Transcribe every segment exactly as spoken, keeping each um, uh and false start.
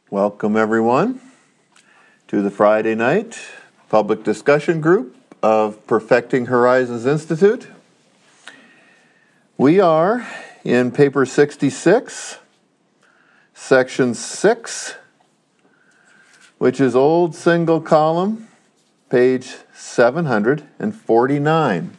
Welcome everyone to the Friday night public discussion group of Perfecting Horizons Institute. We are in paper sixty-six, section six, which is old single column, page seven hundred forty-nine.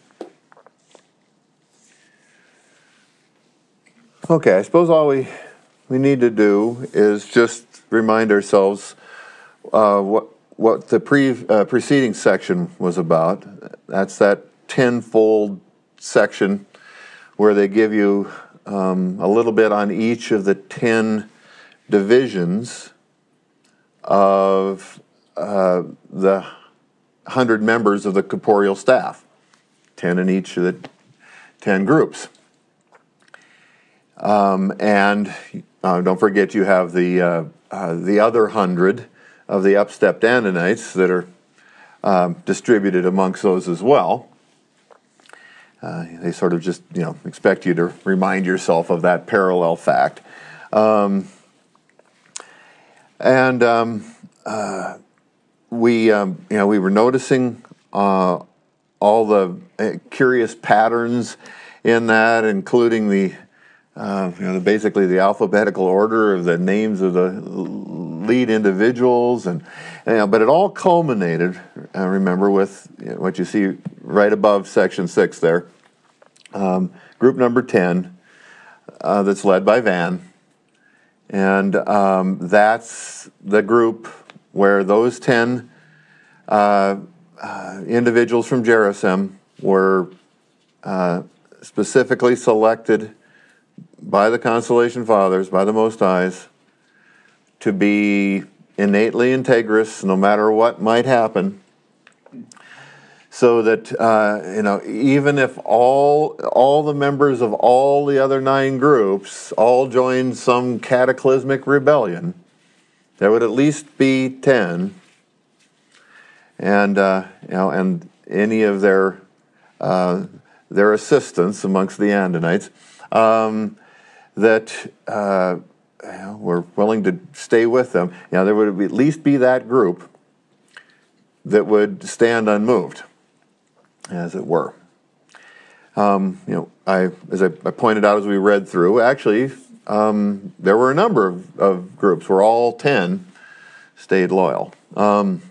Okay, I suppose all we, we need to do is just remind ourselves uh, what what the pre, uh, preceding section was about. That's that tenfold section where they give you um, a little bit on each of the ten divisions of uh, the hundred members of the corporeal staff, ten in each of the ten groups. Um, and uh, don't forget you have the uh, uh, the other hundred of the upstepped Andinites that are um, distributed amongst those as well. Uh, they sort of just, you know, expect you to remind yourself of that parallel fact. Um, and um, uh, we, um, you know, we were noticing uh, all the uh, curious patterns in that, including the Uh, you know, the, basically the alphabetical order of the names of the lead individuals, and, and you know, but it all culminated, uh, remember, with you know, what you see right above section six there, um, group number ten, uh, that's led by Van, and um, that's the group where those ten uh, uh, individuals from Gerusim were uh, specifically selected by the Constellation Fathers, by the Most Highs, to be innately integrous no matter what might happen, so that uh, you know, even if all all the members of all the other nine groups all joined some cataclysmic rebellion, there would at least be ten, and uh, you know, and any of their uh, their assistants amongst the Andinites. Um, that uh, you know, were willing to stay with them, you know, there would at least be that group that would stand unmoved, as it were. Um, you know, I, as I, I pointed out as we read through, actually, um, there were a number of, of groups where all ten stayed loyal. Um,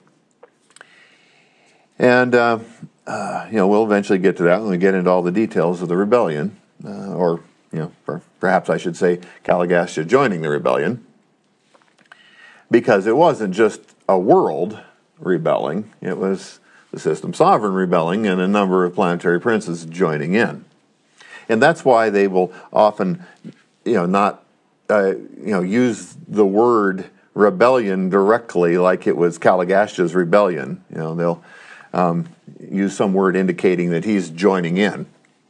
and, uh, uh, you know, we'll eventually get to that when we get into all the details of the rebellion, uh, or you know, per, perhaps I should say Caligastia joining the rebellion, because it wasn't just a world rebelling, it was the system sovereign rebelling and a number of planetary princes joining in. And that's why they will often, you know, not, uh, you know, use the word rebellion directly like it was Caligastia's rebellion. You know, they'll um, use some word indicating that he's joining in.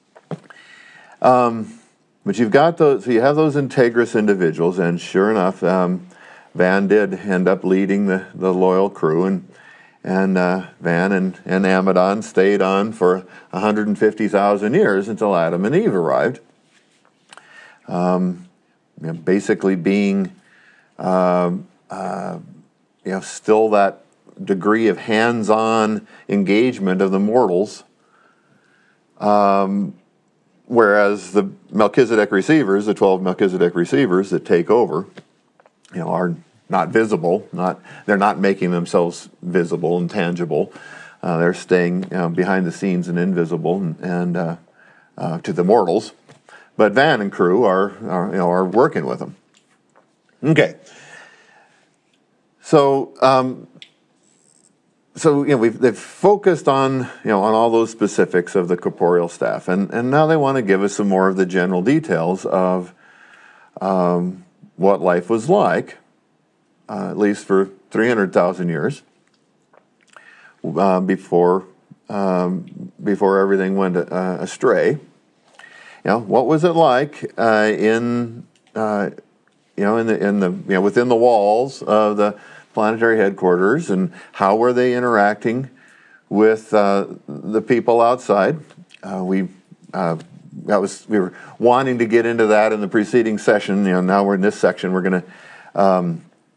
Um, But you've got those, so you have those integrous individuals, and sure enough, um, Van did end up leading the, the loyal crew, and and uh, Van and, and Amadon stayed on for one hundred fifty thousand years until Adam and Eve arrived. Um, you know, basically being, uh, uh, you know, still that degree of hands-on engagement of the mortals. Um, Whereas the Melchizedek receivers, the twelve Melchizedek receivers that take over, you know, are not visible. Not they're not making themselves visible and tangible. Uh, they're staying you know, behind the scenes and invisible, and, and uh, uh, to the mortals. But Van and crew are, are you know are working with them. Okay. So. Um, So you know we've they've focused on you know on all those specifics of the corporeal staff, and and now they want to give us some more of the general details of um, what life was like, uh, at least for three hundred thousand years uh, before um, before everything went uh, astray. You know, what was it like uh, in uh, you know in the in the you know within the walls of the planetary headquarters, and how were they interacting with uh, the people outside? Uh, we uh, that was we were wanting to get into that in the preceding session. You know, now we're in this section. We're going to um,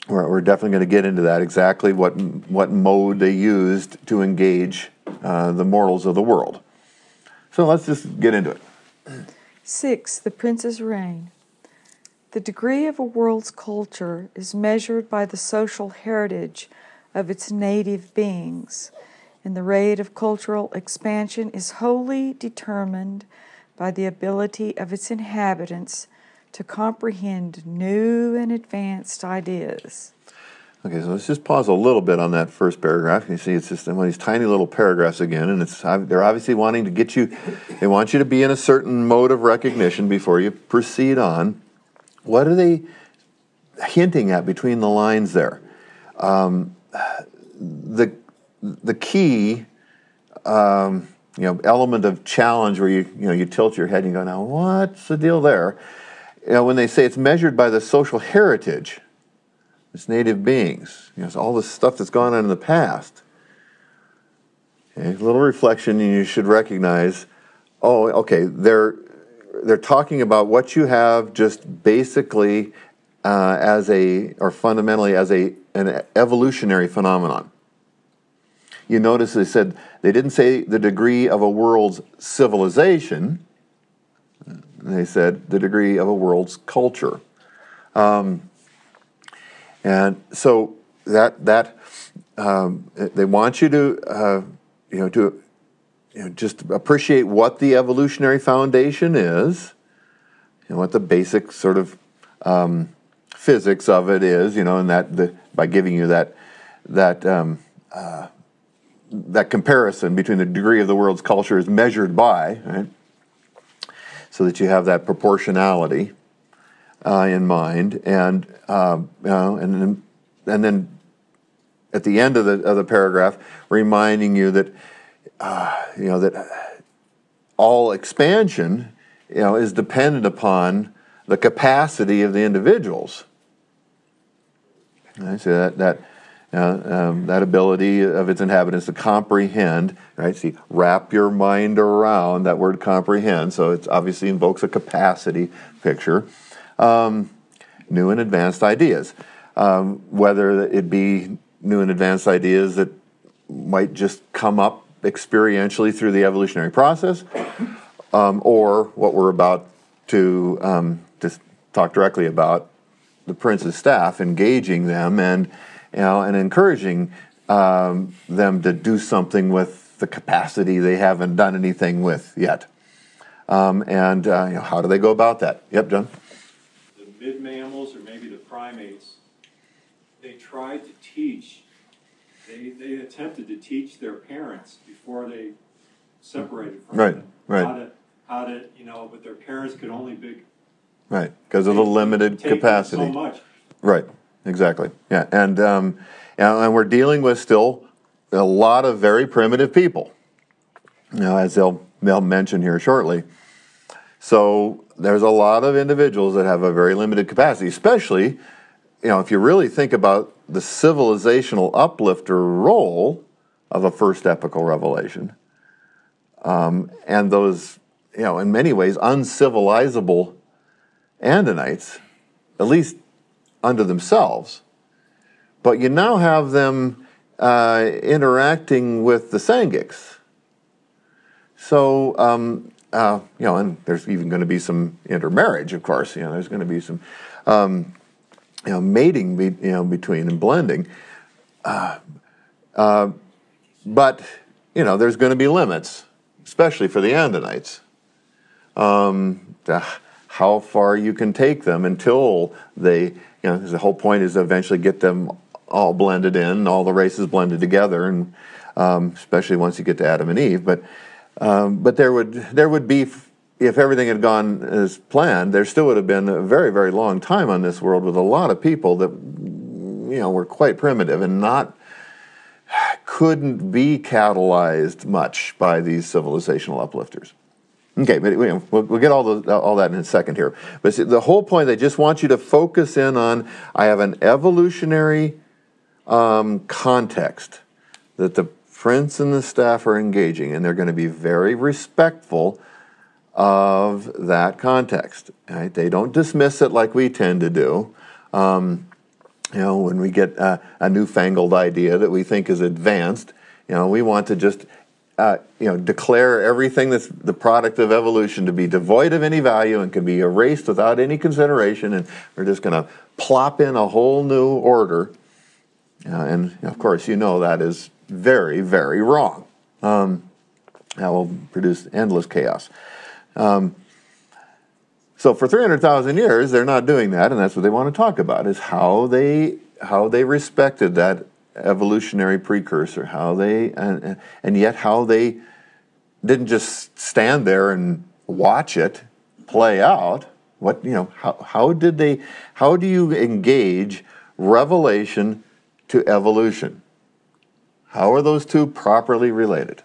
we're, we're definitely going to get into that, exactly what, what mode they used to engage uh, the mortals of the world. So let's just get into it. Six, the prince's reign. The degree of a world's culture is measured by the social heritage of its native beings, and the rate of cultural expansion is wholly determined by the ability of its inhabitants to comprehend new and advanced ideas. Okay, so let's just pause a little bit on that first paragraph. You see, it's just one of these tiny little paragraphs again, and it's they're obviously wanting to get you, they want you to be in a certain mode of recognition before you proceed on. What are they hinting at between the lines there? Um, the the key, um, you know, element of challenge where you you know you tilt your head and you go, now what's the deal there? You know, when they say it's measured by the social heritage, it's native beings, you know, it's all this stuff that's gone on in the past. Okay, a little reflection, and you should recognize, oh, okay, they're they're talking about what you have just basically uh, as a, or fundamentally as a an evolutionary phenomenon. You notice they said, they didn't say the degree of a world's civilization, they said the degree of a world's culture. Um, and so that, that um, they want you to, uh, you know, to you know, just appreciate what the evolutionary foundation is, and what the basic sort of um, physics of it is, you know, and that the, by giving you that that um, uh, that comparison between the degree of the world's culture is measured by, right, so that you have that proportionality uh, in mind, and uh, you know, and then and then at the end of the of the paragraph, reminding you that uh, you know that all expansion, you know, is dependent upon the capacity of the individuals. Right? So that that uh, um, that ability of its inhabitants to comprehend, right? See, wrap your mind around that word comprehend. So it obviously invokes a capacity picture. Um, new and advanced ideas, um, whether it be new and advanced ideas that might just come up experientially through the evolutionary process, um, or what we're about to um, just talk directly about, the prince's staff, engaging them and you know and encouraging um, them to do something with the capacity they haven't done anything with yet. Um, and uh, you know, how do they go about that? Yep, John. The mid-mammals, or maybe the primates, they tried to teach. They they attempted to teach their parents before they separated from right, them. Right, How to how to you know, but their parents could only be. Right, because of the limited capacity. So much. Right, exactly. Yeah, and um, and we're dealing with still a lot of very primitive people. You know, as they'll they'll mention here shortly. So there's a lot of individuals that have a very limited capacity, especially, you know, if you really think about the civilizational uplifter role of a first epical revelation, um, and those, you know, in many ways uncivilizable Andonites, at least unto themselves, but you now have them uh, interacting with the Sangiks. So, um, uh, you know, and there's even going to be some intermarriage, of course. You know, there's going to be some, um, you know, mating, be, you know, between and blending. Uh, uh, but you know, there's going to be limits, especially for the Andonites. Um, uh, how far you can take them until they, you know, the whole point is to eventually get them all blended in, all the races blended together, and um, especially once you get to Adam and Eve. But um, but there would there would be, if everything had gone as planned, there still would have been a very very long time on this world with a lot of people that, you know, were quite primitive and not couldn't be catalyzed much by these civilizational uplifters. Okay, but we'll, we'll get all the, all that in a second here. But see, the whole point, they just want you to focus in on, I have an evolutionary um, context that the prince and the staff are engaging, and they're going to be very respectful of that context. Right? They don't dismiss it like we tend to do. Um, You know, when we get uh, a newfangled idea that we think is advanced, you know, we want to just, uh, you know, declare everything that's the product of evolution to be devoid of any value and can be erased without any consideration, and we're just going to plop in a whole new order. Uh, and, of course, you know that is very, very wrong. Um, that will produce endless chaos. Um, So for three hundred thousand years, they're not doing that, and that's what they want to talk about, is how they how they respected that evolutionary precursor, how they and, and yet how they didn't just stand there and watch it play out. What you know, how how did they how do you engage revelation to evolution? How are those two properly related?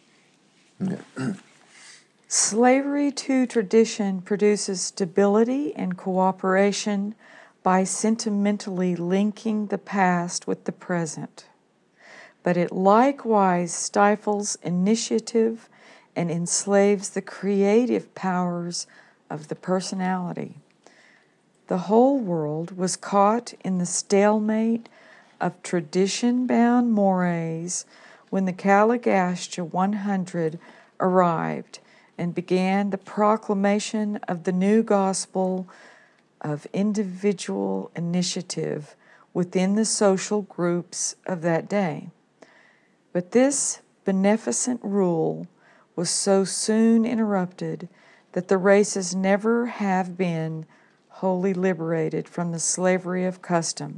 Yeah. Slavery to tradition produces stability and cooperation by sentimentally linking the past with the present. But it likewise stifles initiative and enslaves the creative powers of the personality. The whole world was caught in the stalemate of tradition-bound mores when the Kalagastia one hundred arrived and began the proclamation of the new gospel of individual initiative within the social groups of that day. But this beneficent rule was so soon interrupted that the races never have been wholly liberated from the slavery of custom.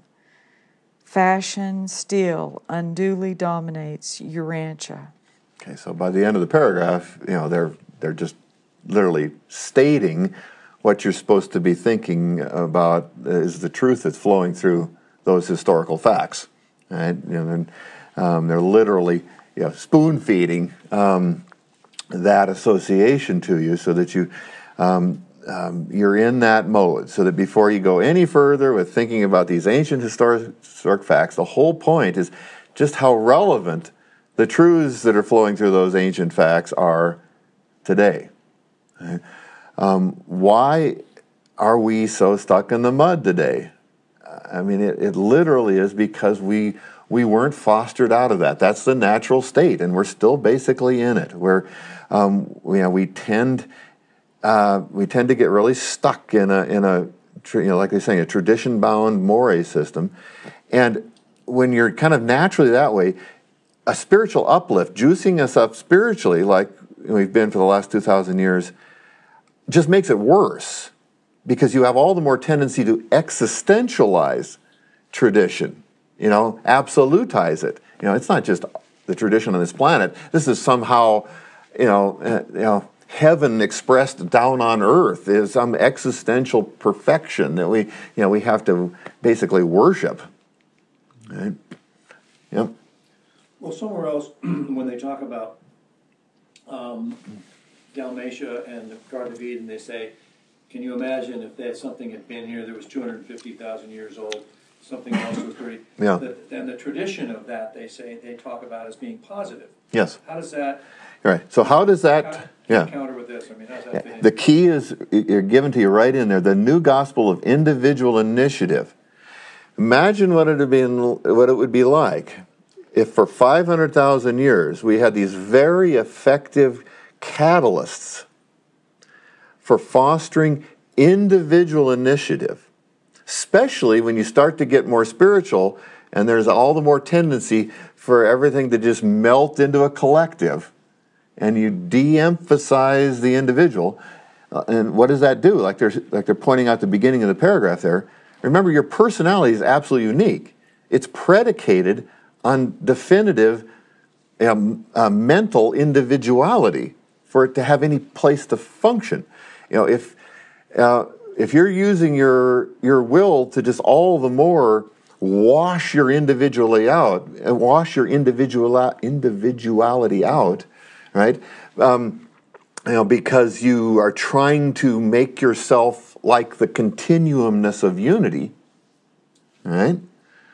Fashion still unduly dominates Urantia. Okay, so by the end of the paragraph, you know, they're they're just literally stating what you're supposed to be thinking about is the truth that's flowing through those historical facts, right? You know, and, um, they're literally, you know, spoon feeding um, that association to you, so that you um, um, you're in that mode, so that before you go any further with thinking about these ancient historic, historic facts, the whole point is just how relevant the truths that are flowing through those ancient facts are today. Right? Um, why are we so stuck in the mud today? I mean, it, it literally is because we we weren't fostered out of that. That's the natural state, and we're still basically in it. Where um, you know, we tend uh, we tend to get really stuck in a in a you know, like they're saying, a tradition-bound moray system, and when you're kind of naturally that way, a spiritual uplift, juicing us up spiritually, like we've been for the last two thousand years, just makes it worse, because you have all the more tendency to existentialize tradition, you know, absolutize it. You know, it's not just the tradition on this planet. This is somehow, you know, uh, you know, heaven expressed down on earth, is some existential perfection that we, you know, we have to basically worship. Right? Yep. Well, somewhere else, when they talk about um, Dalmatia and the Garden of Eden, they say, can you imagine if that something had been here that was two hundred fifty thousand years old, something else was great? Yeah. The, and the tradition of that, they say, they talk about as being positive. Yes. How does that... All right. So how does that... How, yeah. counter with this? I mean, how does that Yeah. fit in? The key is, you're given to you right in there, the new gospel of individual initiative. Imagine what it would be, what it would be like if for five hundred thousand years we had these very effective catalysts for fostering individual initiative, especially when you start to get more spiritual and there's all the more tendency for everything to just melt into a collective, and you de-emphasize the individual. Uh, and what does that do? Like they're, like they're pointing out at the beginning of the paragraph there, remember, your personality is absolutely unique. It's predicated on definitive um, uh, mental individuality for it to have any place to function. You know, if uh, if you're using your your will to just all the more wash your individually out, and wash your individual individuality out, right? Um, you know, because you are trying to make yourself like the continuumness of unity, right?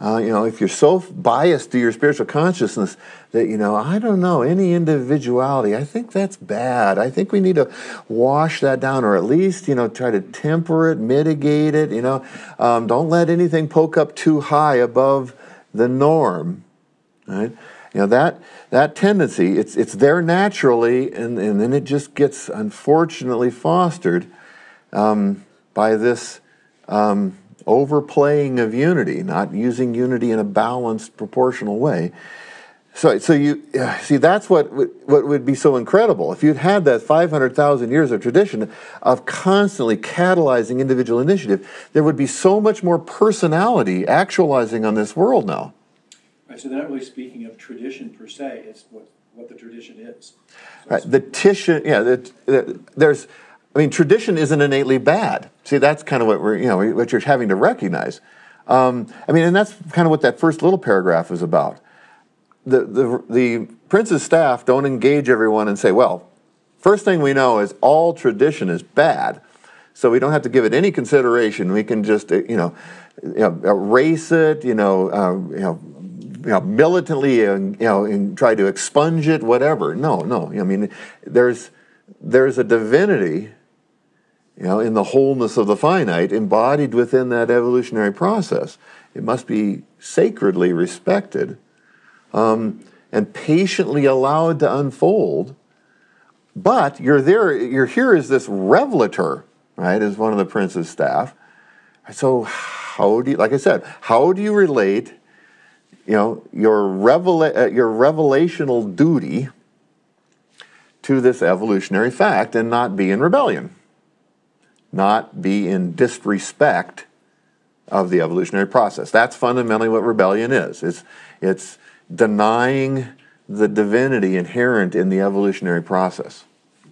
Uh, you know, if you're so biased to your spiritual consciousness that, you know, I don't know, any individuality, I think that's bad. I think we need to wash that down, or at least, you know, try to temper it, mitigate it, you know. Um, don't let anything poke up too high above the norm, right? You know, that that tendency, it's it's there naturally, and, and then it just gets, unfortunately, fostered um, by this um, overplaying of unity, not using unity in a balanced, proportional way. So, so you see, that's what what would be so incredible. If you'd had that five hundred thousand years of tradition of constantly catalyzing individual initiative, there would be so much more personality actualizing on this world now. Right, so they're not really speaking of tradition per se, it's what, what the tradition is. So Right, the tradition, yeah, the, the, there's, I mean, tradition isn't innately bad. See, that's kind of what we're, you know, what you're having to recognize. Um, I mean, and that's kind of what that first little paragraph is about. The, the, the prince's staff don't engage everyone and say, well, first thing we know is all tradition is bad, so we don't have to give it any consideration. We can just, you know, you know erase it, you know, uh, you know, you know, militantly, uh, you know, and try to expunge it, whatever. No, no. I mean, there's there's a divinity, you know, in the wholeness of the finite, embodied within that evolutionary process. It must be sacredly respected, um, and patiently allowed to unfold. But you're there. You're here as this revelator, right? As one of the prince's staff. So how do you, like I said, how do you relate, you know, your revela- uh, your revelational duty to this evolutionary fact and not be in rebellion, not be in disrespect of the evolutionary process? That's fundamentally what rebellion is. It's it's denying the divinity inherent in the evolutionary process.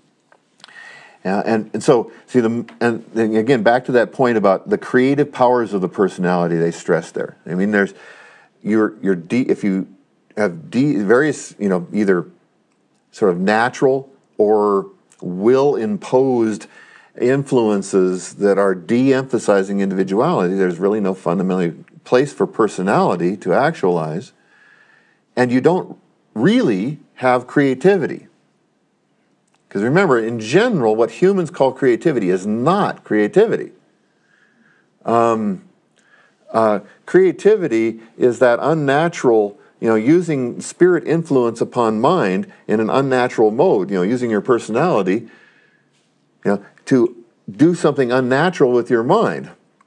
Uh, and, and so, see, the, and, and again, back to that point about the creative powers of the personality they stress there. I mean, there's, you're, you're de- if you have de- various, you know, either sort of natural or will-imposed influences that are de-emphasizing individuality, there's really no fundamental place for personality to actualize, and you don't really have creativity. Because remember, in general, what humans call creativity is not creativity. Um, uh, creativity is that unnatural, you know, using spirit influence upon mind in an unnatural mode, you know, using your personality, you know, to do something unnatural with your mind.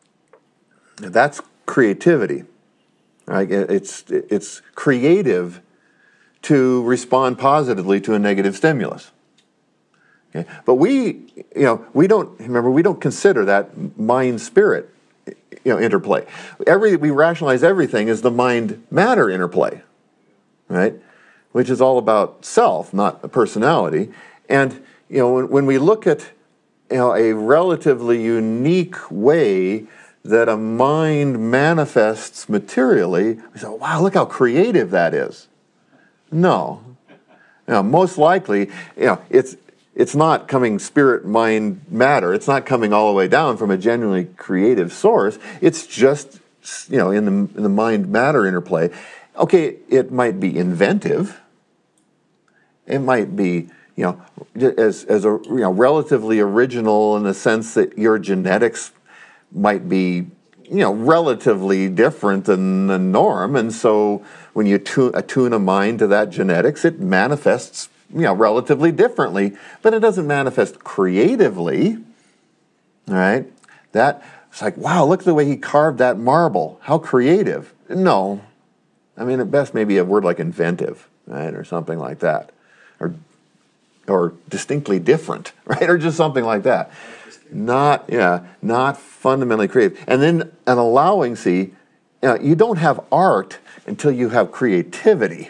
That's creativity. Right? It's, it's creative to respond positively to a negative stimulus. Okay? But we, you know, we don't, remember, we don't consider that mind-spirit, you know, interplay. Every, we rationalize everything as the mind-matter interplay, right? Which is all about self, not personality. And, you know, when, when we look at, you know, a relatively unique way that a mind manifests materially, we say, wow, look how creative that is. No. You know, most likely, you know, it's it's not coming spirit, mind, matter. It's not coming all the way down from a genuinely creative source. It's just, you know, in the, in the mind-matter interplay. Okay, it might be inventive. It might be, you know, as as a, you know, relatively original in the sense that your genetics might be, you know, relatively different than the norm, and so when you tune, attune a mind to that genetics, it manifests, you know, relatively differently, but it doesn't manifest creatively. All right, that it's like, wow, look at the way he carved that marble. How creative? No, I mean, at best maybe a word like inventive, right, or something like that, or or distinctly different, right, or just something like that. Not, yeah, not fundamentally creative. And then an allowing, see, you know, you don't have art until you have creativity.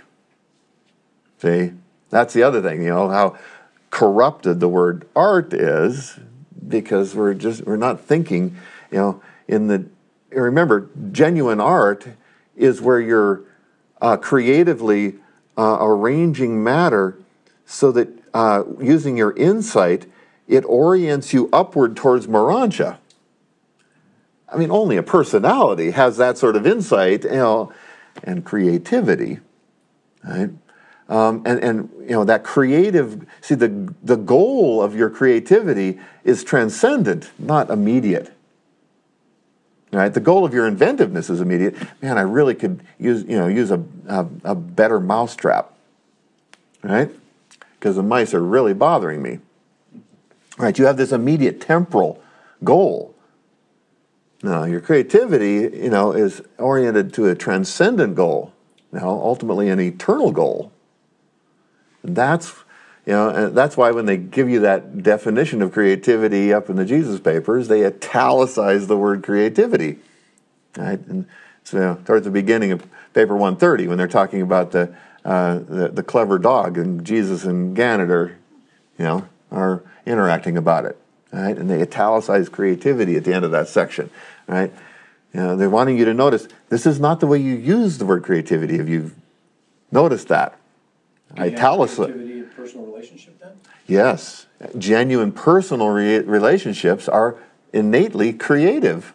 See, that's the other thing, you know, how corrupted the word art is, because we're just, we're not thinking, you know, in the, remember, genuine art is where you're uh, creatively uh, arranging matter so that uh, using your insight, it orients you upward towards Morancha. I mean, only a personality has that sort of insight, you know, and creativity, right? Um, and, and, you know, that creative, see, the, the goal of your creativity is transcendent, not immediate. Right? The goal of your inventiveness is immediate. Man, I really could use, you know, use a, a, a better mousetrap, right? Because the mice are really bothering me. Right? You have this immediate temporal goal. Now, your creativity, you know, is oriented to a transcendent goal. Now, ultimately, an eternal goal. And that's, you know, and that's why when they give you that definition of creativity up in the Jesus Papers, they italicize the word creativity, right? And so, you know, towards the beginning of paper one thirty, when they're talking about the uh, the, the clever dog, and Jesus and Gannett are, you know, are interacting about it, right? And they italicize creativity at the end of that section, right? You know, they're wanting you to notice this is not the way you use the word creativity. If you've noticed that. Italicize. Creativity in personal relationship then? Yes. Genuine personal re- relationships are innately creative.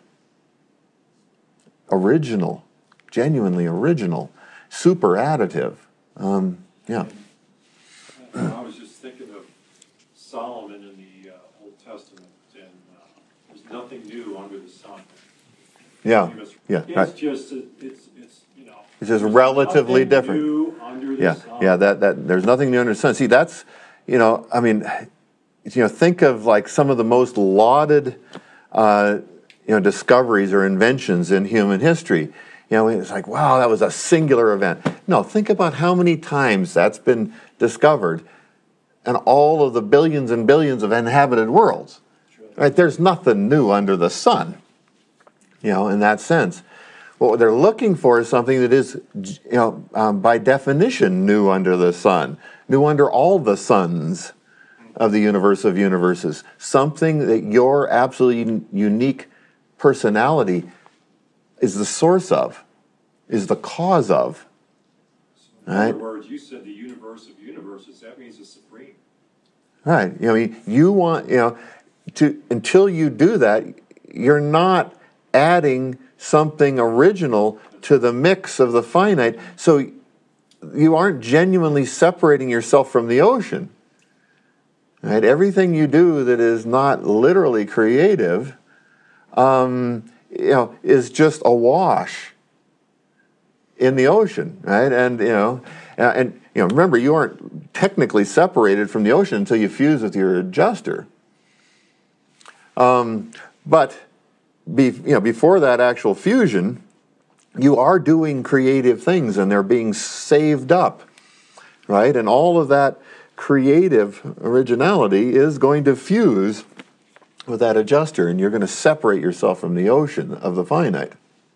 Original. Genuinely original. Super additive. Um, yeah. I was just thinking of Solomon in the uh, Old Testament, and uh, there's nothing new under the sun. Yeah. Yeah. It's Right. just, it's, it's, you know. It's just there's relatively nothing different. New under the Yeah. sun. Yeah. That that there's nothing new under the sun. See, that's, you know, I mean, you know, think of like some of the most lauded, uh, you know, discoveries or inventions in human history. You know, it's like, wow, that was a singular event. No, think about how many times that's been discovered in all of the billions and billions of inhabited worlds. Right? There's nothing new under the sun, you know, in that sense. What they're looking for is something that is, you know, um, by definition, new under the sun, new under all the suns of the universe of universes. Something that your absolutely unique personality is the source of, is the cause of. In Right? other words, you said the universe of universes. That means the supreme. Right. You know, you, you want, you know, to until you do that, you're not adding something original to the mix of the finite. So you aren't genuinely separating yourself from the ocean. Right? Everything you do that is not literally creative, um, you know, is just a wash in the ocean, right? And you know, and you know, remember, you aren't technically separated from the ocean until you fuse with your adjuster. Um, but be, you know, before that actual fusion, you are doing creative things, and they're being saved up, right? And all of that creative originality is going to fuse with that adjuster, and you're going to separate yourself from the ocean of the finite.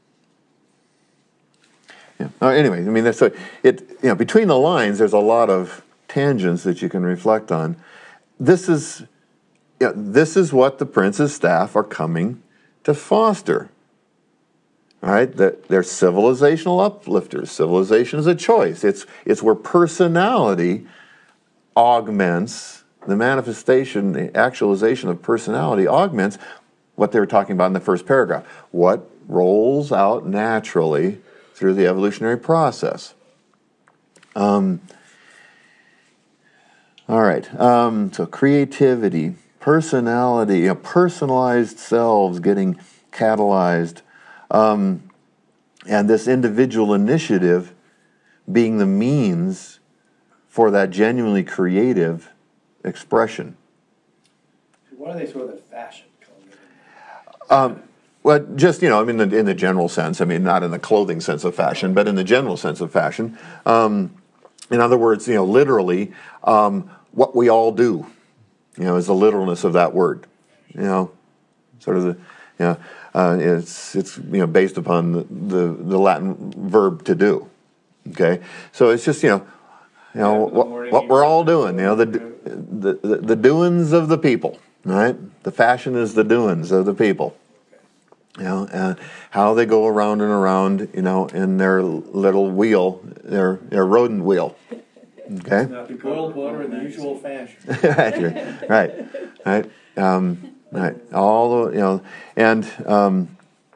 Yeah. Uh, anyway, I mean, that's so it. You know, between the lines, there's a lot of tangents that you can reflect on. This is, you know, this is what the Prince's staff are coming to foster. All right, that they're civilizational uplifters. Civilization is a choice. It's it's where personality augments the manifestation, the actualization of personality augments what they were talking about in the first paragraph. What rolls out naturally through the evolutionary process. Um, all right. Um, so creativity, personality, you know, personalized selves getting catalyzed, um, and this individual initiative being the means for that genuinely creative expression. Why do they throw that fashion coming in? Um, Well, just, you know, I mean, in the, in the general sense, I mean, not in the clothing sense of fashion, but in the general sense of fashion. Um, in other words, you know, literally, um, what we all do, you know, is the literalness of that word. You know, sort of the, you know, uh, it's, it's, you know, based upon the, the, the Latin verb to do. Okay? So it's just, you know, you know, Yeah, what, what we're all doing, you know, the, the, the, the doings of the people, right? The fashion is the doings of the people. You know, uh, how they go around and around, you know, in their little wheel, their their rodent wheel. Okay. Not the boiled water in the usual fashion. right, right, right, um, right. All the, you know, and um,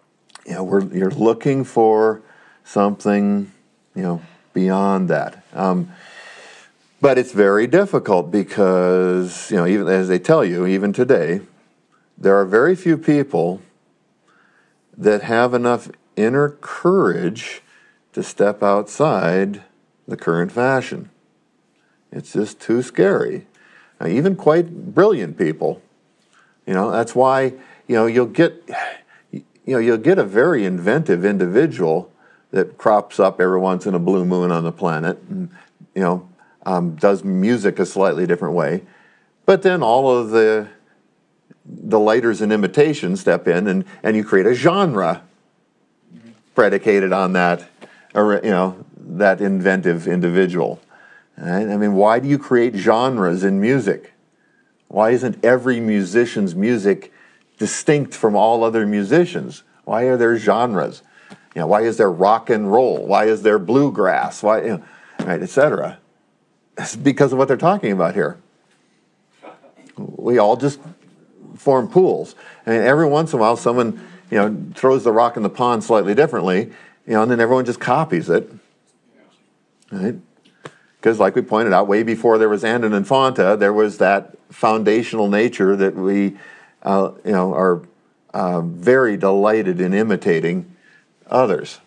you know, we're, you're looking for something, you know, beyond that. Um, but it's very difficult because, you know, even as they tell you, even today, there are very few people that have enough inner courage to step outside the current fashion. It's just too scary. Now, even quite brilliant people, you know, that's why, you know, you'll get, you know, you'll get a very inventive individual that crops up every once in a blue moon on the planet, and, you know, um, does music a slightly different way, but then all of the delighters and imitations step in, and, and you create a genre predicated on that, or, you know, that inventive individual. Right? I mean, why do you create genres in music? Why isn't every musician's music distinct from all other musicians? Why are there genres? You know, why is there rock and roll? Why is there bluegrass? Why, you know, right, et cetera. It's because of what they're talking about here. We all just form pools. I mean, every once in a while, someone, you know, throws the rock in the pond slightly differently, you know, and then everyone just copies it. Right? Because, like we pointed out, way before there was Andon and Fonta, there was that foundational nature that we, uh, you know, are uh, very delighted in imitating others.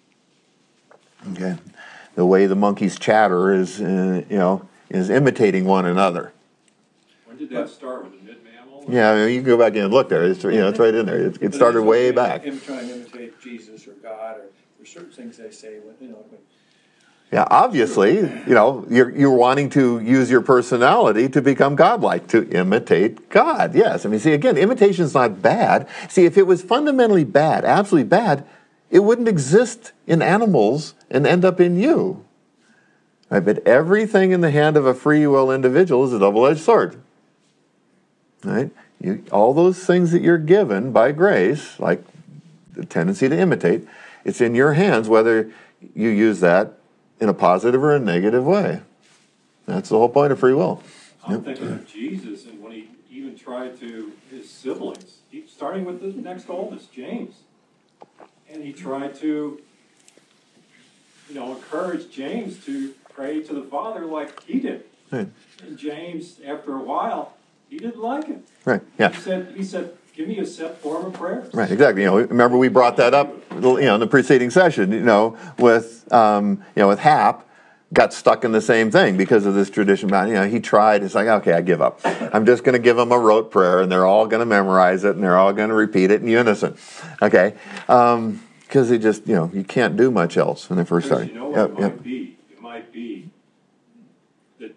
Okay, the way the monkeys chatter is, uh, you know, is imitating one another. When did that start? With the mid-mammal? Yeah, I mean, you can go back and look there. It's, you know, it's right in there. It, it started way back. Him trying to imitate Jesus or God, or there's certain things they say, you know. Yeah, obviously, you know, you're you're wanting to use your personality to become godlike, to imitate God. Yes, I mean, see, again, imitation's not bad. See, if it was fundamentally bad, absolutely bad, it wouldn't exist in animals and end up in you. Right? But everything in the hand of a free will individual is a double-edged sword. Right? You, all those things that you're given by grace, like the tendency to imitate, it's in your hands whether you use that in a positive or a negative way. That's the whole point of free will. I'm Yep. thinking of Jesus, and when he even tried to, his siblings, he, starting with the next oldest, James, and he tried to, you know, encourage James to pray to the Father like he did. Right. And James, after a while, he didn't like it. Right. Yeah. He said, he said, give me a set form of prayer. Right, exactly. You know, remember we brought that up, you know, in the preceding session. You know, with um, you know, with Hap, got stuck in the same thing because of this tradition. About, you know, he tried. It's like, okay, I give up. I'm just going to give them a rote prayer, and they're all going to memorize it, and they're all going to repeat it in unison. Okay, because um, it just, you know, you can't do much else when they first Because started. you know what Yep, it yep. might be? It might be that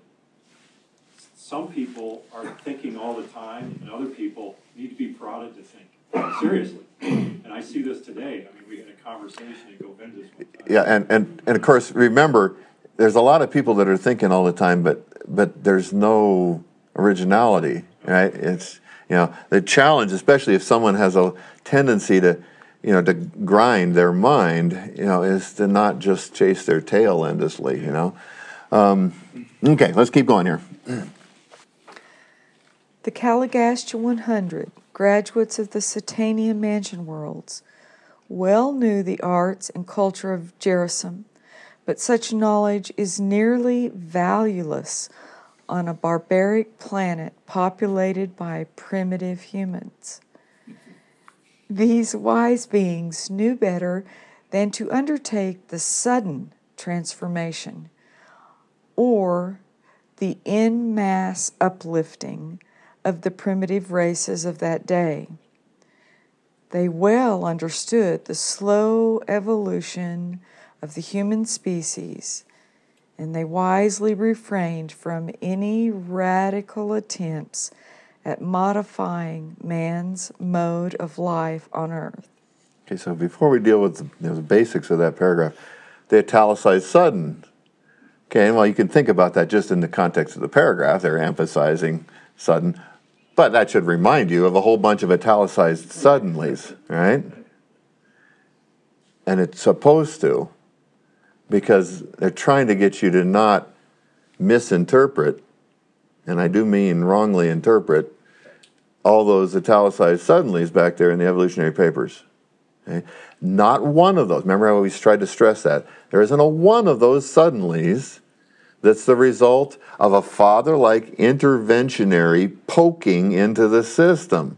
some people are thinking all the time, and other people need to be prodded to think. Seriously. And I see this today. I mean, we had a conversation at Govindus one time. Yeah, and, and, and of course, remember, there's a lot of people that are thinking all the time, but but there's no originality, right? It's, you know, the challenge, especially if someone has a tendency to, you know, to grind their mind, you know, is to not just chase their tail endlessly, you know. Um, okay, let's keep going here. The Caligastia one hundred, graduates of the Satania Mansion worlds, well knew the arts and culture of Gerusim, but such knowledge is nearly valueless on a barbaric planet populated by primitive humans. These wise beings knew better than to undertake the sudden transformation or the en masse uplifting of the primitive races of that day. They well understood the slow evolution of the human species, and they wisely refrained from any radical attempts at modifying man's mode of life on earth. Okay, so before we deal with the, you know, the basics of that paragraph, they italicized sudden. Okay, and well, you can think about that just in the context of the paragraph. They're emphasizing sudden. But that should remind you of a whole bunch of italicized suddenlies, right? And it's supposed to, because they're trying to get you to not misinterpret, and I do mean wrongly interpret, all those italicized suddenlies back there in the evolutionary papers. Okay? Not one of those. Remember, I always tried to stress that. There isn't a one of those suddenlies that's the result of a father-like interventionary poking into the system.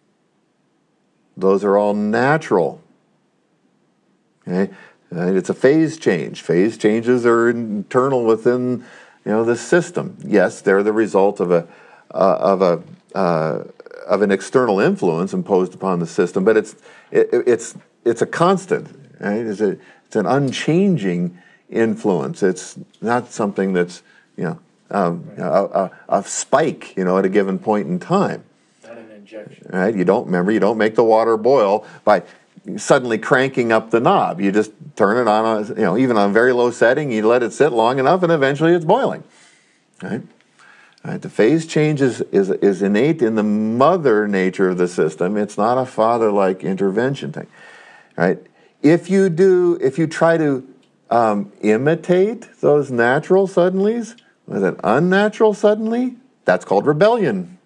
Those are all natural. Okay? And it's a phase change. Phase changes are internal within, you know, the system. Yes, they're the result of a uh, of a uh, of an external influence imposed upon the system, but it's it, it's it's a constant. Right? It's a it's an unchanging influence. It's not something that's, you know, um, Right. a, a, a spike, you know, at a given point in time. Not an injection. Right? You don't remember. You don't make the water boil by suddenly cranking up the knob. You just turn it on, a, you know, even on a very low setting. You let it sit long enough, and eventually it's boiling. Right? Right? The phase change is, is is innate in the mother nature of the system. It's not a father-like intervention thing. Right? If you do, if you try to um, imitate those natural suddenlies with an unnatural suddenly, that's called rebellion.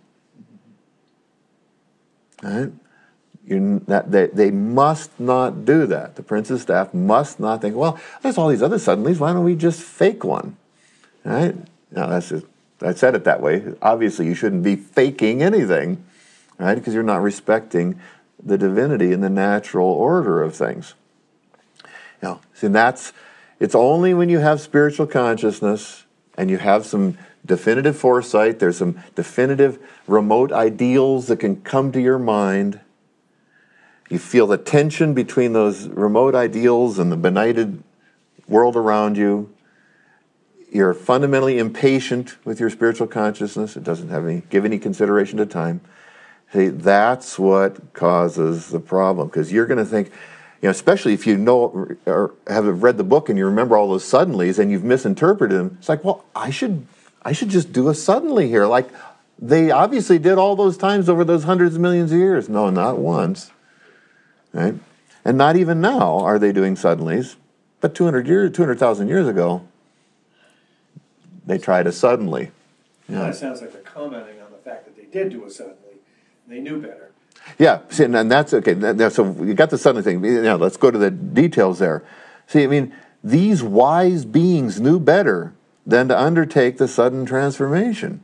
Right? You, that, they, they must not do that. The prince's staff must not think, well, there's all these other suddenlies, why don't we just fake one? Right? No, that's just, I said it that way. Obviously, you shouldn't be faking anything, right? Because you're not respecting the divinity and the natural order of things. You know, see, that's, it's only when you have spiritual consciousness and you have some definitive foresight, there's some definitive remote ideals that can come to your mind. You feel the tension between those remote ideals and the benighted world around you. You're fundamentally impatient with your spiritual consciousness. It doesn't have any give any consideration to time. See, that's what causes the problem, because you're going to think, you know, especially if you know or have read the book and you remember all those suddenlies and you've misinterpreted them. It's like, well, I should, I should just do a suddenly here, like they obviously did all those times over those hundreds of millions of years. No, not once, right? And not even now are they doing suddenlies, but two hundred years, two hundred thousand years ago, they tried a suddenly. Well, it sounds like they're commenting on the fact that they did do it suddenly. They knew better. Yeah, see, and that's okay. That- So you got the suddenly thing. Now let's go to the details there. See, I mean, these wise beings knew better than to undertake the sudden transformation.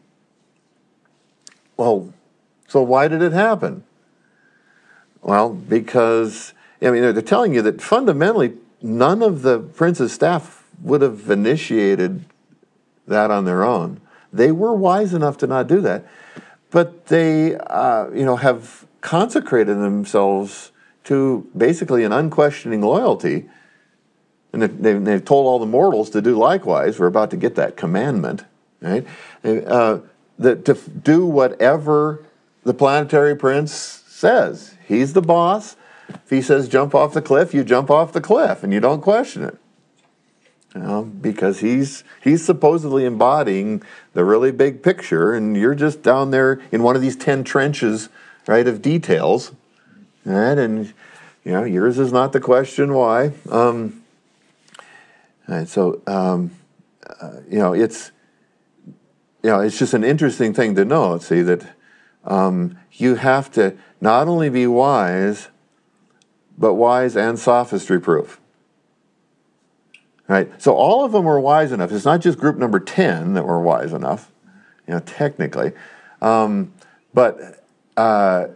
Well, so why did it happen? Well, because, I mean, they're telling you that fundamentally none of the prince's staff would have initiated that on their own. They were wise enough to not do that. But they, uh, you know, have consecrated themselves to basically an unquestioning loyalty. And they've, they've told all the mortals to do likewise. We're about to get that commandment, right? Uh, that to do whatever the planetary prince says. He's the boss. If he says jump off the cliff, you jump off the cliff, and you don't question it. You know, because he's he's supposedly embodying the really big picture, and you're just down there in one of these ten trenches, right, of details, right? And you know, yours is not the question why. Um, and so, um, uh, you know, it's you know, it's just an interesting thing to know. See that um, you have to not only be wise, but wise and sophistry proof. Right, so all of them were wise enough. It's not just group number ten that were wise enough, you know, technically, um, but uh,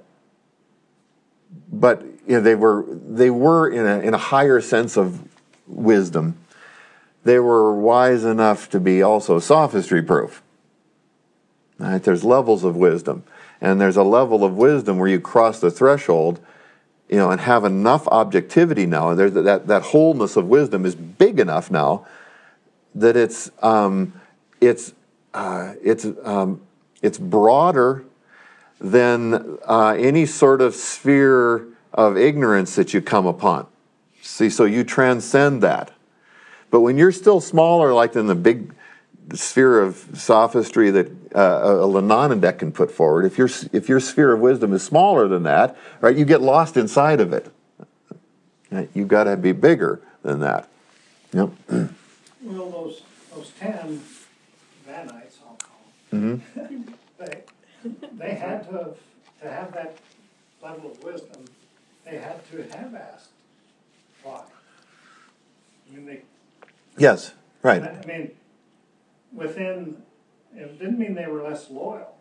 but you know, they were they were in a in a higher sense of wisdom. They were wise enough to be also sophistry proof. Right, there's levels of wisdom, and there's a level of wisdom where you cross the threshold, you know, and have enough objectivity now, and there's that that wholeness of wisdom is big enough now that it's um, it's uh, it's um, it's broader than uh, any sort of sphere of ignorance that you come upon. See, so you transcend that. But when you're still smaller, like in the big sphere of sophistry that uh, a Lenonidek can put forward, if your if your sphere of wisdom is smaller than that, right, you get lost inside of it. Right? You've got to be bigger than that. Yep. Well, those those ten Vanites, I'll call them, Mm-hmm. they they had to have, to have that level of wisdom. they had to have asked why. I mean, they, Yes, right. I mean, within, it didn't mean they were less loyal.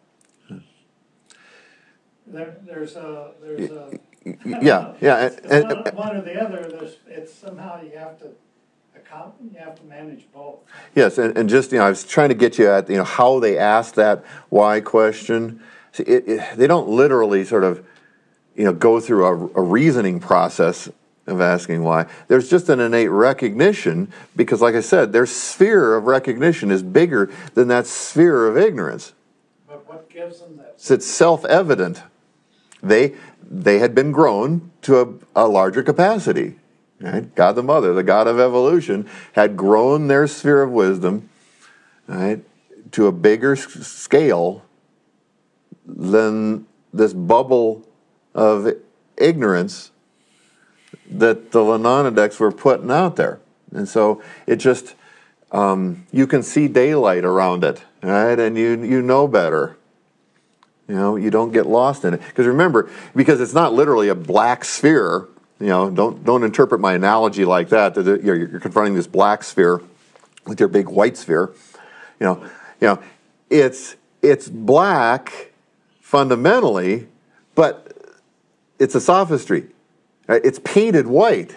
There, there's a, there's a. Yeah, yeah. It's And, one, and, one or the other. There's, it's somehow you have to account, you have to manage both. yes, and, and just, you know, I was trying to get you at, you know, how they ask that why question. See, it, it, they don't literally sort of, you know, go through a, a reasoning process of asking why. There's just an innate recognition because, like I said, their sphere of recognition is bigger than that sphere of ignorance. But what gives them that? So it's self-evident. They they had been grown to a, a larger capacity. Right? God the Mother, the God of evolution, had grown their sphere of wisdom, right, to a bigger s- scale than this bubble of ignorance that the Lenonadics were putting out there. And so it just, um, you can see daylight around it, right? And you you know better. You know, you don't get lost in it. Because remember, because it's not literally a black sphere, you know, don't don't interpret my analogy like that, that you're, you're confronting this black sphere with your big white sphere. You know, you know, it's it's black fundamentally, but it's a sophistry. Right? It's painted white.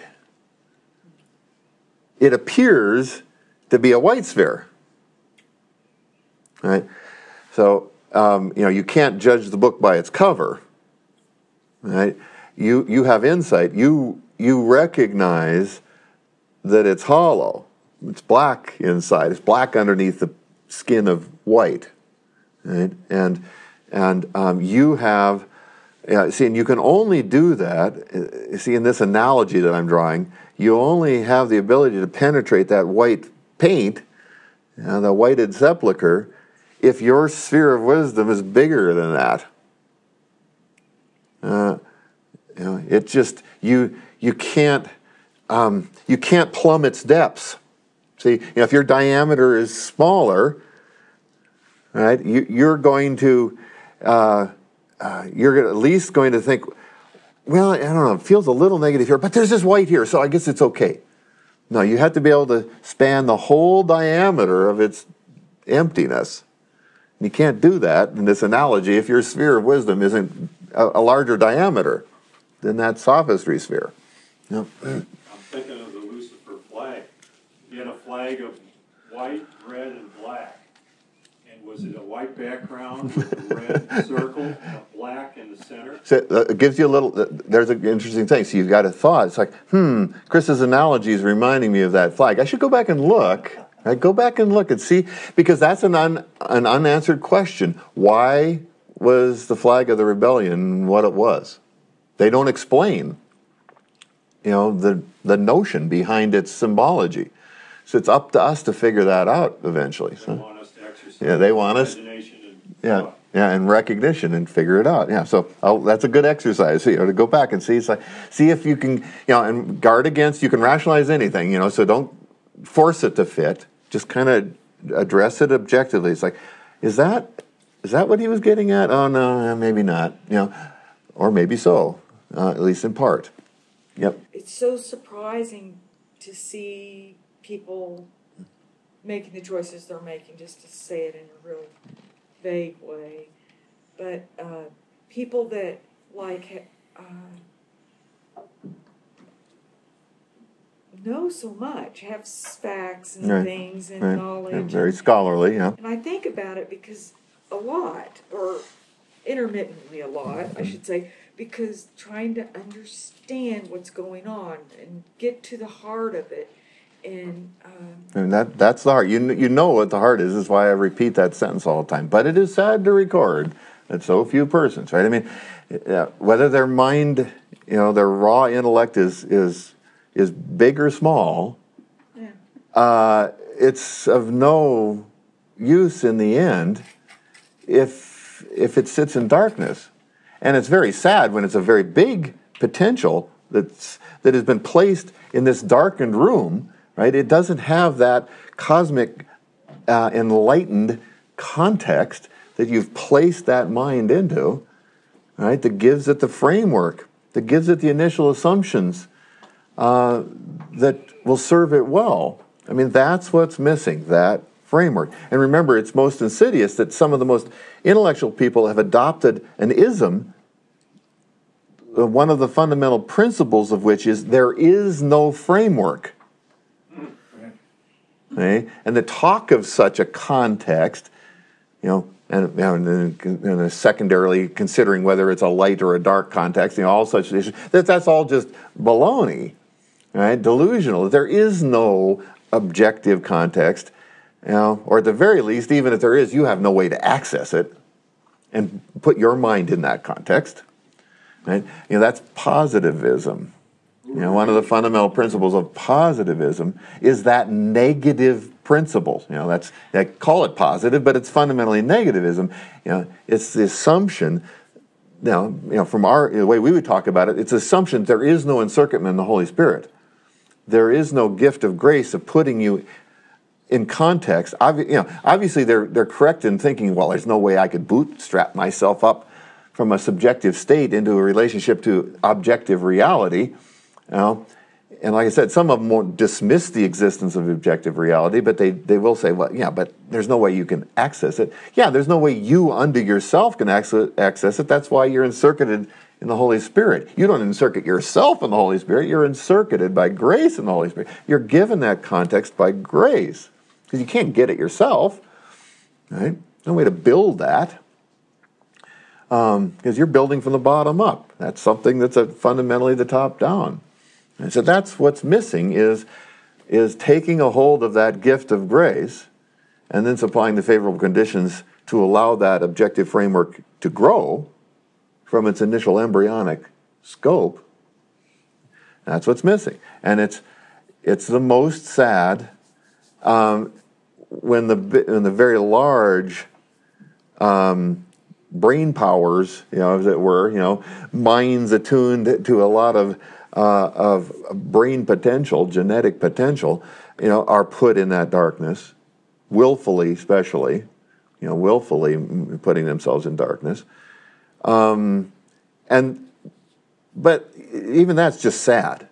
It appears to be a white sphere. Right? So, um, you know, you can't judge the book by its cover. Right? You you have insight. You you recognize that it's hollow. It's black inside. It's black underneath the skin of white. Right? And and um, you have Yeah, see, and you can only do that, uh, see, in this analogy that I'm drawing, you only have the ability to penetrate that white paint, you know, the whited sepulcher, if your sphere of wisdom is bigger than that. Uh, you know, it just, you you can't, um, you can't plumb its depths. See, you know, if your diameter is smaller, right, you, you're going to, uh, Uh, you're at least going to think, well, I don't know, it feels a little negative here, but there's this white here, so I guess it's okay. No, you have to be able to span the whole diameter of its emptiness. You can't do that in this analogy if your sphere of wisdom isn't a, a larger diameter than that sophistry sphere. Yep. I'm thinking of the Lucifer flag. You had a flag of white, red, and black. And was it a white background with a red circle and a black in the center? So uh, it gives you a little, uh, there's an interesting thing. So you've got a thought. It's like, hmm, Chris's analogy is reminding me of that flag. I should go back and look. Right? Go back and look and see, because that's an, un, an unanswered question. Why was the flag of the rebellion what it was? They don't explain, you know, the, the notion behind its symbology. So it's up to us to figure that out eventually. They So. want us to exercise Yeah, they want us- imagination and Yeah, thought. yeah, and recognition and figure it out. Yeah, so I'll, that's a good exercise, you know, to go back and see. It's like, see if you can, you know, and guard against. You can rationalize anything, you know. So don't force it to fit. Just kind of address it objectively. It's like, is that is that what he was getting at? Oh no, maybe not. You know, or maybe so, uh, at least in part. Yep. It's so surprising to see people making the choices they're making, just to say it in a real vague way. But uh, people that like uh, know so much, have facts and Right, things and Right. knowledge. Yeah, very scholarly. Yeah. And I think about it because a lot, or intermittently a lot, I should say, because trying to understand what's going on and get to the heart of it. And um, And that that's the heart. You kn- you know what the heart is. Is why I repeat that sentence all the time. But it is sad to record that so few persons, right? I mean, uh, whether their mind, you know, their raw intellect is is is big or small, yeah. uh, it's of no use in the end if if it sits in darkness. And it's very sad when it's a very big potential that's that has been placed in this darkened room. Right? It doesn't have that cosmic, uh, enlightened context that you've placed that mind into, right? That gives it the framework that gives it the initial assumptions uh, that will serve it well. I mean, that's what's missing, that framework. And remember, it's most insidious that some of the most intellectual people have adopted an ism, uh, one of the fundamental principles of which is there is no framework. Okay? And the talk of such a context, you know, and, and, and secondarily considering whether it's a light or a dark context, you know, all such issues, that, that's all just baloney, right? Delusional. There is no objective context, you know, or at the very least, even if there is, you have no way to access it and put your mind in that context, right? You know, that's positivism. You know, one of the fundamental principles of positivism is that negative principle. You know, that's, they call it positive, but it's fundamentally negativism. You know, it's the assumption, you know, you know, from our, the way we would talk about it, it's the assumption that there is no encirclement in the Holy Spirit. There is no gift of grace of putting you in context. Obvi- you know, obviously, they're, they're correct in thinking, well, there's no way I could bootstrap myself up from a subjective state into a relationship to objective reality. You know, and like I said, some of them won't dismiss the existence of objective reality, but they, they will say, well, yeah, but there's no way you can access it. Yeah, there's no way you unto yourself can access, access it. That's why you're encircuited in the Holy Spirit. You don't encircuit yourself in the Holy Spirit. You're encircuited by grace in the Holy Spirit. You're given that context by grace because you can't get it yourself, right? No way to build that. Because um, you're building from the bottom up. That's something that's a, fundamentally the top down. And so that's what's missing is, is taking a hold of that gift of grace and then supplying the favorable conditions to allow that objective framework to grow from its initial embryonic scope. That's what's missing. And it's, it's the most sad um, when, the, when the very large um, brain powers, you know, as it were, you know, minds attuned to a lot of uh, of brain potential, genetic potential, you know, are put in that darkness, willfully, especially, you know, willfully putting themselves in darkness, um, and but even that's just sad.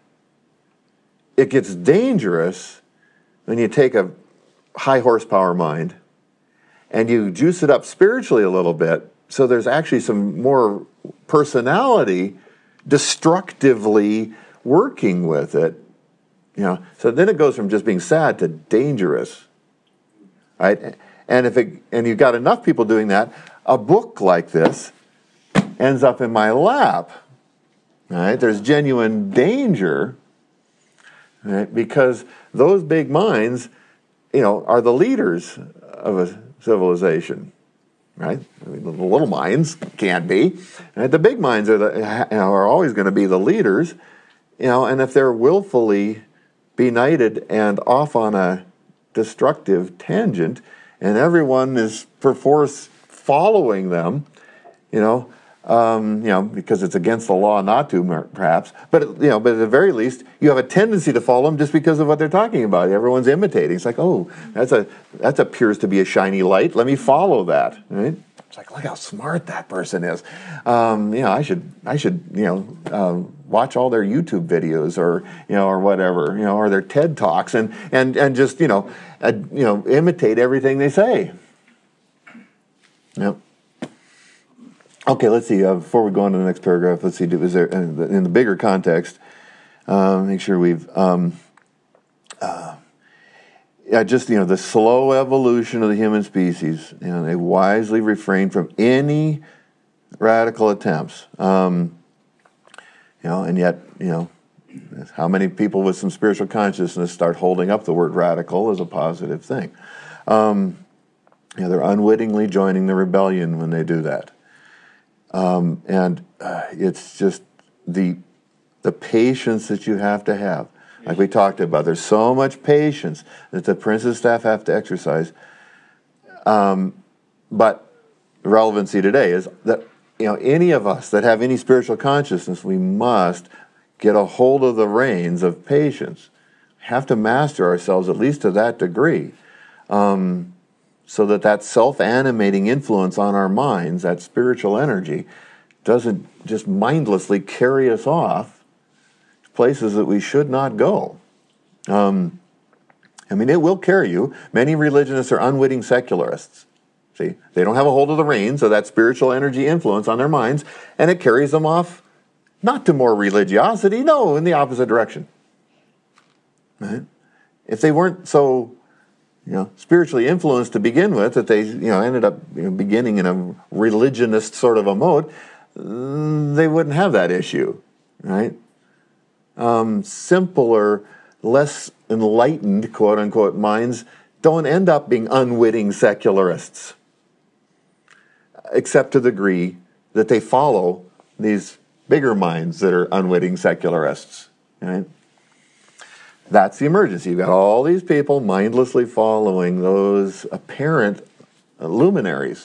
It gets dangerous when you take a high horsepower mind and you juice it up spiritually a little bit. So there's actually some more personality destructively working with it, you know. So then it goes from just being sad to dangerous, right? And if it, and you've got enough people doing that, a book like this ends up in my lap, right? There's genuine danger, right? Because those big minds, you know, are the leaders of a civilization. Right, I mean, the little minds can't be. Right? The big minds are the, you know, are always going to be the leaders, you know. And if they're willfully benighted and off on a destructive tangent, and everyone is perforce following them, you know, um, you know, because it's against the law not to, perhaps. But you know, but at the very least, you have a tendency to follow them just because of what they're talking about. Everyone's imitating. It's like, oh, that's a that appears to be a shiny light. Let me follow that. Right? It's like, look how smart that person is. Um, you know, I should I should you know uh, watch all their YouTube videos or you know or whatever you know or their TED Talks and and and just you know uh, you know imitate everything they say. Yep. Okay, let's see. Uh, before we go on to the next paragraph, let's see. Is there in the, in the bigger context? Uh, make sure we've um, uh, yeah, just you know the slow evolution of the human species. You know, they wisely refrain from any radical attempts. Um, you know, and yet you know, how many people with some spiritual consciousness start holding up the word radical as a positive thing? Um, you know, they're unwittingly joining the rebellion when they do that. Um, and uh, it's just the the patience that you have to have. Like we talked about, there's so much patience that the Prince's staff have to exercise. Um, but the relevancy today is that you know any of us that have any spiritual consciousness, we must get a hold of the reins of patience. We have to master ourselves at least to that degree. Um, so that that self-animating influence on our minds, that spiritual energy, doesn't just mindlessly carry us off to places that we should not go. Um, I mean, it will carry you. Many religionists are unwitting secularists. See, they don't have a hold of the reins of that spiritual energy influence on their minds, and it carries them off not to more religiosity, no, in the opposite direction. Right? If they weren't so, you know, spiritually influenced to begin with, that they, you know, ended up you know, beginning in a religionist sort of a mode, they wouldn't have that issue, right? Um, simpler, less enlightened, quote unquote, minds don't end up being unwitting secularists, except to the degree that they follow these bigger minds that are unwitting secularists, right? That's the emergency. You've got all these people mindlessly following those apparent luminaries,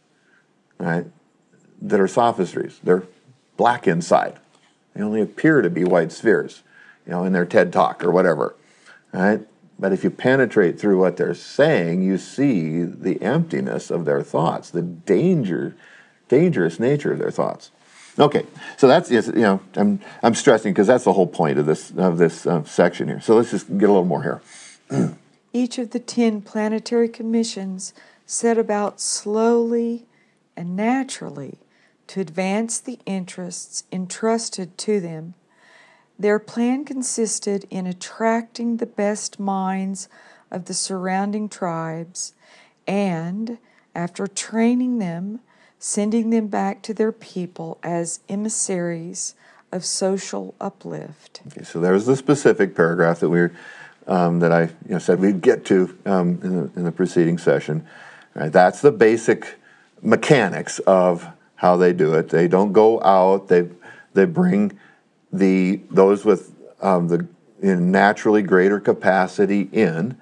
right, that are sophistries. They're black inside. They only appear to be white spheres, you know, in their TED Talk or whatever, right? But if you penetrate through what they're saying, you see the emptiness of their thoughts, the danger, dangerous nature of their thoughts. Okay, so that's, you know, I'm I'm stressing because that's the whole point of this of this uh, section here. So let's just get a little more here. Each of the ten planetary commissions set about slowly and naturally to advance the interests entrusted to them. Their plan consisted in attracting the best minds of the surrounding tribes and, after training them, sending them back to their people as emissaries of social uplift. Okay, so there's the specific paragraph that we um, that I you know, said we'd get to um, in, the, in the preceding session. Right, that's the basic mechanics of how they do it. They don't go out. They they bring the those with um, the in naturally greater capacity in,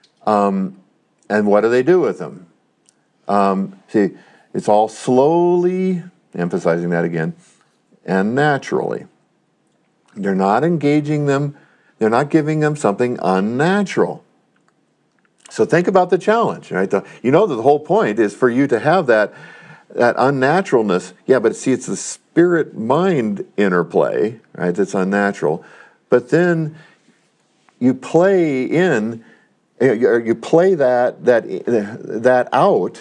um, and what do they do with them? Um, see. It's all slowly, emphasizing that again, and naturally. They're not engaging them, they're not giving them something unnatural. So think about the challenge, right? The, you know that the whole point is for you to have that, that unnaturalness. Yeah, but see, it's the spirit-mind interplay, right, that's unnatural. But then you play in, you play that, that, that out,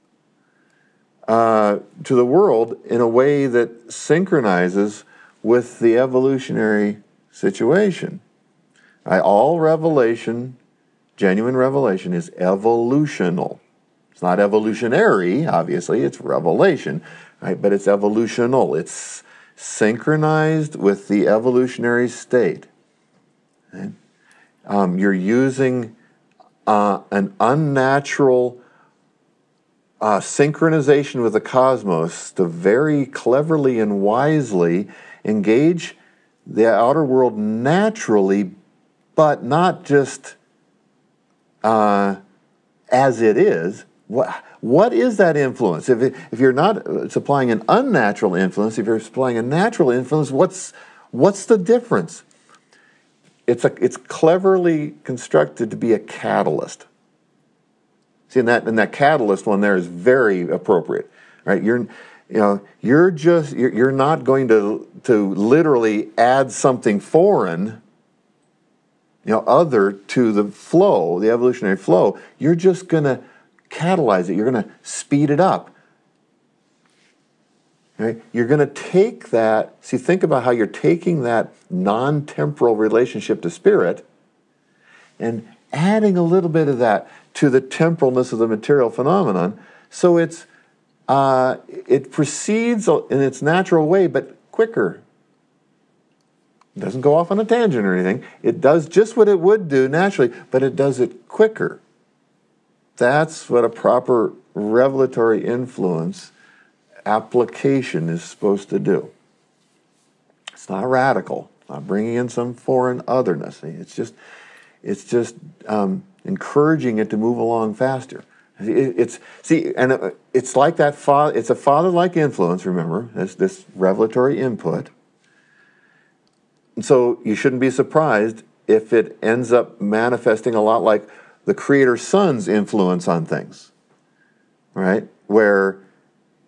Uh, to the world in a way that synchronizes with the evolutionary situation. Right? All revelation, genuine revelation, is evolutional. It's not evolutionary, obviously, it's revelation, right? But it's evolutional. It's synchronized with the evolutionary state. Right? Um, you're using uh, an unnatural Uh, synchronization with the cosmos to very cleverly and wisely engage the outer world naturally, but not just uh, as it is. What, what is that influence? If, it, if you're not supplying an unnatural influence, if you're supplying a natural influence, what's, what's the difference? It's, a, it's cleverly constructed to be a catalyst. See, and that and that catalyst one there is very appropriate, right? You're, you know, you're just you're, you're not going to to literally add something foreign, you know, other to the flow, the evolutionary flow. You're just going to catalyze it. You're going to speed it up. Right? You're going to take that. See, think about how you're taking that non-temporal relationship to spirit and adding a little bit of that to the temporalness of the material phenomenon, so it's uh, it proceeds in its natural way, but quicker. It doesn't go off on a tangent or anything. It does just what it would do naturally, but it does it quicker. That's what a proper revelatory influence application is supposed to do. It's not radical. It's not bringing in some foreign otherness. It's just, it's just um, encouraging it to move along faster. It, it's see, and it's like that. Father, it's a father-like influence. Remember, it's this revelatory input. And so you shouldn't be surprised if it ends up manifesting a lot like the Creator Son's influence on things, right? Where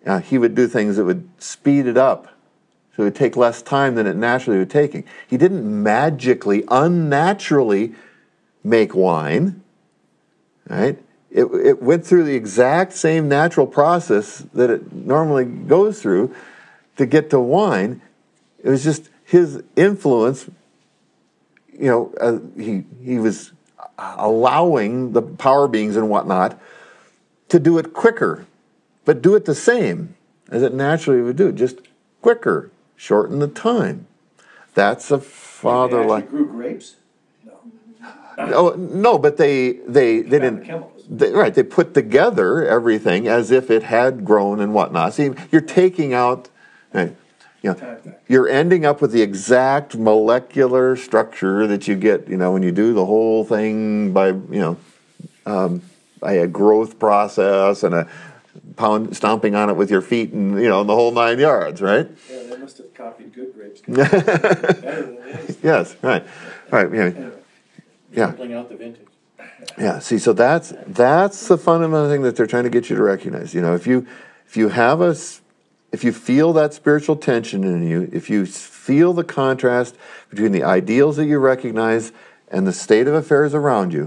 uh, he would do things that would speed it up, so it would take less time than it naturally would take. He didn't magically, unnaturally make wine, right? It, it went through the exact same natural process that it normally goes through to get to wine. It was just his influence, you know, uh, he, he was allowing the power beings and whatnot to do it quicker, but do it the same as it naturally would do, just quicker, shorten the time. That's a father They like. actually grew grapes? No. Oh, no, but they they they Found the didn't. chemicals. They, right, they put together everything as if it had grown and whatnot. See, you're taking out, right, you know, Time factor. you're ending up with the exact molecular structure that you get, you know, when you do the whole thing by, you know, um, by a growth process and a pound stomping on it with your feet and, you know, the whole nine yards, right? Yeah, they must have copied good grapes. 'Cause it's better than this. Yes, right, right, yeah. Anyway, Yeah. Sampling out the vintage. Yeah, see, so that's that's the fundamental thing that they're trying to get you to recognize. You know, if you if you have a s- if you feel that spiritual tension in you, if you s- feel the contrast between the ideals that you recognize and the state of affairs around you,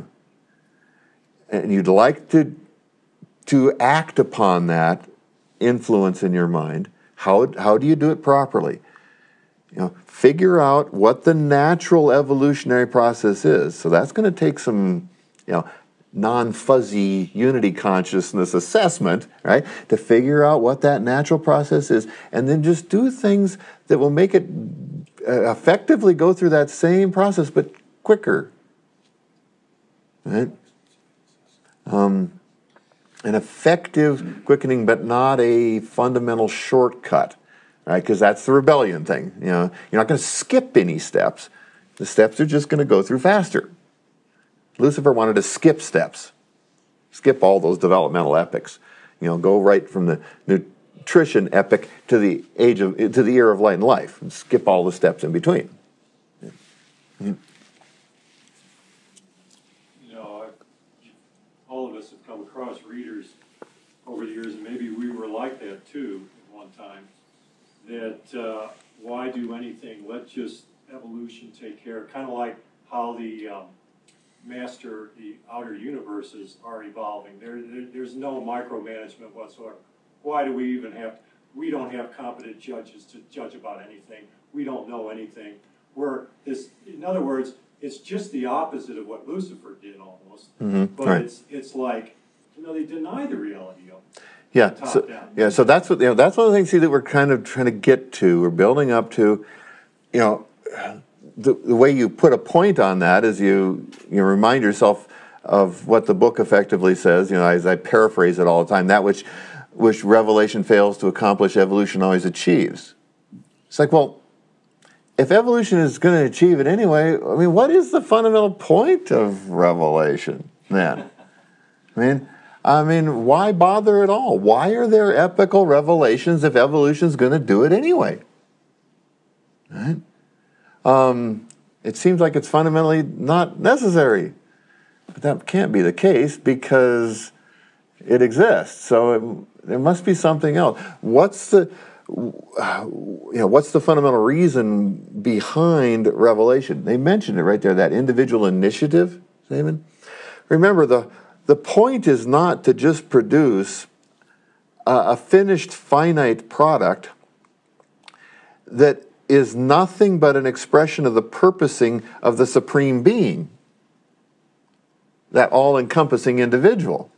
and you'd like to to act upon that influence in your mind, how how do you do it properly? You know, figure out what the natural evolutionary process is. So that's going to take some, you know, non-fuzzy unity consciousness assessment, right? To figure out what that natural process is, and then just do things that will make it uh, effectively go through that same process, but quicker. Right? Um, an effective quickening, but not a fundamental shortcut. Right, because that's the rebellion thing. You know, you're not going to skip any steps. The steps are just going to go through faster. Lucifer wanted to skip steps, skip all those developmental epics. You know, go right from the nutrition epic to the age of to the era of light and life, and skip all the steps in between. You know, I, all of us have come across readers over the years, and maybe we were like that too at one time, that uh, why do anything, let just evolution take care, kind of like how the um, master, the outer universes are evolving. There, there, there's no micromanagement whatsoever. Why do we even have, we don't have competent judges to judge about anything. We don't know anything. We're this, in other words, it's just the opposite of what Lucifer did almost. Mm-hmm, but right. it's it's like, you know, they deny the reality of it. Yeah, Top so, down. yeah. So that's what you know. That's one of the things see, that we're kind of trying to get to. We're building up to, you know, the, the way you put a point on that is you you remind yourself of what the book effectively says. You know, as I paraphrase it all the time, that which which revelation fails to accomplish, evolution always achieves. It's like, well, if evolution is going to achieve it anyway, I mean, what is the fundamental point of revelation then? I mean. I mean, why bother at all? Why are there epical revelations if evolution's going to do it anyway? Right? Um, it seems like it's fundamentally not necessary. But that can't be the case because it exists. So it, there must be something else. What's the, you know, what's the fundamental reason behind revelation? They mentioned it right there, that individual initiative, Simon. Remember, the The point is not to just produce a, a finished finite product that is nothing but an expression of the purposing of the Supreme Being, that all-encompassing individual.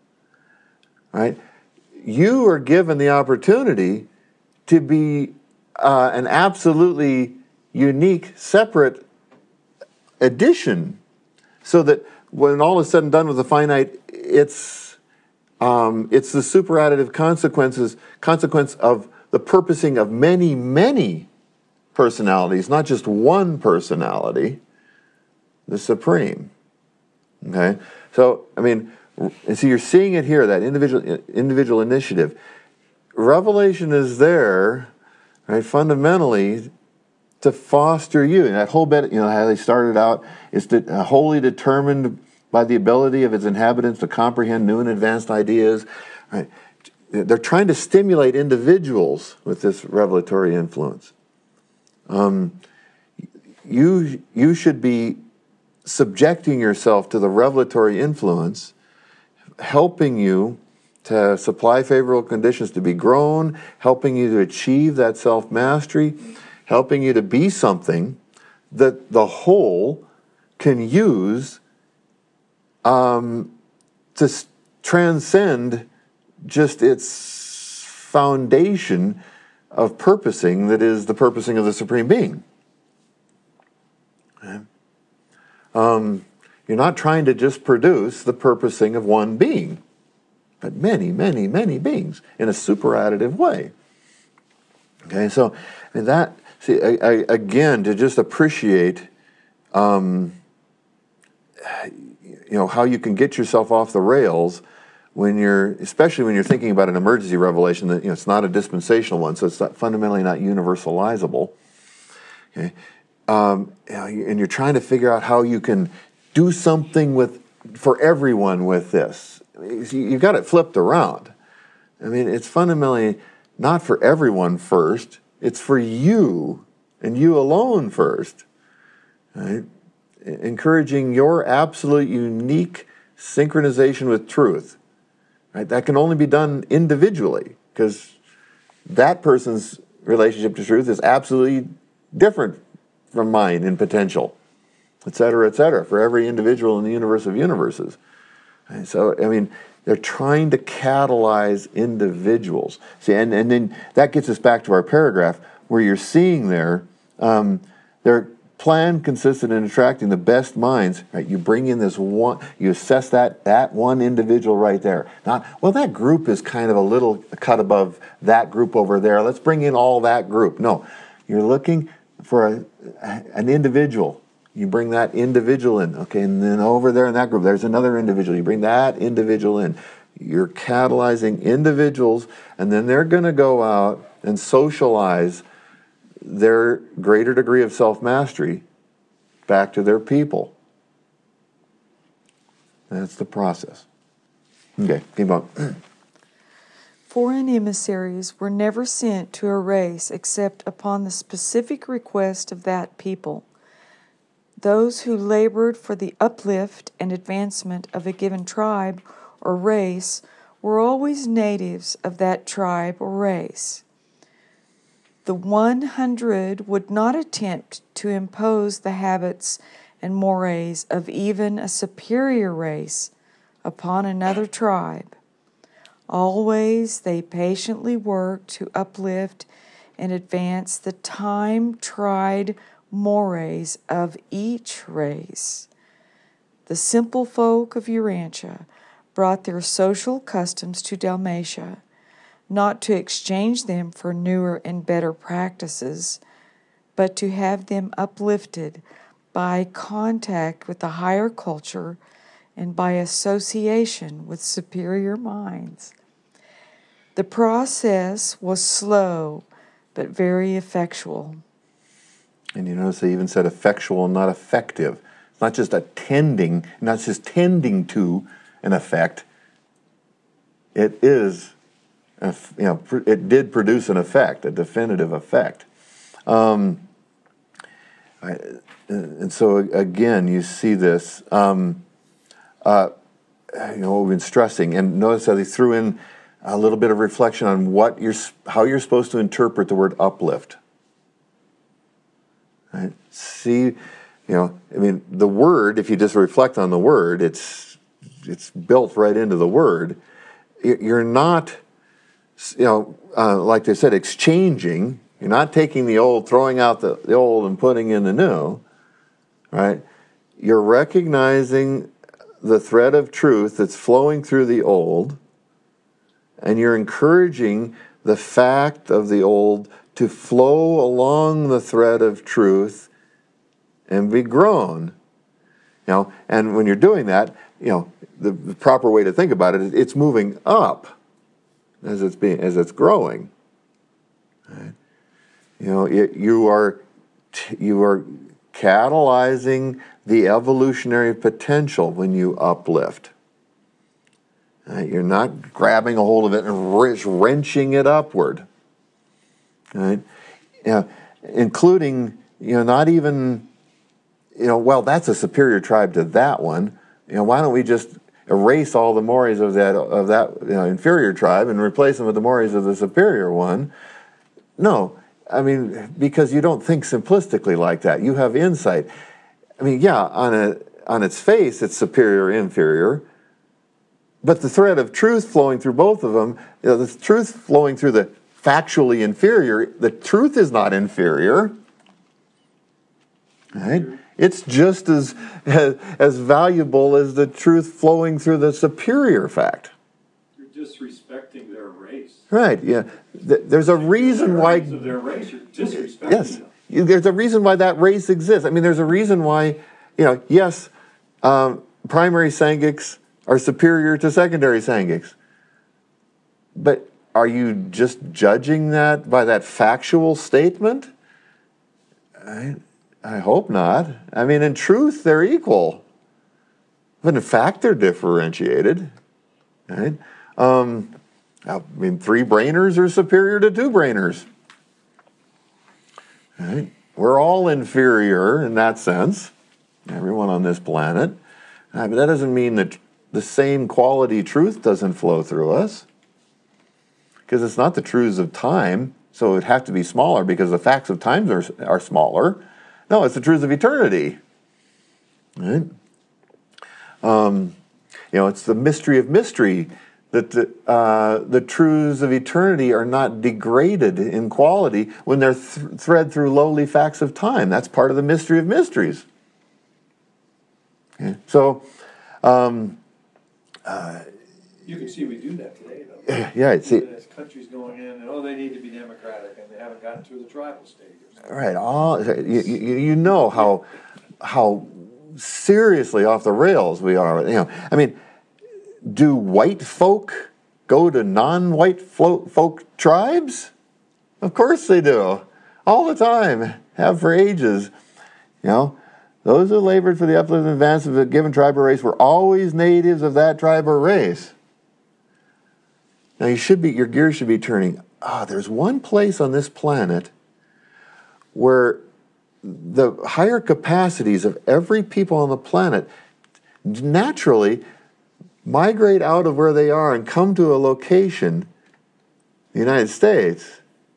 Right? You are given the opportunity to be uh, an absolutely unique, separate addition, so that when all is said and done with the finite, it's um, it's the superadditive consequences consequence of the purposing of many, many personalities, not just one personality, the Supreme. Okay, so I mean, and so you're seeing it here, that individual individual initiative. Revelation is there, right? Fundamentally, to foster you. And that whole bit, you know, how they started out, is to, uh, wholly determined by the ability of its inhabitants to comprehend new and advanced ideas. Right? they're trying to stimulate individuals with this revelatory influence. Um, you, you should be subjecting yourself to the revelatory influence, helping you to supply favorable conditions to be grown, helping you to achieve that self-mastery, helping you to be something that the whole can use um, to s- transcend just its foundation of purposing, that is the purposing of the Supreme Being. Okay? Um, you're not trying to just produce the purposing of one being, but many, many, many beings in a superadditive way. Okay, so I mean, that, see, I, I, again, to just appreciate, um, you know, how you can get yourself off the rails when you're, especially when you're thinking about an emergency revelation that, you know, it's not a dispensational one, so it's not, fundamentally not universalizable. Okay, um, you know, and you're trying to figure out how you can do something with for everyone with this. You've got it flipped around. I mean, it's fundamentally not for everyone first. It's for you and you alone first. Right? Encouraging your absolute unique synchronization with truth. Right? That can only be done individually, because that person's relationship to truth is absolutely different from mine in potential, et cetera, et cetera, for every individual in the universe of universes. Right? So, I mean, they're trying to catalyze individuals. See, and, and then that gets us back to our paragraph where you're seeing there, um, their plan consisted in attracting the best minds. Right? You bring in this one, you assess that, that one individual right there. Not, well, that group is kind of a little cut above that group over there. Let's bring in all that group. No, you're looking for a, an individual. You bring that individual in, okay, and then over there in that group, there's another individual. You bring that individual in. You're catalyzing individuals, and then they're going to go out and socialize their greater degree of self-mastery back to their people. That's the process. Okay, keep on. Foreign emissaries were never sent to a race except upon the specific request of that people. Those who labored for the uplift and advancement of a given tribe or race were always natives of that tribe or race. The one hundred would not attempt to impose the habits and mores of even a superior race upon another tribe. Always they patiently worked to uplift and advance the time-tried mores of each race. The simple folk of Urantia brought their social customs to Dalmatia, not to exchange them for newer and better practices, but to have them uplifted by contact with the higher culture and by association with superior minds. The process was slow, but very effectual. And you notice they even said effectual, not effective. It's not just attending, not just tending to an effect. It is, you know, it did produce an effect, a definitive effect. Um, I, and so again, you see this. Um, uh, you know, what we've been stressing, and notice how they threw in a little bit of reflection on what you're, how you're supposed to interpret the word uplift. Right? See, you know, I mean, the word, if you just reflect on the word, it's it's built right into the word. You're not, you know, uh, like they said, exchanging. You're not taking the old, throwing out the, the old and putting in the new, right? You're recognizing the thread of truth that's flowing through the old, and you're encouraging the fact of the old to flow along the thread of truth and be grown. You know, and when you're doing that, you know, the, the proper way to think about it is it's moving up as it's being as it's growing. Right? You know, it, you are you are catalyzing the evolutionary potential when you uplift. Uh, you're not grabbing a hold of it and wrench- wrenching it upward. Right? Yeah, including, you know, not even, you know, well, that's a superior tribe to that one. You know, why don't we just erase all the mores of that of that you know, inferior tribe and replace them with the mores of the superior one? No, I mean, because you don't think simplistically like that. You have insight. I mean, yeah, on a on its face, it's superior, inferior. But the thread of truth flowing through both of them, you know, the truth flowing through the factually inferior, the truth is not inferior. Right? It's just as, as, as valuable as the truth flowing through the superior fact. You're disrespecting their race. Right, yeah. There's a reason why... Of their race, you're disrespecting yes, them. there's a reason why that race exists. I mean, there's a reason why, you know, yes, um, primary Sangiks are superior to secondary Sangiks. But are you just judging that by that factual statement? I, I hope not. I mean, in truth, they're equal. But in fact, they're differentiated. Right? Um, I mean, three-brainers are superior to two-brainers. Right? We're all inferior in that sense, everyone on this planet. Uh, but that doesn't mean that the same quality truth doesn't flow through us. Because it's not the truths of time, so it would have to be smaller because the facts of time are, are smaller. No, it's the truths of eternity. Right? Um, you know, it's the mystery of mystery that the, uh, the truths of eternity are not degraded in quality when they're th- thread through lowly facts of time. That's part of the mystery of mysteries. Okay? So, um, uh, You can see we do that today, though. yeah, see, There's countries going in and, oh, they need to be democratic, and they haven't gotten through the tribal stages. right. All you, you, you know how how seriously off the rails we are. You know, I mean, do white folk go to non-white flo- folk tribes? Of course they do, all the time. Have for ages. You know, those who labored for the uplift and advance of a given tribe or race were always natives of that tribe or race. Now you should be, your gears should be turning. Ah, there's one place on this planet where the higher capacities of every people on the planet naturally migrate out of where they are and come to a location, the United States.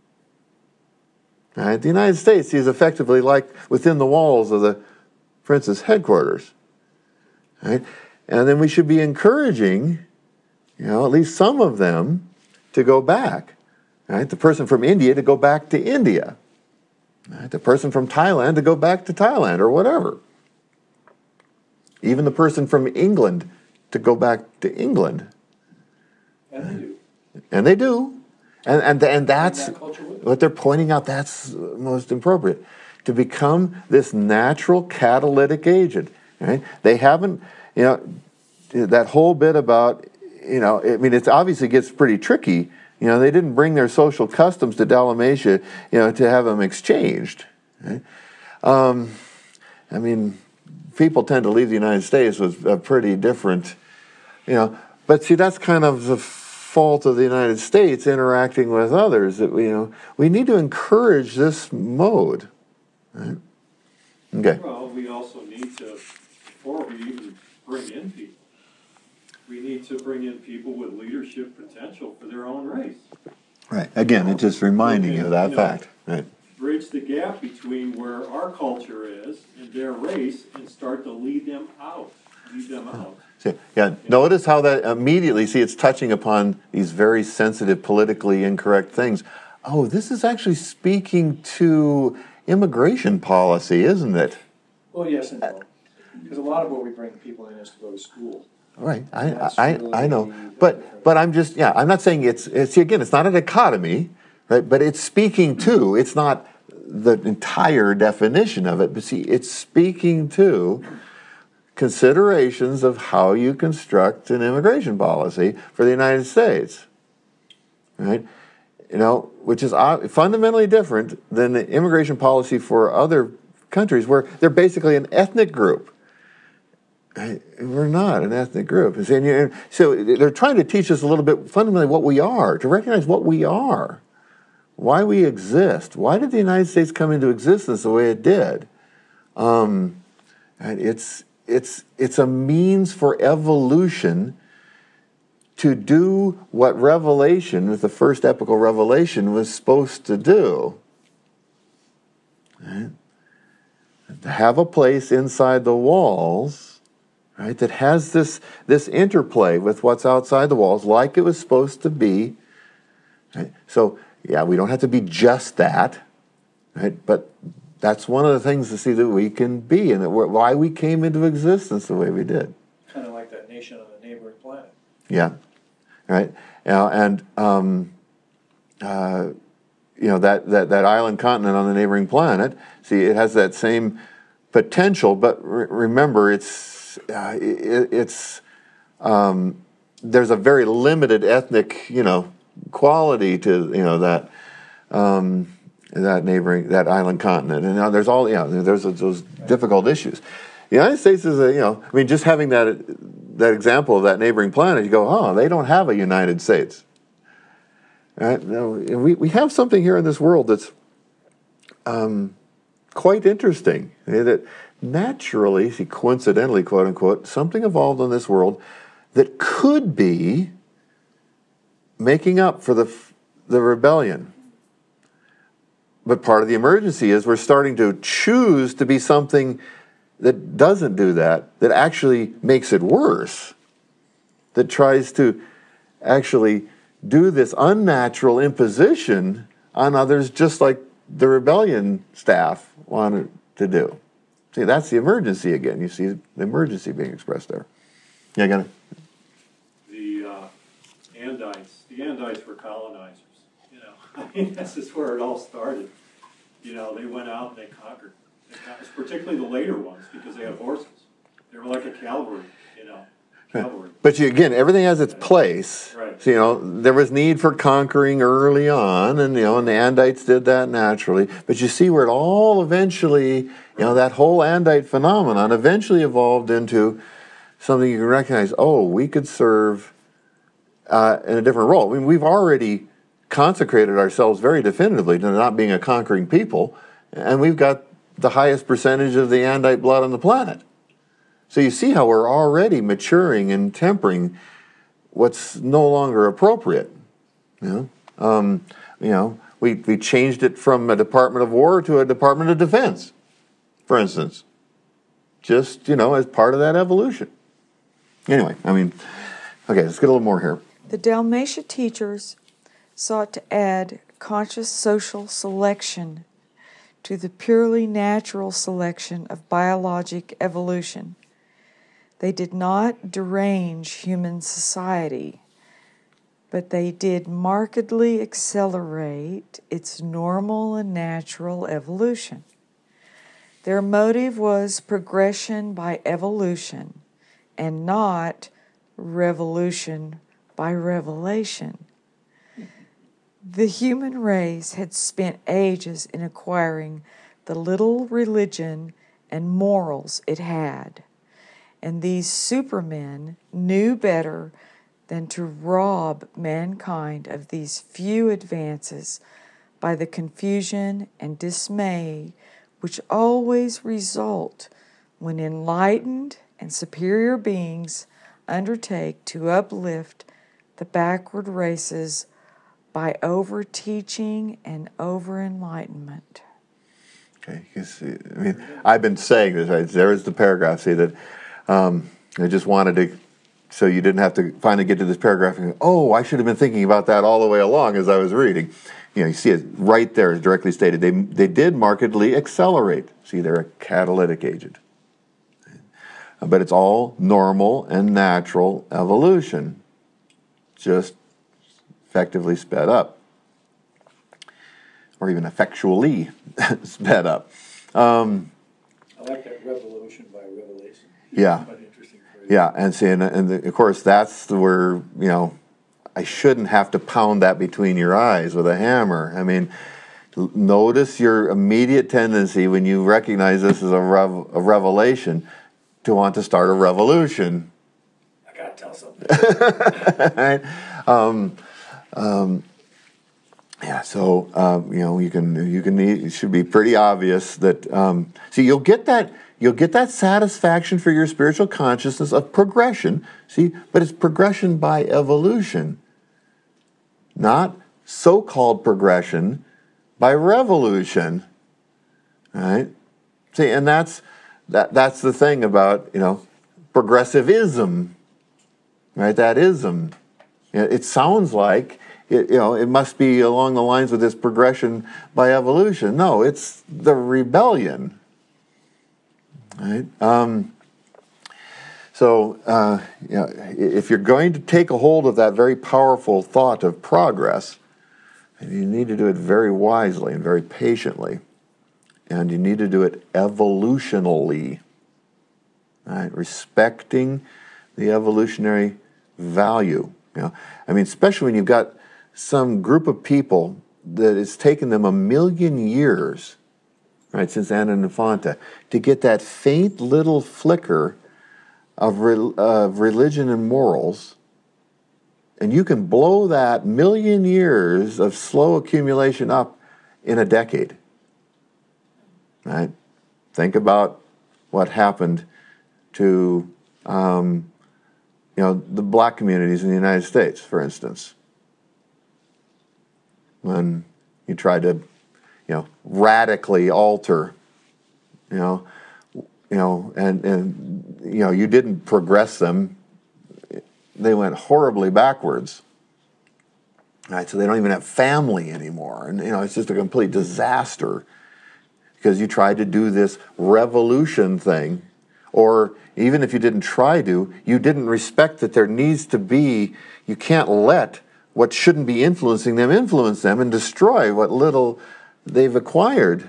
Right? The United States is effectively like within the walls of the Prince's headquarters. Right? And then we should be encouraging, you know, at least some of them to go back. Right? The person from India to go back to India. Right? The person from Thailand to go back to Thailand or whatever. Even the person from England to go back to England. And they do. And they do. And, and, and that's that culture with it. what they're pointing out, that's most appropriate. To become this natural catalytic agent. Right? They haven't, you know, that whole bit about, you know, I mean, it obviously gets pretty tricky. You know, they didn't bring their social customs to Dalmatia, you know, to have them exchanged. Right? Um, I mean, people tend to leave the United States with a pretty different, you know, but see, that's kind of the fault of the United States interacting with others. That we, you know, we need to encourage this mode. Right? Okay. Well, we also need to, before we even bring in people, we need to bring in people with leadership potential for their own race. Right. Again, it's just reminding you of that You know, fact. Right. Bridge the gap between where our culture is and their race and start to lead them out. Lead them out. So, yeah. Notice how that immediately, see, it's touching upon these very sensitive, politically incorrect things. Oh, this is actually speaking to immigration policy, isn't it? Well, yes and no. Because a lot of what we bring people in is to go to school. Right, I, That's I, really I know, the but difference. but I'm just yeah, I'm not saying it's, it's see again, it's not a dichotomy, right? But it's speaking to, it's not the entire definition of it, but see, it's speaking to considerations of how you construct an immigration policy for the United States, right? You know, which is fundamentally different than the immigration policy for other countries where they're basically an ethnic group. We're not an ethnic group. And so they're trying to teach us a little bit fundamentally what we are, to recognize what we are, why we exist. Why did the United States come into existence the way it did? Um, and it's it's it's a means for evolution to do what Revelation, with the first epical revelation, was supposed to do. Right? To have a place inside the walls, right, that has this, this interplay with what's outside the walls, like it was supposed to be. Right? So, yeah, we don't have to be just that, right? But that's one of the things to see that we can be, and that we're, why we came into existence the way we did. Kind of like that nation on a neighboring planet. Yeah, right. Now, and um, uh, you know that, that that island continent on the neighboring planet. See, it has that same potential, but re- remember, it's uh, it, it's um, there's a very limited ethnic, you know, quality to you know that um, that neighboring that island continent, and now there's all you know there's those difficult issues. The United States is a you know I mean just having that that example of that neighboring planet, you go, oh, they don't have a United States. Right? No, we we have something here in this world that's um, quite interesting. That naturally, see, coincidentally, quote unquote, something evolved in this world that could be making up for the the rebellion. But part of the emergency is we're starting to choose to be something that doesn't do that, that actually makes it worse, that tries to actually do this unnatural imposition on others, just like the rebellion staff wanted to do. See, that's the emergency again. You see the emergency being expressed there. Yeah, got it. The uh, Andites, the Andites were colonizers. You know, I mean, this is where it all started. You know, they went out and they conquered. They conquered, particularly the later ones, because they had horses. They were like a cavalry. You know. Cavalry. But you, again, everything has its place. Right. So, you know, there was need for conquering early on, and you know, and the Andites did that naturally. But you see where it all eventually, you know, that whole Andite phenomenon eventually evolved into something you can recognize. Oh, we could serve uh, in a different role. I mean, we've already consecrated ourselves very definitively to not being a conquering people, and we've got the highest percentage of the Andite blood on the planet. So you see how we're already maturing and tempering what's no longer appropriate. You know, um, you know, we we changed it from a Department of War to a Department of Defense, for instance, just you know as part of that evolution. Anyway, I mean, okay, let's get a little more here. The Dalmatia teachers sought to add conscious social selection to the purely natural selection of biologic evolution. They did not derange human society, but they did markedly accelerate its normal and natural evolution. Their motive was progression by evolution and not revolution by revelation. The human race had spent ages in acquiring the little religion and morals it had. And these supermen knew better than to rob mankind of these few advances by the confusion and dismay which always result when enlightened and superior beings undertake to uplift the backward races by over-teaching and over-enlightenment. Okay, you see, I mean, I've been saying this, right? There is the paragraph, see, that Um, I just wanted to, so you didn't have to finally get to this paragraph and go, oh, I should have been thinking about that all the way along as I was reading. You know, you see it right there, is directly stated. They they did markedly accelerate. See, they're a catalytic agent. But it's all normal and natural evolution, just effectively sped up, or even effectually sped up. Um, I like that revolution by revelation. Yeah, Quite interesting phrase. yeah, and see, and, and the, of course, that's where you know I shouldn't have to pound that between your eyes with a hammer. I mean, l- notice your immediate tendency when you recognize this as a, rev- a revelation. to want to start a revolution. I gotta tell something. Right? Um, um, yeah, so um, you know you can you can it should be pretty obvious that um, see you'll get that you'll get that satisfaction for your spiritual consciousness of progression. See, but it's progression by evolution, not so-called progression by revolution. Right? See, and that's that that's the thing about you know progressivism. Right? That ism. It sounds like it, you know it must be along the lines of this progression by evolution. No, it's the rebellion. Right? Um, so, uh, you know, if you're going to take a hold of that very powerful thought of progress, you need to do it very wisely and very patiently, and you need to do it evolutionally. Right? Respecting the evolutionary value. You know, I mean, especially when you've got some group of people that it's taken them a million years, right, since Anna Nefanta, to get that faint little flicker of, re- of religion and morals, and you can blow that million years of slow accumulation up in a decade. Right? Think about what happened to um, you know, the black communities in the United States, for instance, when you try to, you know, radically alter, you know, you know, and and you know, you didn't progress them; they went horribly backwards. Right, so they don't even have family anymore, and you know, it's just a complete disaster because you tried to do this revolution thing. Or even if you didn't try to, you didn't respect that there needs to be, you can't let what shouldn't be influencing them influence them and destroy what little they've acquired.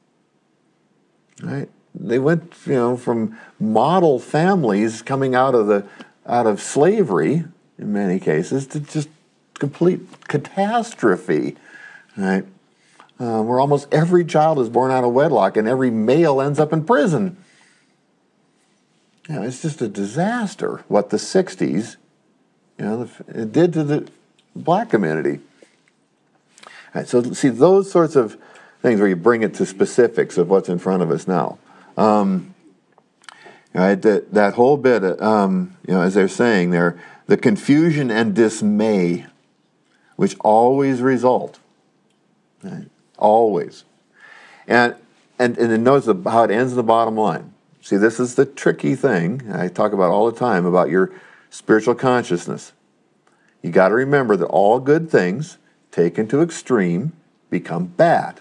Right? They went, you know, from model families coming out of the out of slavery in many cases to just complete catastrophe. Right? Uh, where almost every child is born out of wedlock and every male ends up in prison. You know, it's just a disaster what the sixties, you know, it did to the black community. All right, so see those sorts of things where you bring it to specifics of what's in front of us now. Um, right, that that whole bit, um, you know, as they're saying there, the confusion and dismay, which always result, right, always, and and and it knows how it ends in the bottom line. See, this is the tricky thing I talk about all the time about your spiritual consciousness. You got to remember that all good things taken to extreme become bad.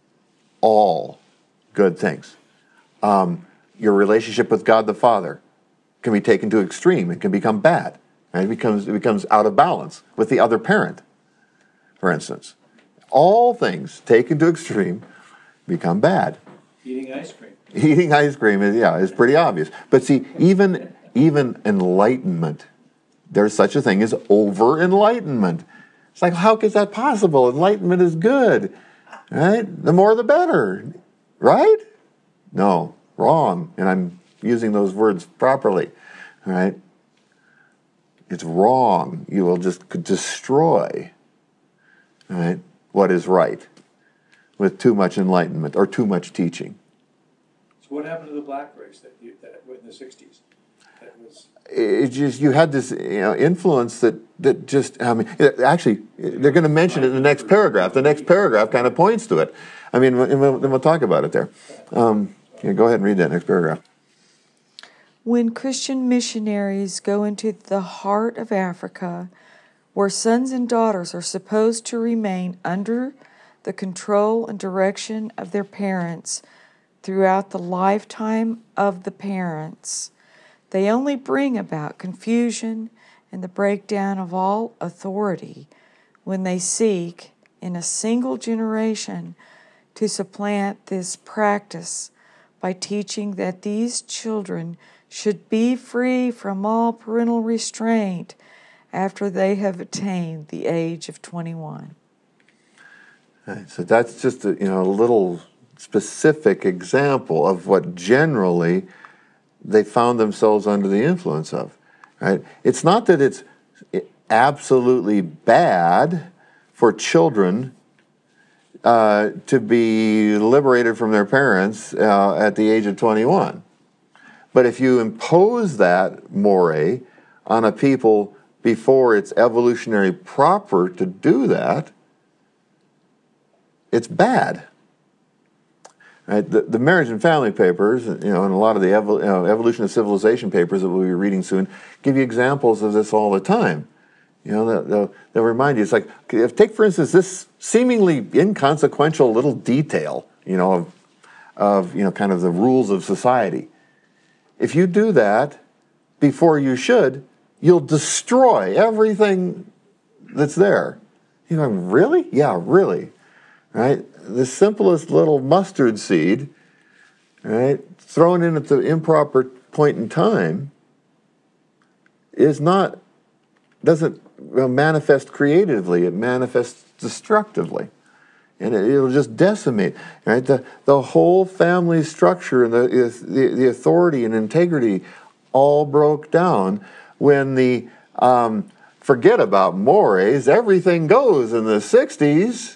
All good things. Um, your relationship with God the Father can be taken to extreme. It can become bad. Right? It becomes it becomes out of balance with the other parent, for instance. All things taken to extreme become bad. Eating ice cream. Eating ice cream is yeah is pretty obvious. But see, even even enlightenment, there's such a thing as over enlightenment. It's like, how is that possible? Enlightenment is good, right? The more the better, right? No, wrong. And I'm using those words properly, right? It's wrong. You will just destroy, right, what is right with too much enlightenment or too much teaching. So what happened to the black race that, you, that in the sixties? That was It just you had this you know influence that that just I mean actually they're going to mention it in the next paragraph. The next paragraph kind of points to it. I mean, and we'll, then we'll talk about it there. Um, yeah, go ahead and read that next paragraph. When Christian missionaries go into the heart of Africa, where sons and daughters are supposed to remain under the control and direction of their parents throughout the lifetime of the parents, they only bring about confusion and the breakdown of all authority when they seek, in a single generation, to supplant this practice by teaching that these children should be free from all parental restraint after they have attained the age of twenty-one. Right, so that's just a, you know a little specific example of what generally they found themselves under the influence of. Right? It's not that it's absolutely bad for children uh, to be liberated from their parents uh, at the age of twenty-one. But if you impose that mores on a people before it's evolutionary proper to do that, it's bad. Right? The, the Marriage and Family Papers, you know, and a lot of the evol- you know, Evolution of Civilization papers that we'll be reading soon, give you examples of this all the time. You know, they'll, they'll, they'll remind you. It's like, if, take for instance this seemingly inconsequential little detail, you know, of, of you know, kind of the rules of society. If you do that before you should, you'll destroy everything that's there. You know, really? Yeah, really. Right? The simplest little mustard seed, right, thrown in at the improper point in time is not, doesn't manifest creatively, it manifests destructively. And it, it'll just decimate. Right? The, the whole family structure and the, the, the authority and integrity all broke down when the, um, forget about mores, everything goes in the sixties,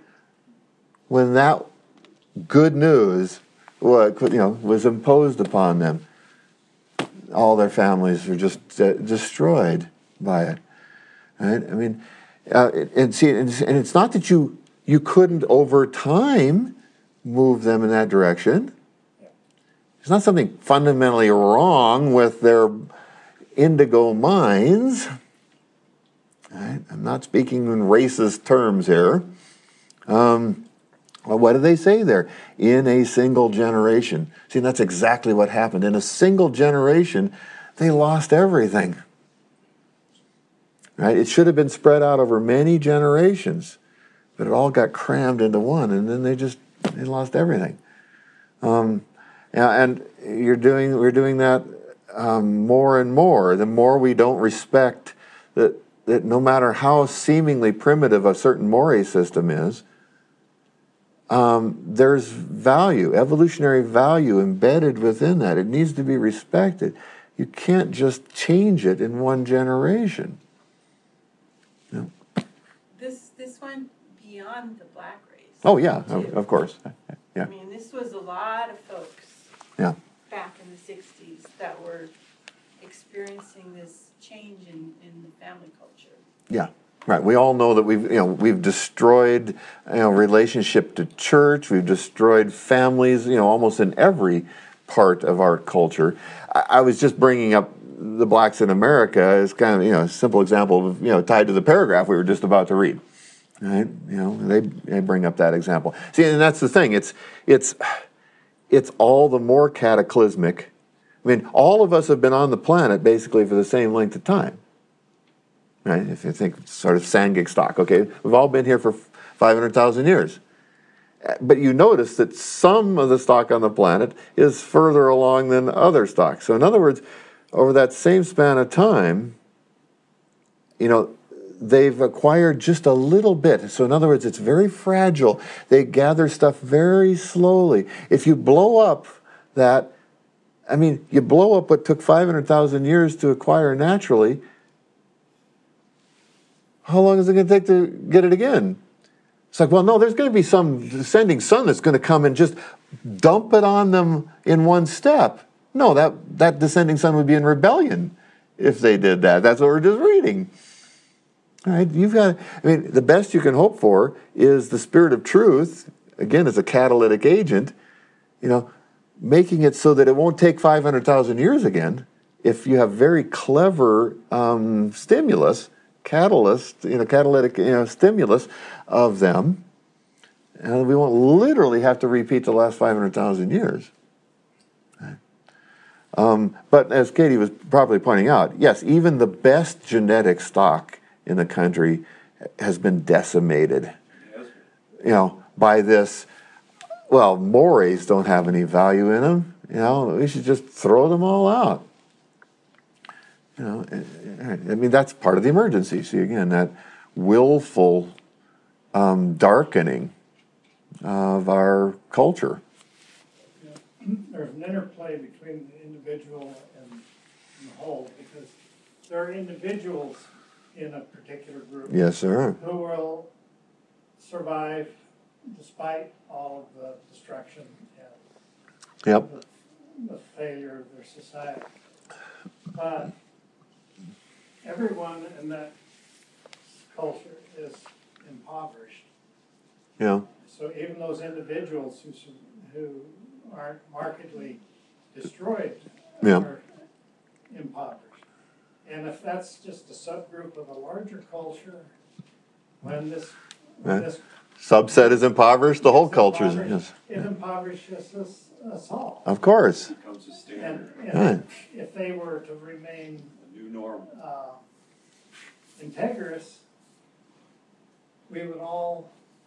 when that good news was, you know, was imposed upon them. All their families were just uh, destroyed by it. Right? I mean, uh, and see, and it's not that you you couldn't over time move them in that direction. There's not something fundamentally wrong with their indigo minds. Right? I'm not speaking in racist terms here. Um, well, what do they say there? In a single generation. See, that's exactly what happened. In a single generation, they lost everything. Right? It should have been spread out over many generations, but it all got crammed into one, and then they just they lost everything. Um, and you're doing we're doing that um, more and more. The more we don't respect that that no matter how seemingly primitive a certain mores system is, um, there's value, evolutionary value embedded within that. It needs to be respected. You can't just change it in one generation. No. This this went beyond the black race. Oh yeah, of, of course. Yeah. I mean, this was a lot of folks. Yeah. Back in the sixties that were experiencing this change in, in the family culture. Yeah, right. We all know that we've you know we've destroyed you know relationship to church. We've destroyed families. You know, almost in every part of our culture. I, I was just bringing up the blacks in America as kind of you know a simple example of you know tied to the paragraph we were just about to read. Right? You know, they they bring up that example. See, and that's the thing. It's it's it's all the more cataclysmic. I mean, all of us have been on the planet basically for the same length of time. Right? If you think sort of Sangig stock, okay, we've all been here for five hundred thousand years. But you notice that some of the stock on the planet is further along than other stock. So in other words, over that same span of time, you know, they've acquired just a little bit. So in other words, it's very fragile. They gather stuff very slowly. If you blow up that, I mean, you blow up what took five hundred thousand years to acquire naturally, how long is it going to take to get it again? It's like, well, no, there's going to be some descending sun that's going to come and just dump it on them in one step. No, that, that descending sun would be in rebellion if they did that. That's what we're just reading. All right, you've got, I mean, the best you can hope for is the Spirit of truth, again, as a catalytic agent, you know, making it so that it won't take five hundred thousand years again if you have very clever um, stimulus, catalyst, you know, catalytic you know, stimulus of them, and we won't literally have to repeat the last five hundred thousand years. Right. Um, but as Katie was properly pointing out, yes, even the best genetic stock in the country has been decimated, yes. you know, by this. Well, mores don't have any value in them. You know, we should just throw them all out. You know, I mean, that's part of the emergency. See, again, that willful um, darkening of our culture. there's an interplay between the individual and, and the whole, because there are individuals in a particular group Yes, there are. who will survive despite all of the destruction and Yep. the, the failure of their society. But everyone in that culture is impoverished. Yeah. So even those individuals who su- who aren't markedly destroyed Yeah. are impoverished. And if that's just a subgroup of a larger culture, when this, when Right. this Subset is impoverished, the whole gets culture is. impoverished, Yes. it impoverishes us, us all. Of course. Becomes a And, standard, and Right. if they were to remain a new norm. uh, integrous, we would all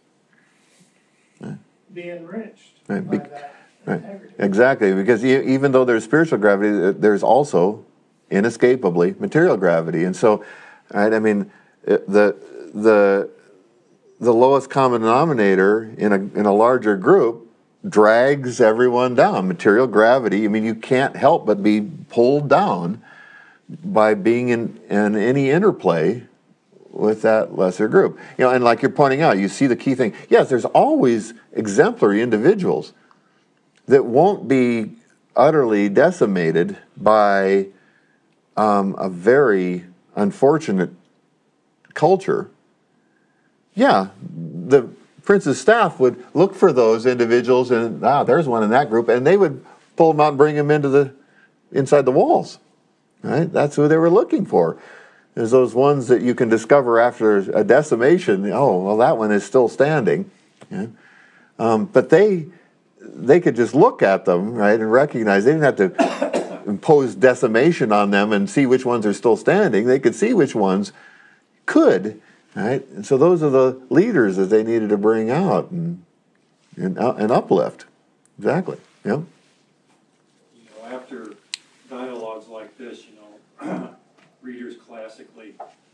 Right. be enriched Right. by Be- that right. integrity. Exactly, because e- even though there's spiritual gravity, uh, there's also inescapably material gravity, and so, right? I mean, it- the the the lowest common denominator in a in a larger group drags everyone down. Material gravity. I mean, you can't help but be pulled down by being in, in any interplay with that lesser group. You know, and like you're pointing out, you see the key thing. Yes, there's always exemplary individuals that won't be utterly decimated by um, a very unfortunate culture. Yeah, the prince's staff would look for those individuals, and ah, there's one in that group, and they would pull them out and bring them into the inside the walls. Right? That's who they were looking for. Is those ones that you can discover after a decimation. Oh, well, that one is still standing. Yeah. Um, but they they could just look at them, right, and recognize. They didn't have to impose decimation on them and see which ones are still standing. They could see which ones could, right? And so those are the leaders that they needed to bring out and and, uh, and uplift. Exactly. Yeah. You know, after dialogues like this, you know, readers classically,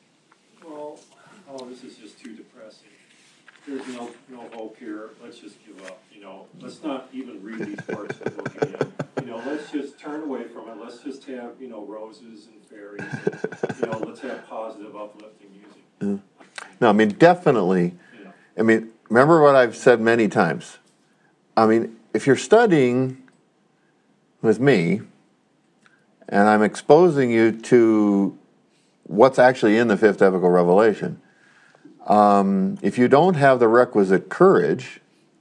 well, oh, this is just too depressing. There's no no hope here. Let's just give up. You know, let's not even read these parts of the book again. You know, let's just turn away from it. Let's just have, you know, roses and fairies. And, you know, let's have positive, uplifting music. Yeah. No, I mean, definitely. You know, I mean, remember what I've said many times. I mean, if you're studying with me, and I'm exposing you to what's actually in the fifth epical revelation, um, if you don't have the requisite courage,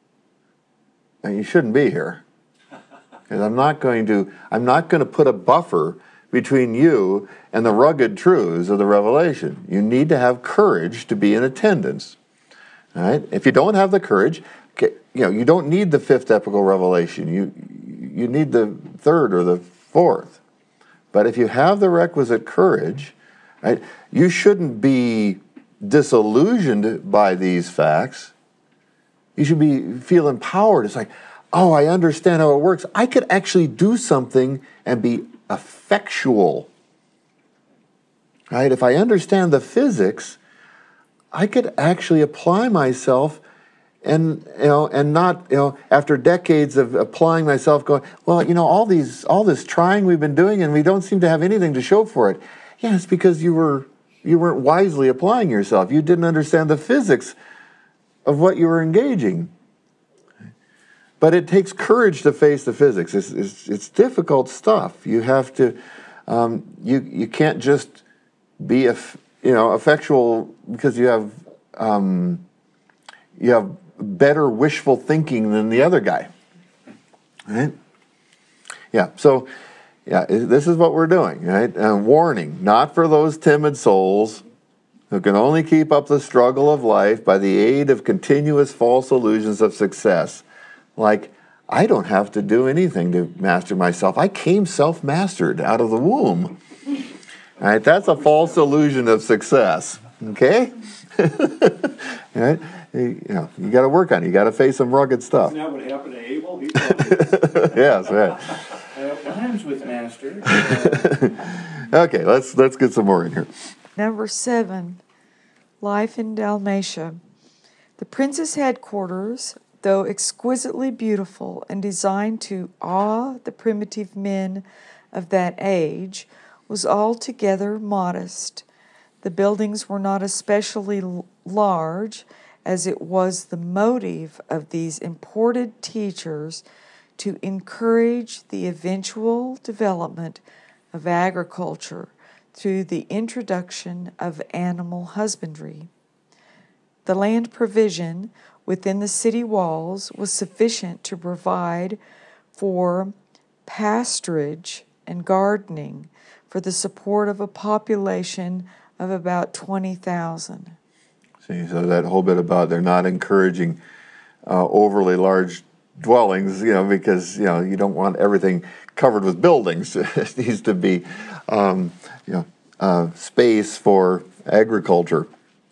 then you shouldn't be here. Because I'm not going to, I'm not going to put a buffer between you and the rugged truths of the revelation. You need to have courage to be in attendance. All right? If you don't have the courage, okay, you know, you don't need the fifth epical revelation. You you need the third or the fourth. But if you have the requisite courage, right, you shouldn't be disillusioned by these facts. You should be feel empowered. It's like, oh, I understand how it works. I could actually do something and be effectual. Right? If I understand the physics, I could actually apply myself and you know and not you know after decades of applying myself going, well, you know, all these all this trying we've been doing and we don't seem to have anything to show for it. Yeah, it's because you were you weren't wisely applying yourself. You didn't understand the physics of what you were engaging. But it takes courage to face the physics. It's, it's, it's difficult stuff. You have to, um, you you can't just be a, you know effectual because you have um, you have better wishful thinking than the other guy, right? Yeah. So, yeah, this is what we're doing, right? Uh, warning: not for those timid souls who can only keep up the struggle of life by the aid of continuous false illusions of success. Like, I don't have to do anything to master myself. I came self-mastered out of the womb. All right, that's a false illusion of success. Okay? All right? You know, you got to work on it. You got to face some rugged stuff. isn't that what happened to Abel? He thought Yes, right. Times with Master. Okay, let's let's get some more in here. Number seven, life in Dalmatia. The prince's headquarters though exquisitely beautiful and designed to awe the primitive men of that age, was altogether modest. The buildings were not especially l- large, as it was the motive of these imported teachers to encourage the eventual development of agriculture through the introduction of animal husbandry. The land provision within the city walls was sufficient to provide for pasturage and gardening for the support of a population of about twenty thousand. See, so that whole bit about they're not encouraging uh, overly large dwellings, you know, because, you know, you don't want everything covered with buildings. It needs to be, um, you know, uh, space for agriculture.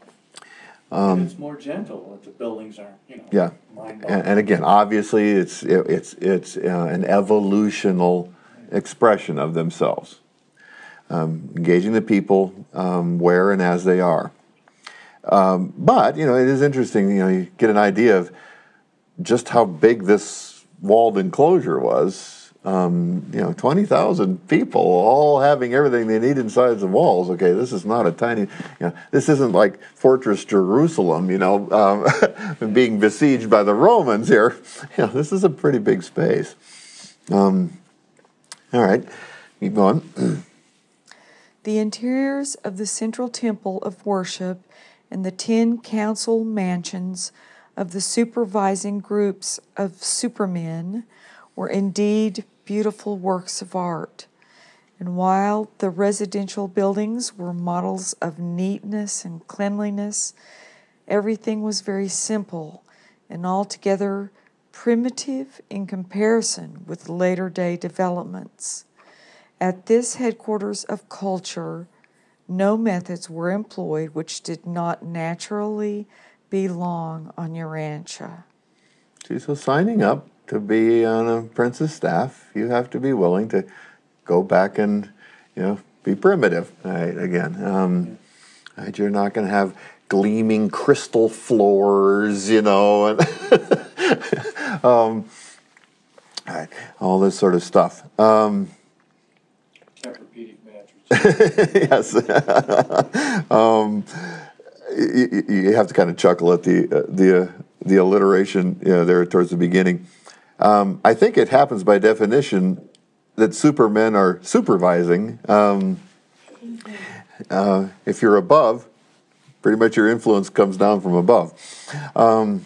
Um, it's more gentle if the buildings aren't, you know. Yeah, and, and again, obviously, it's it, it's it's uh, an evolutional expression of themselves, um, engaging the people um, where and as they are. Um, but you know, it is interesting. You know, you get an idea of just how big this walled enclosure was. Um, you know, twenty thousand people all having everything they need inside the walls. Okay, this is not a tiny, you know, this isn't like Fortress Jerusalem, you know, um, being besieged by the Romans here. You know, this is a pretty big space. Um, all right, keep going. The interiors of the central temple of worship and the ten council mansions of the supervising groups of supermen were indeed beautiful works of art. And while the residential buildings were models of neatness and cleanliness, everything was very simple and altogether primitive in comparison with later day developments. At this headquarters of culture, no methods were employed which did not naturally belong on Urantia. See, so signing up to be on a prince's staff, you have to be willing to go back and, you know, be primitive. Right? Again, um, right? You're not going to have gleaming crystal floors, you know, and um, right, all this sort of stuff. Um, Tempur-Pedic mattress. yes. um, you, you have to kind of chuckle at the uh, the uh, the alliteration, you know, there towards the beginning. Um, I think it happens by definition that supermen are supervising. Um, uh, if you're above, pretty much your influence comes down from above. Um,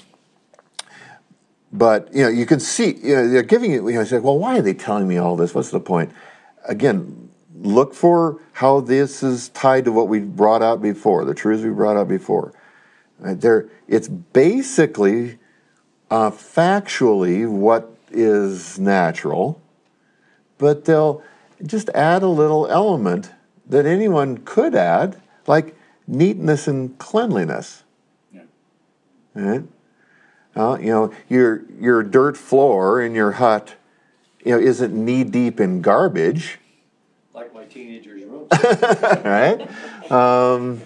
but, you know, you can see, you know, they're giving it, you know, say, well, why are they telling me all this? What's the point? Again, look for how this is tied to what we brought out before, the truths we brought out before. Right? There, it's basically uh, factually what is natural, but they'll just add a little element that anyone could add, like neatness and cleanliness. Yeah. Right? Uh, you know, your your dirt floor in your hut, you know, isn't knee deep in garbage. Like my teenager's room. Right? Um,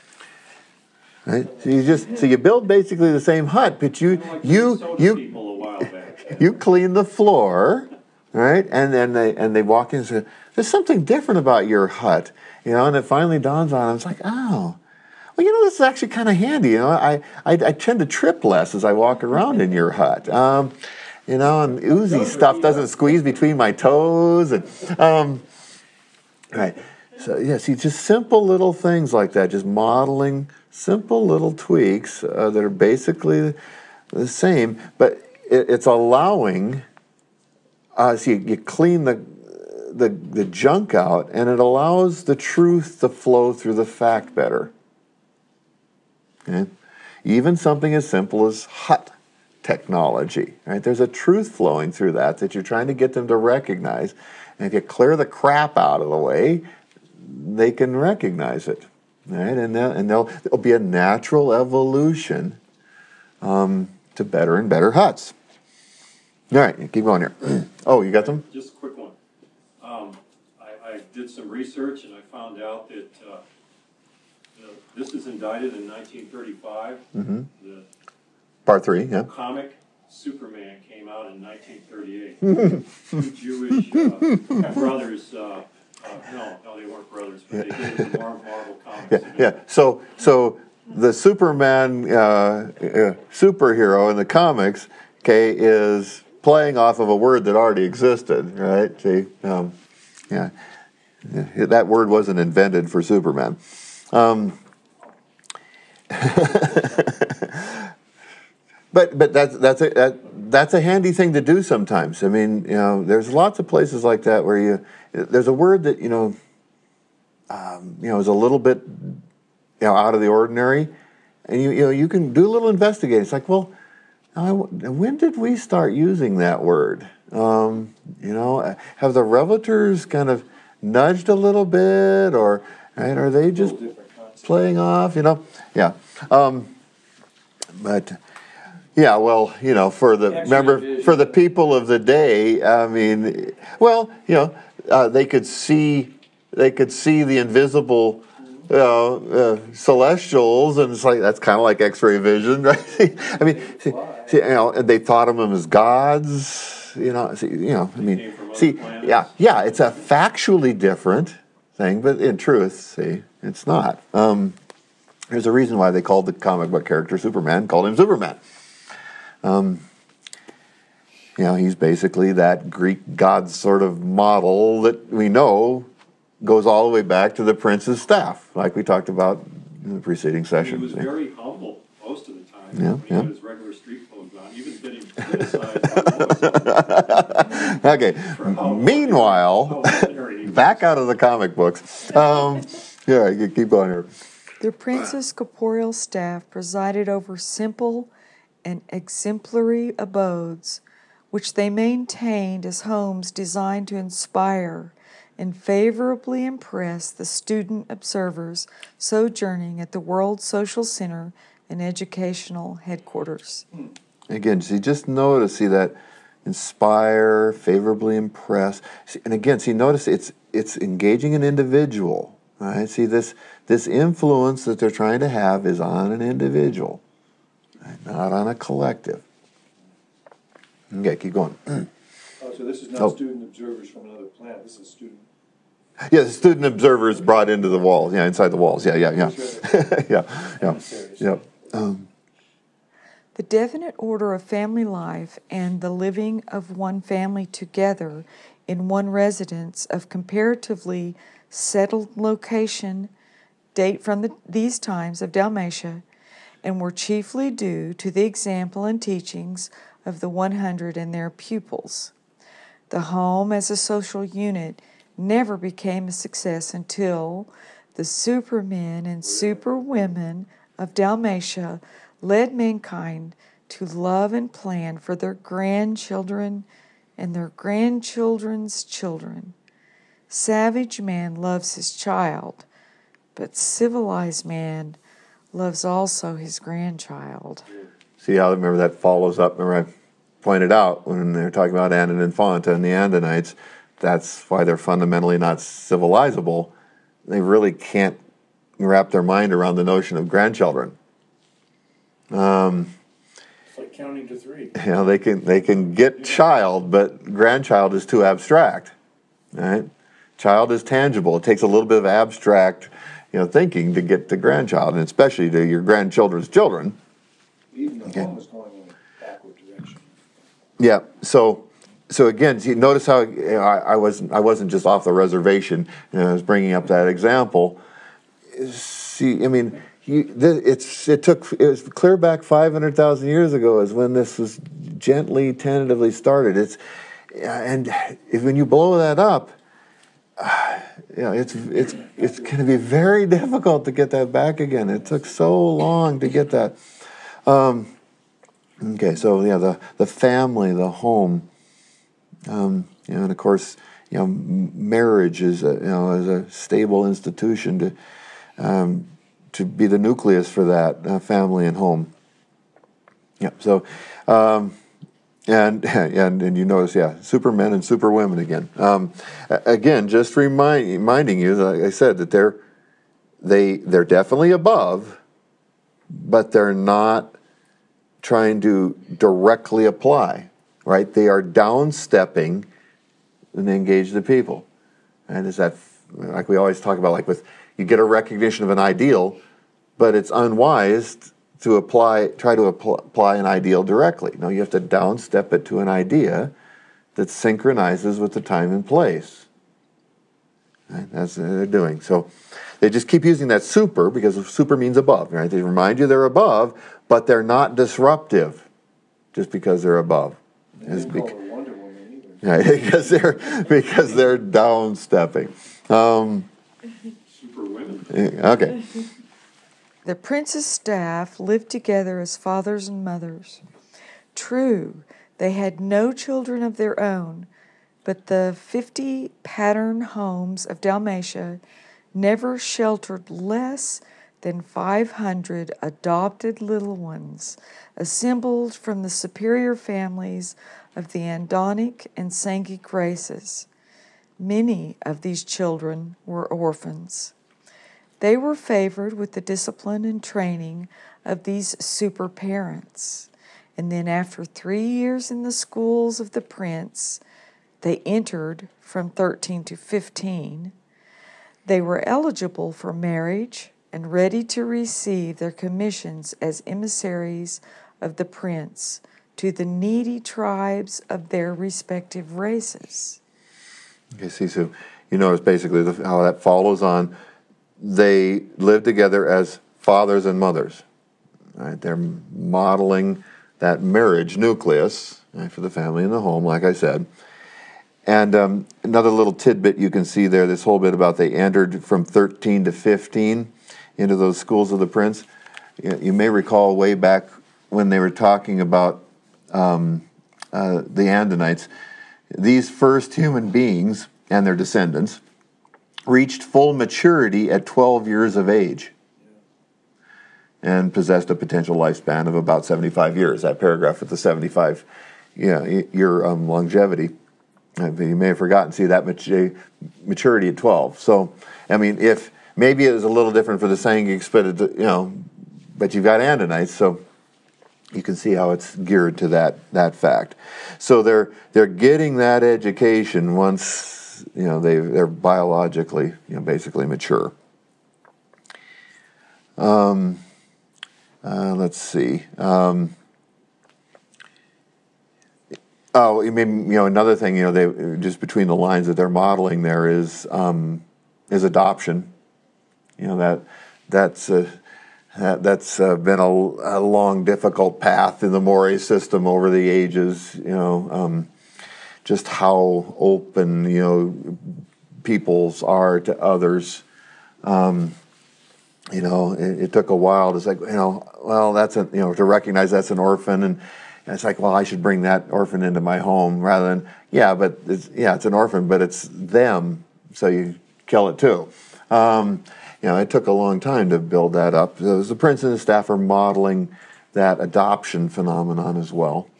right? So you just so you build basically the same hut, but you Like you soda you people a while back. you clean the floor, right? And then they and they walk in and say, "There's something different about your hut," you know. And it finally dawns on them. It's like, oh, well, you know, this is actually kind of handy. You know, I, I I tend to trip less as I walk around in your hut. Um, you know, and oozy stuff doesn't squeeze between my toes, and um, right. So yeah, see, just simple little things like that, just modeling simple little tweaks uh, that are basically the same, but it, it's allowing. Uh, so you, you clean the, the the junk out, and it allows the truth to flow through the fact better. Okay? Even something as simple as hut technology, right? There's a truth flowing through that that you're trying to get them to recognize, and if you clear the crap out of the way, they can recognize it, right? And they'll, and they'll, there'll be a natural evolution um, to better and better huts. All right, keep going here. Oh, you got them? Just a quick one. Um, I, I did some research and I found out that uh, you know, this is indicted in nineteen thirty-five. Mm-hmm. The Part three, yeah. comic Superman came out in nineteen thirty-eight. Two Jewish uh, brothers. Uh, uh, no, no, they weren't brothers, but they did in the Mar- Marvel comics. Yeah, yeah. So, so the Superman uh, uh, superhero in the comics, okay, is playing off of a word that already existed, right? See, um, yeah, yeah, that word wasn't invented for Superman. Um, but but that's that's a that, that's a handy thing to do sometimes. I mean, you know, there's lots of places like that where you there's a word that you know, um, you know, is a little bit you know out of the ordinary, and you you know you can do a little investigating. It's like, well, I, when did we start using that word? Um, you know, have the reveltors kind of nudged a little bit, or right, are they just playing off? You know, yeah. Um, but yeah, well, you know, for the remember for the people of the day, I mean, well, you know, uh, they could see they could see the invisible. Uh, uh, celestials, and it's like that's kind of like X-ray vision, right? I mean, see, see, you know, they thought of them as gods, you know. See, you know, I mean, see, yeah, yeah, it's a factually different thing, but in truth, see, it's not. Um, there's a reason why they called the comic book character Superman, called him Superman. Um, you know, he's basically that Greek god sort of model that we know goes all the way back to the prince's staff, like we talked about in the preceding session. He was See? very humble most of the time. Yeah, when he yeah. had his regular street clothes on, even getting criticized by the Okay. Meanwhile, back out of the comic books. Um, yeah, you keep going here. The prince's corporeal staff presided over simple and exemplary abodes, which they maintained as homes designed to inspire and favorably impress the student observers sojourning at the World Social Center and educational headquarters. Again, see, just notice, see that inspire, favorably impress. See, and again, see, notice it's it's engaging an individual. Right? See, this this influence that they're trying to have is on an individual, right? Not on a collective. Okay, keep going. Oh, so this is not Oh. student observers from another planet. This is student. Yeah, the student observers brought into the walls. Yeah, inside the walls. Yeah, yeah, yeah, yeah, yeah, yeah. Um, The definite order of family life and the living of one family together in one residence of comparatively settled location date from the, these times of Dalmatia and were chiefly due to the example and teachings of the one hundred and their pupils. The home as a social unit never became a success until the supermen and superwomen of Dalmatia led mankind to love and plan for their grandchildren and their grandchildren's children. Savage man loves his child, but civilized man loves also his grandchild. see how, remember that follows up, remember I pointed out when they're talking about Anna and Infanta and the Andanites, that's why they're fundamentally not civilizable. They really can't wrap their mind around the notion of grandchildren. Um, It's like counting to three. you know, they can they can get child, but grandchild is too abstract. Right? Child is tangible. It takes a little bit of abstract, you know, thinking to get to grandchild, and especially to your grandchildren's children. Even the Okay. home is going in a backward direction. Yeah. So, so again, see, notice how you know, I, I wasn't I wasn't just off the reservation. You know, I was bringing up that example. See, I mean, you, th- it's it took it was clear back five hundred thousand years ago is when this was gently, tentatively started. It's and if, when you blow that up, uh, you know, it's it's it's going to be very difficult to get that back again. It took so long to get that. Um, okay, so yeah, the the family, the home, um, you know, and of course, you know, m- marriage is a, you know is a stable institution to um, to be the nucleus for that uh, family and home. Yeah. So, um, and and and you notice, yeah, supermen and superwomen again. Um, a- again, just remind reminding you, like I said, that they're they they're definitely above, but they're not trying to directly apply, right? They are downstepping and they engage the people. And is that, like we always talk about, like with, you get a recognition of an ideal, but it's unwise to apply, try to apply, apply an ideal directly. No, you have to downstep it to an idea that synchronizes with the time and place. Right? That's what they're doing. So they just keep using that super because super means above, right? They remind you they're above, but they're not disruptive just because they're above. They didn't call her Wonder Woman either. Yeah, because they're because they're downstepping. Um, Super women. okay. The prince's staff lived together as fathers and mothers. True, they had no children of their own, but the fifty pattern homes of Dalmatia never sheltered less than five hundred adopted little ones, assembled from the superior families of the Andonic and Sangic races. Many of these children were orphans. They were favored with the discipline and training of these super parents. And then after three years in the schools of the prince, they entered from thirteen to fifteen. They were eligible for marriage and ready to receive their commissions as emissaries of the prince to the needy tribes of their respective races. Okay, see, so you notice basically the, how that follows on. They live together as fathers and mothers. Right? They're modeling that marriage nucleus, right, for the family and the home, like I said. And um, another little tidbit you can see there, this whole bit about they entered from thirteen to fifteen into those schools of the prince. You, you may recall way back when they were talking about um, uh, the Andonites, these first human beings and their descendants reached full maturity at twelve years of age and possessed a potential lifespan of about seventy-five years. That paragraph with the seventy-five yeah, year um, longevity. You may have forgotten, see that maturity at twelve. So, I mean, if maybe it was a little different for the Sangics, but it, you know, but you've got Andonites, so you can see how it's geared to that that fact. So they're they're getting that education once you know they they're biologically you know basically mature. Um, uh, let's see. Um, Oh, you mean, you know, another thing, you know, they just between the lines that they're modeling there is um, is adoption. You know, that that's uh, that, that's uh, been a, a long, difficult path in the Moray system over the ages. You know, um, just how open you know peoples are to others. Um, you know, it, it took a while to say, you know, well, that's a you know to recognize that's an orphan and. And it's like, well, I should bring that orphan into my home rather than, yeah, but it's, yeah, it's an orphan, but it's them, so you kill it too. Um, you know, it took a long time to build that up. So the prince and his staff are modeling that adoption phenomenon as well.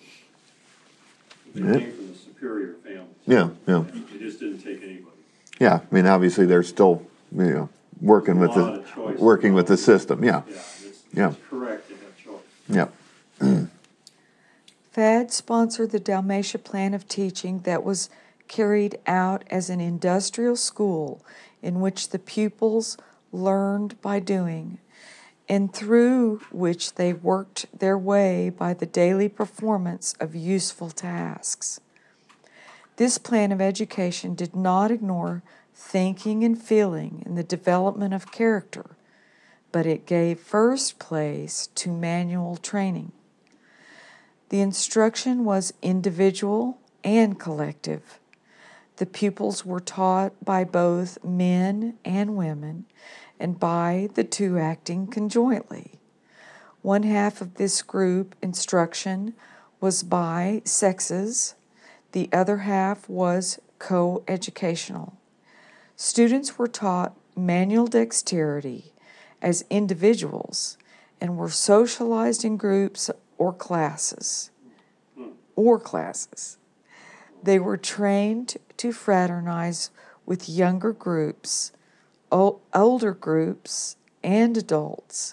They Yeah. came from the superior families. Yeah, yeah, They just didn't take anybody. yeah. I mean, obviously they're still, you know, working with A lot the of choice. working with the system. Yeah, Yeah, it's, Yeah. it's correct to have choice. yeah. Fad sponsored the Dalmatia plan of teaching that was carried out as an industrial school in which the pupils learned by doing, and through which they worked their way by the daily performance of useful tasks. This plan of education did not ignore thinking and feeling in the development of character, but it gave first place to manual training. The instruction was individual and collective. The pupils were taught by both men and women, and by the two acting conjointly. One half of this group instruction was by sexes, the other half was co-educational. Students were taught manual dexterity as individuals and were socialized in groups or classes, or classes. They were trained to fraternize with younger groups, older groups, and adults,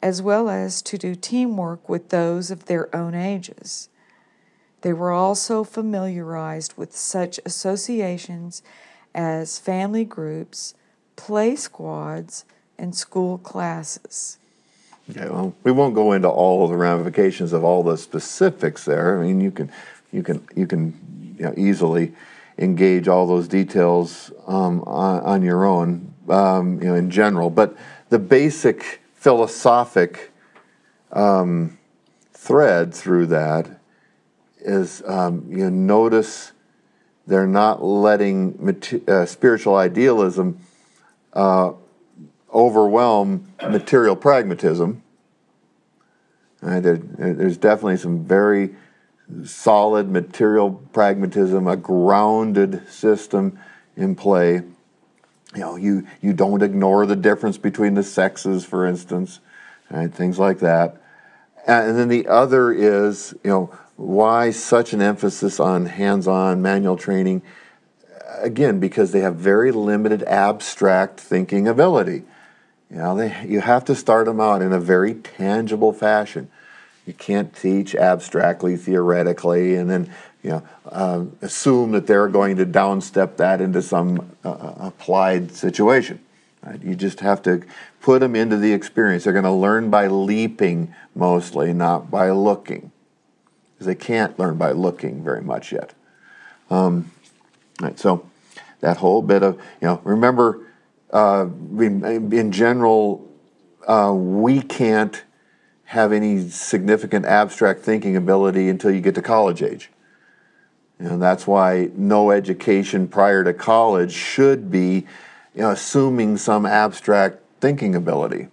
as well as to do teamwork with those of their own ages. They were also familiarized with such associations as family groups, play squads, and school classes. Okay, well, we won't go into all of the ramifications of all the specifics there. I mean, you can, you can, you can, you know, easily engage all those details um, on, on your own, um, you know, in general. But the basic philosophic um, thread through that is, um, you notice they're not letting mate- uh, spiritual idealism uh, overwhelm material pragmatism. Right? There, there's definitely some very solid material pragmatism, a grounded system in play. You know, you, you don't ignore the difference between the sexes, for instance, right? Things like that. And then the other is, you know, why such an emphasis on hands-on manual training? Again, because they have very limited abstract thinking ability. You know, they, you have to start them out in a very tangible fashion. You can't teach abstractly, theoretically, and then, you know, uh, assume that they're going to downstep that into some uh, applied situation. Right? You just have to put them into the experience. They're going to learn by leaping mostly, not by looking, because they can't learn by looking very much yet. Um, right, so that whole bit of, you know, remember, uh, in, in general, uh, we can't have any significant abstract thinking ability until you get to college age. And that's why no education prior to college should be, you know, assuming some abstract thinking ability.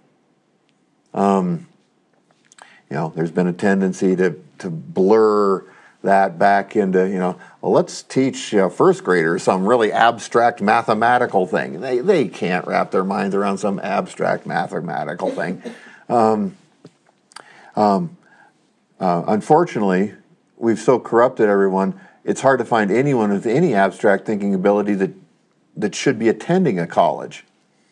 Um, you know, there's been a tendency to, to blur that back into, you know, well, let's teach, you know, first graders some really abstract mathematical thing. They, they can't wrap their minds around some abstract mathematical thing. Um, um, uh, unfortunately, we've so corrupted everyone, it's hard to find anyone with any abstract thinking ability that that should be attending a college.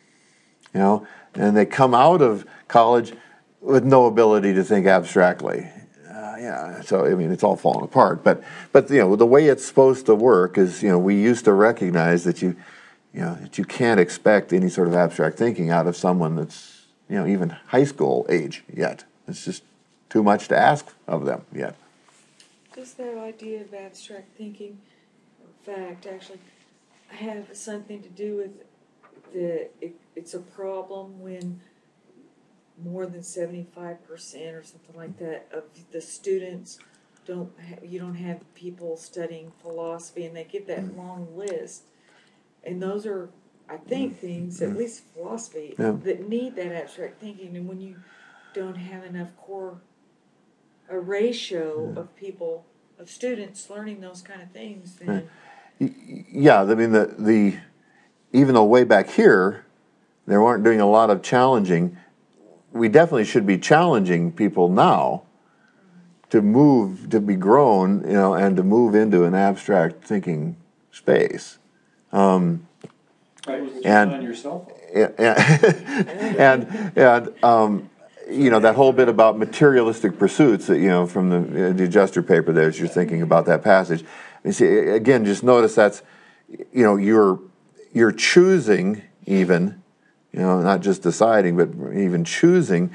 You know, and they come out of college with no ability to think abstractly. Uh, yeah, so I mean, it's all falling apart. But but you know, the way it's supposed to work is, you know, we used to recognize that you, you know, that you can't expect any sort of abstract thinking out of someone that's, you know, even high school age yet. It's just too much to ask of them yet. Does that idea of abstract thinking, in fact, actually have something to do with the, it, it's a problem when more than seventy-five percent or something like that of the students don't ha- you don't have people studying philosophy, and they give that long list, and those are, I think, things, at least philosophy, Yeah. that need that abstract thinking. And when you don't have enough core, a ratio of people, of students learning those kind of things, then Yeah, I mean, the, the even though way back here they weren't doing a lot of challenging, we definitely should be challenging people now to move, to be grown, you know, and to move into an abstract thinking space. Um, Right, and on your cell phone. Yeah, and and um, you know, that whole bit about materialistic pursuits that, you know, from the, the adjuster paper there, as you're thinking about that passage. You see, again, just notice that's, you know, you're you're choosing even, you know, not just deciding, but even choosing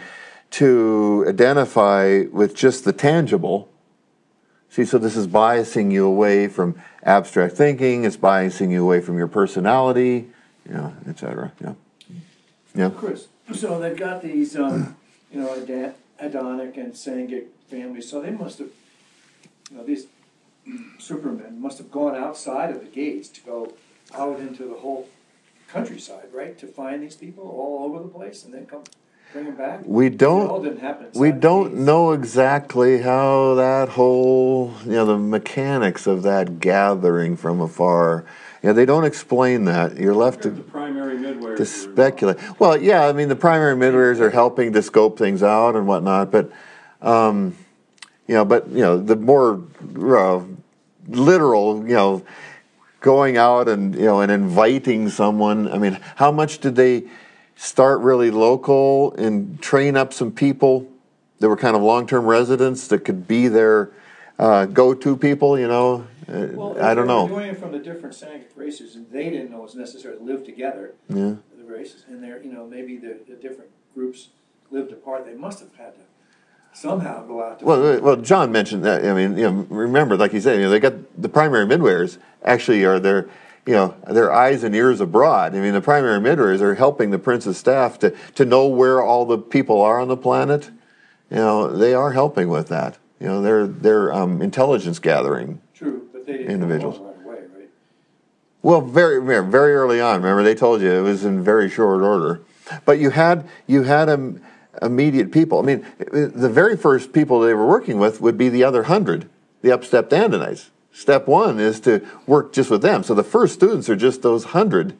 to identify with just the tangible. See, so this is biasing you away from abstract thinking. It's biasing you away from your personality, you know, et cetera. Yeah, yeah. Chris, so they've got these, um, you know, Ad- Adonic and Sangic families, so they must have, you know, these supermen must have gone outside of the gates to go out into the whole countryside, right, to find these people all over the place and then come bring them back? We don't. It all didn't happen inside We the don't gates. know exactly how that whole, you know, the mechanics of that gathering from afar. Yeah, they don't explain that. You're left The to primary midwives. to were speculate. Well, yeah, I mean, the primary midwives are helping to scope things out and whatnot, but, um, you know, but, you know, the more uh, literal, you know, going out and, you know, and inviting someone, I mean, how much did they, start really local and train up some people that were kind of long-term residents that could be their uh, go-to people, you know? Uh, Well, I don't they were know. doing it from the different Seneca races, and they didn't know it was necessary to live together, Yeah. the races, and they're, you know, maybe the, the different groups lived apart. They must have had to somehow go out to. Well, well, John mentioned that. I mean, you know, remember, like you said, you know, they got the primary midwives actually are their, you know, their eyes and ears abroad. I mean, the primary midwives are helping the prince's staff to to know where all the people are on the planet. You know, they are helping with that. You know, they're they're um, intelligence gathering. True, but they didn't Individuals. go right away, right? Well, very very very early on. Remember, they told you it was in very short order. But you had you had um, immediate people. I mean, the very first people they were working with would be the other hundred, the upstep Dandanites. Step one is to work just with them. So the first students are just those hundred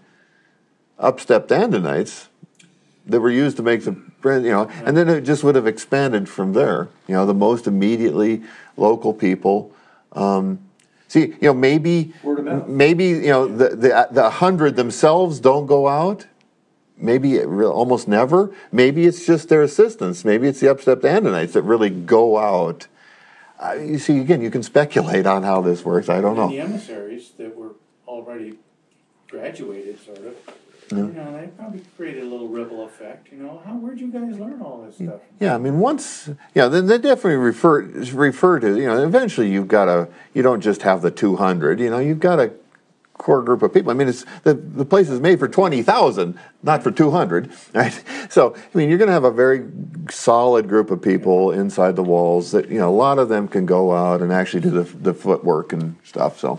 upstep Dandanites that were used to make the, you know, and then it just would have expanded from there. You know, the most immediately local people. Um, see, you know, maybe, Word of mouth. maybe you know the the the hundred themselves don't go out. Maybe it re- almost never. Maybe it's just their assistants. Maybe it's the upstep Dandanites that really go out. Uh, you see, again, you can speculate on how this works. I don't And the know. emissaries that were already graduated, sort of, you know, they probably created a little ripple effect. You know, how where'd you guys learn all this stuff? Yeah, I mean, once, yeah, then they definitely refer refer to, you know, eventually you've got a, you don't just have the two hundred, you know, you've got a core group of people. I mean, it's the, the place is made for twenty thousand, not for two hundred, right? So, I mean, you're going to have a very solid group of people inside the walls that, you know, a lot of them can go out and actually do the, the footwork and stuff, so.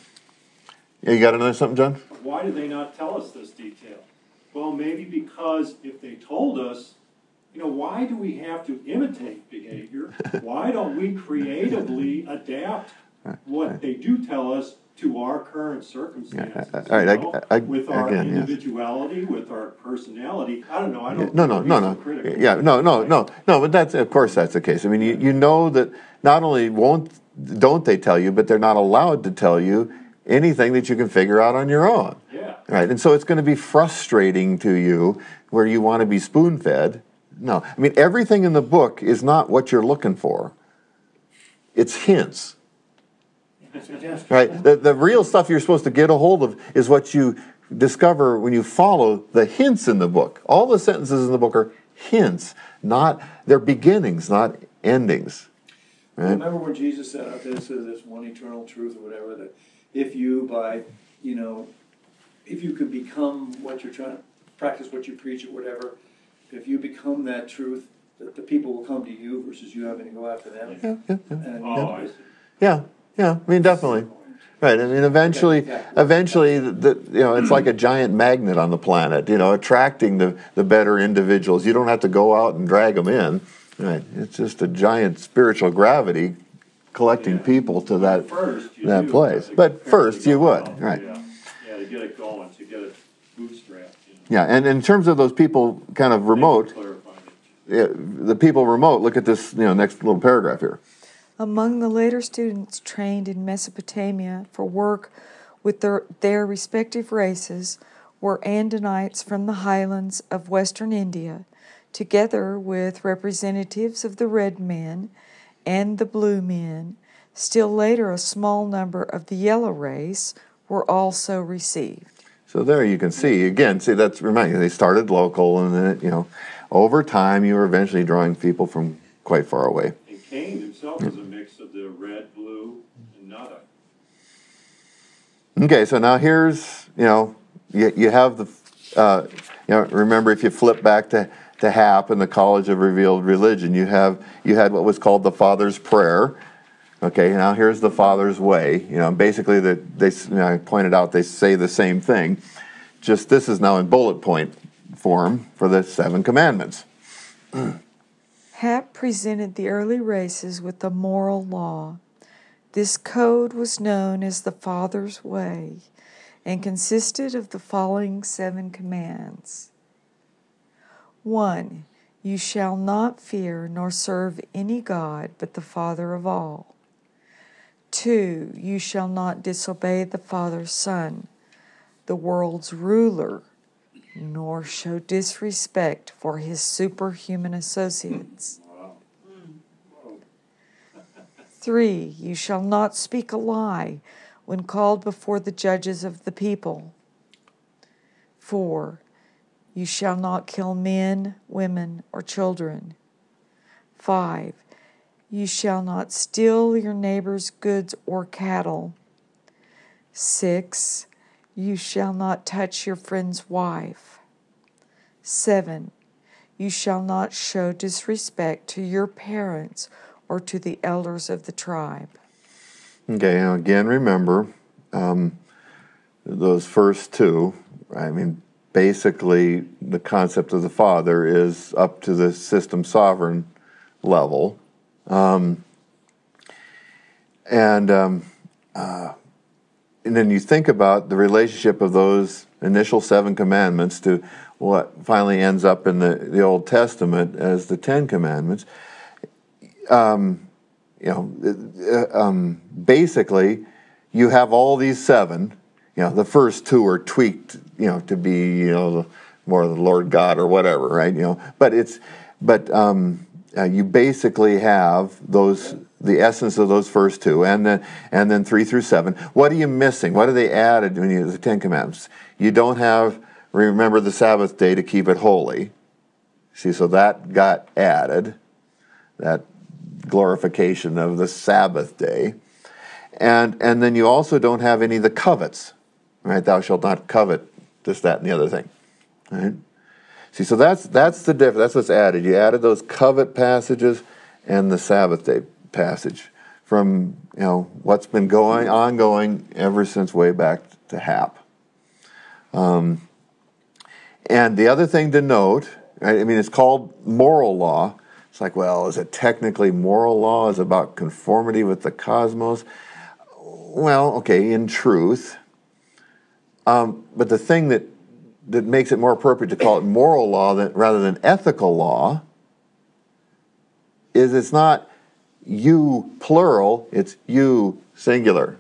Yeah, you got another something, John? Why do they not tell us this detail? Well, maybe because if they told us, you know, why do we have to imitate behavior? Why don't we creatively adapt what they do tell us to our current circumstances? Yeah, all right, I- you know, I- with our again, yes. individuality, with our personality. I don't know. I don't. No, no, think no, we're no. so critical. Yeah, no, no, no, no. But that's, of course, that's the case. I mean, you, you know that not only won't don't they tell you, but they're not allowed to tell you anything that you can figure out on your own. Yeah. Right, and so it's going to be frustrating to you where you want to be spoon-fed. No, I mean, everything in the book is not what you're looking for. It's hints. Suggestion. Right, the, the real stuff you're supposed to get a hold of is what you discover when you follow the hints in the book. All the sentences in the book are hints, not, they're beginnings, not endings. Right? Remember when Jesus said out there, this is this one eternal truth or whatever, that if you by, you know, if you could become what you're trying to practice, what you preach or whatever, if you become that truth, that the people will come to you versus you having to go after them. Yeah, yeah, yeah. And, Oh, I see. Yeah, yeah, I mean, definitely. Right, I mean, eventually, Exactly. eventually, the, the, you know, it's like a giant magnet on the planet, you know, attracting the, the better individuals. You don't have to go out and drag them in. Right, it's just a giant spiritual gravity collecting Yeah. people to that First, you that do, place. to But apparently first, you go would, out. right? Yeah, yeah, to get it going, to get it bootstrapped. You know. Yeah, and in terms of those people, kind of remote, Clarifying it. yeah, the people remote. Look at this, you know, next little paragraph here. Among the later students trained in Mesopotamia for work with their, their respective races were Andanites from the highlands of western India, together with representatives of the red men and the blue men. Still later, a small number of the yellow race were also received. So there you can see, again, see, that's reminding you, they started local, and then, it, you know, over time, you were eventually drawing people from quite far away. And Cain himself is a mix of the red, blue, and nada. Okay, so now here's, you know, you, you have the, uh, you know, remember if you flip back to, to Hap and the College of Revealed Religion, you have, you had what was called the Father's Prayer. Okay, now here's the Father's Way. You know, basically, the, they, you know, I pointed out they say the same thing, just this is now in bullet point form for the Seven Commandments. Hap presented the early races with a moral law. This code was known as the Father's Way and consisted of the following seven commands. One, you shall not fear nor serve any god but the Father of all. Two, you shall not disobey the Father's Son, the world's ruler, nor show disrespect for his superhuman associates. Three, you shall not speak a lie when called before the judges of the people. Four, you shall not kill men, women, or children. Five, you shall not steal your neighbor's goods or cattle. Six, you shall not touch your friend's wife. Seven, you shall not show disrespect to your parents or to the elders of the tribe. Okay, now again, remember, um, those first two, I mean, basically the concept of the Father is up to the system sovereign level. Um, and um, uh, and then you think about the relationship of those initial seven commandments to what finally ends up in the, the Old Testament as the Ten Commandments. Um, you know, uh, um, basically, you have all these seven. You know, the first two are tweaked, you know, to be, you know, more of the Lord God or whatever, right? You know, but it's, but um, uh, you basically have those, the essence of those first two, and then and then three through seven. What are you missing? What are they added when you the Ten Commandments? You don't have remember the Sabbath day to keep it holy. See, so that got added, that glorification of the Sabbath day, and and then you also don't have any of the covets. Right, thou shalt not covet this, that, and the other thing. Right? See, so that's that's the difference. That's what's added. You added those covet passages and the Sabbath day passage from you know what's been going ongoing ever since way back to Hap. Um, and the other thing to note, right, I mean, it's called moral law. It's like, well, is it technically moral law? Is it about conformity with the cosmos? Well, okay, in truth. Um, but the thing that, that makes it more appropriate to call it moral law than, rather than ethical law is it's not you plural, it's you singular.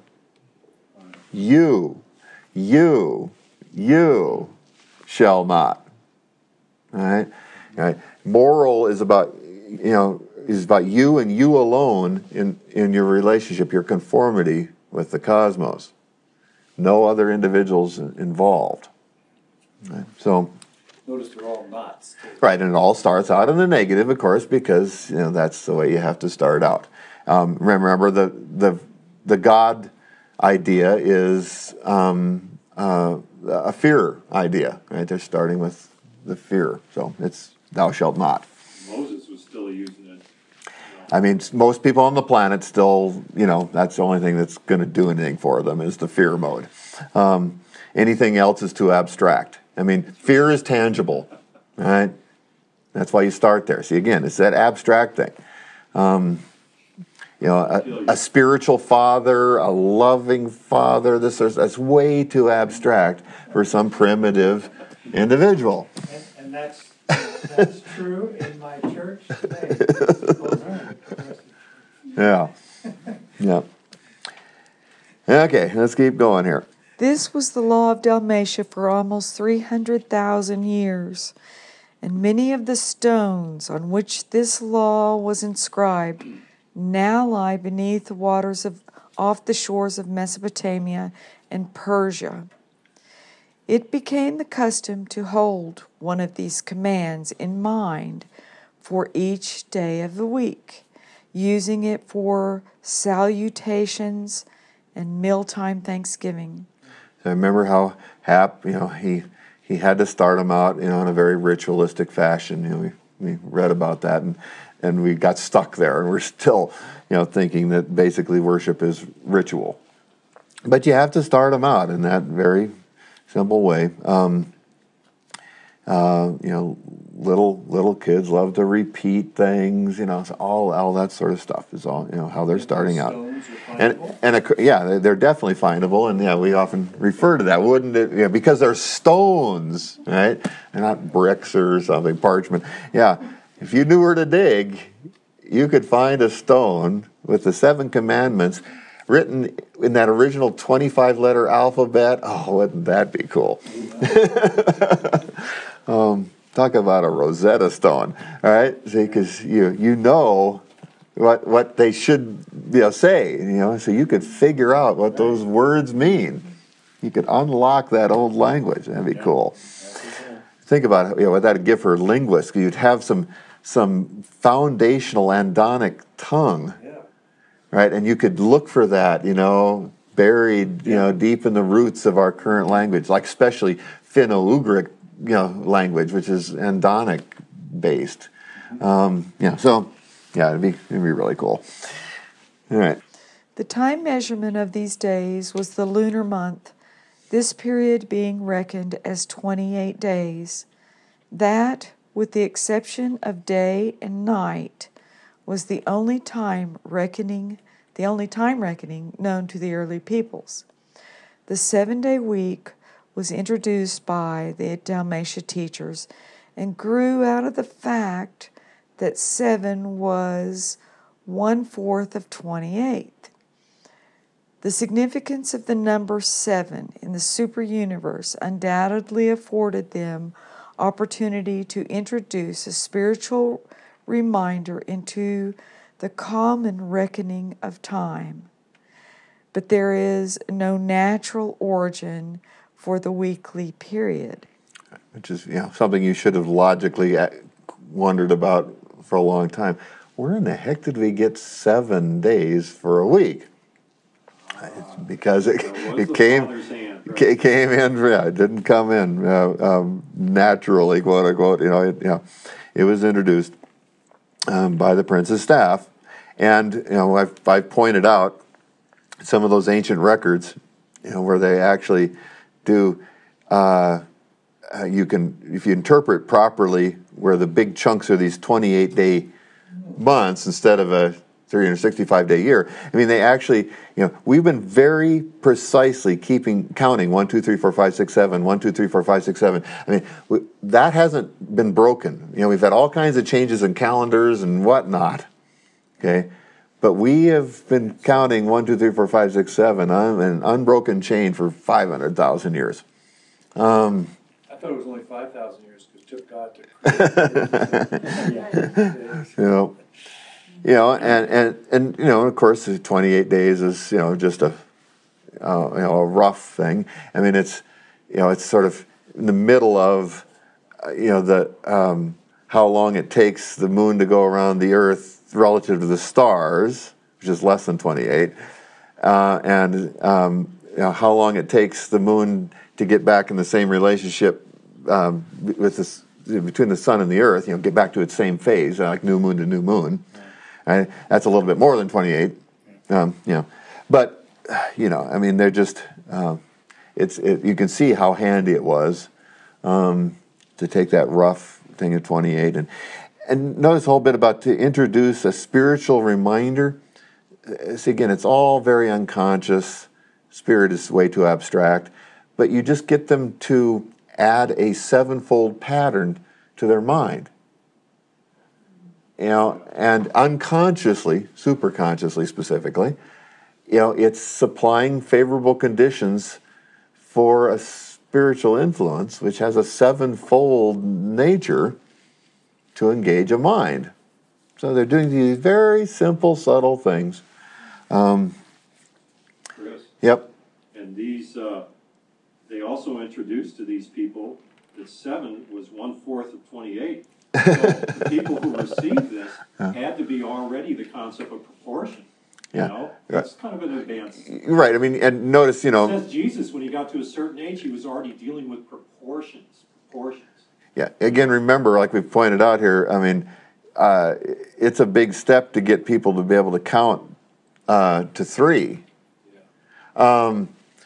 You, you, you shall not. All right? All right? Moral is about, you know, is about you and you alone in, in your relationship, your conformity with the cosmos. No other individuals involved. Right? So, Notice they're all knots. right, and it all starts out in the negative, of course, because you know that's the way you have to start out. Um, remember, the the the God idea is um, uh, a fear idea. Right, they're starting with the fear. So it's thou shalt not. Moses was still using it. I mean, most people on the planet still, you know, that's the only thing that's going to do anything for them is the fear mode. Um, anything else is too abstract. I mean, fear is tangible, right? That's why you start there. See, again, it's that abstract thing. Um, you know, a, a spiritual father, a loving father, this that's way too abstract for some primitive individual. And, and that's, that's true in my church today. Yeah. Yeah. Okay, let's keep going here. This was the law of Dalmatia for almost three hundred thousand years, and many of the stones on which this law was inscribed now lie beneath the waters of off the shores of Mesopotamia and Persia. It became the custom to hold one of these commands in mind for each day of the week, using it for salutations and mealtime thanksgiving. I remember how Hap, you know, he he had to start them out, you know, in a very ritualistic fashion. You know, we, we read about that, and and we got stuck there, and we're still, you know, thinking that basically worship is ritual. But you have to start them out in that very simple way. Um, uh, you know, little little kids love to repeat things. You know, so all all that sort of stuff is all, you know, how they're starting out. And and a, yeah, they're definitely findable, and yeah, we often refer to that, wouldn't it? Yeah, because they're stones, right? They're not bricks or something, parchment. Yeah, if you knew where to dig, you could find a stone with the seven commandments written in that original twenty-five letter alphabet. Oh, wouldn't that be cool? um, talk about a Rosetta Stone, all right? See, because you you know what what they should, you know, say, you know, so you could figure out what those words mean. You could unlock that old language. That'd be cool. Think about, you know, what that'd give for linguists. You'd have some some foundational andonic tongue, Yeah. right? And you could look for that, you know, buried, you know, deep in the roots of our current language, like especially Finno-Ugric, you know, language, which is andonic based. Um, yeah, so yeah, it'd be it'd be really cool. All right. The time measurement of these days was the lunar month, this period being reckoned as twenty-eight days. That, with the exception of day and night, was the only time reckoning, the only time reckoning known to the early peoples. The seven-day week was introduced by the Dalmatia teachers and grew out of the fact that seven was one-fourth of twenty-eight. The significance of the number seven in the superuniverse undoubtedly afforded them opportunity to introduce a spiritual reminder into the common reckoning of time. But there is no natural origin for the weekly period. Which is, you know, something you should have logically wondered about for a long time. Where in the heck did we get seven days for a week? It's because it, it came hand, right? it came in, yeah, it didn't come in uh, um, naturally, quote unquote. You know, it, you know, it was introduced um, by the prince's staff, and you know, I've, I've pointed out some of those ancient records, you know, where they actually do. Uh, uh, you can, if you interpret properly, where the big chunks are these twenty-eight day months instead of a three hundred sixty-five day year. I mean, they actually, you know, we've been very precisely keeping, counting one, two, three, four, five, six, seven, one, two, three, four, five, six, seven. I mean, we, that hasn't been broken. You know, we've had all kinds of changes in calendars and whatnot, okay? But we have been counting one, two, three, four, five, six, seven, um, an unbroken chain for five hundred thousand years. Um, I thought it was only five thousand years because it took God to create. you know, You know, and, and, and you know, of course, the twenty-eight days is, you know, just a, uh, you know, a rough thing. I mean, it's, you know, it's sort of in the middle of, uh, you know, the um, how long it takes the moon to go around the Earth relative to the stars, which is less than twenty-eight, uh, and um, you know, how long it takes the moon to get back in the same relationship um, with this between the sun and the Earth. You know, get back to its same phase, like new moon to new moon. I, that's a little bit more than twenty-eight, um, you know. But, you know, I mean, they're just, uh, it's, it, you can see how handy it was um, to take that rough thing of twenty-eight. And, and notice a whole bit about to introduce a spiritual reminder. See, again, it's all very unconscious. Spirit is way too abstract. But you just get them to add a sevenfold pattern to their mind. You know, and unconsciously, superconsciously specifically, you know, it's supplying favorable conditions for a spiritual influence, which has a sevenfold nature to engage a mind. So they're doing these very simple, subtle things. Um, Chris, yep. and these, uh, they also introduced to these people that seven was one-fourth of twenty-eight. So the people who received this had to be already the concept of proportion. You Yeah. know, that's kind of an advance. Right. I mean, and notice, you It know. says Jesus, when he got to a certain age, he was already dealing with proportions. Proportions. Yeah. Again, remember, like we've pointed out here, I mean, uh, it's a big step to get people to be able to count uh, to three. Um,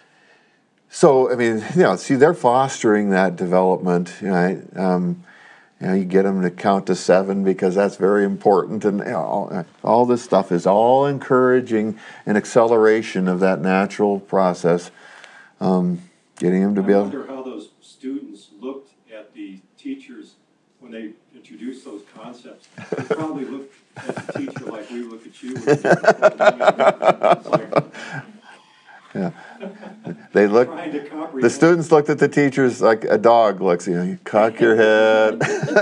so, I mean, you know, see, they're fostering that development, right? Um, You know, you get them to count to seven because that's very important, and you know, all, all this stuff is all encouraging an acceleration of that natural process. Um, getting them to I be able. wonder how those students looked at the teachers when they introduced those concepts. They probably looked at the teacher like we look at you. It's like Yeah. They look. trying to comprehend. The students looked at the teachers like a dog looks. You know, you cock your head.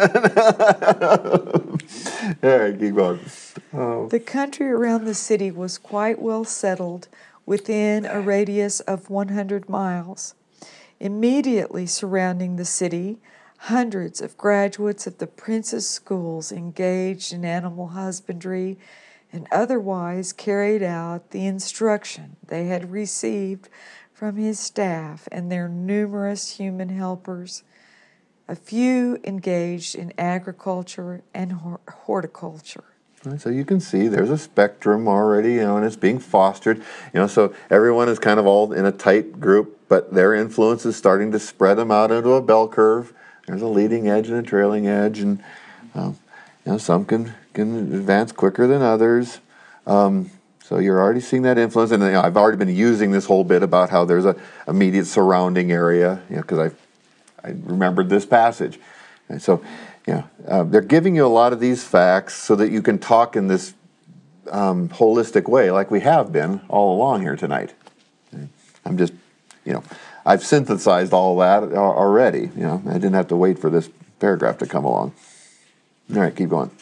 All right, keep going. Oh. The country around the city was quite well settled within a radius of one hundred miles. Immediately surrounding the city, hundreds of graduates of the prince's schools engaged in animal husbandry and otherwise carried out the instruction they had received from his staff and their numerous human helpers. A few engaged in agriculture and horticulture. Right, so you can see there's a spectrum already, you know, and it's being fostered. You know, so everyone is kind of all in a tight group, but their influence is starting to spread them out into a bell curve. There's a leading edge and a trailing edge, and um, you know, some can can advance quicker than others. Um, so you're already seeing that influence, and you know, I've already been using this whole bit about how there's a immediate surrounding area, you know, because I I remembered this passage, and so. Yeah, uh, they're giving you a lot of these facts so that you can talk in this um, holistic way, like we have been all along here tonight. I'm just, you know, I've synthesized all that already. You know, I didn't have to wait for this paragraph to come along. All right, keep going.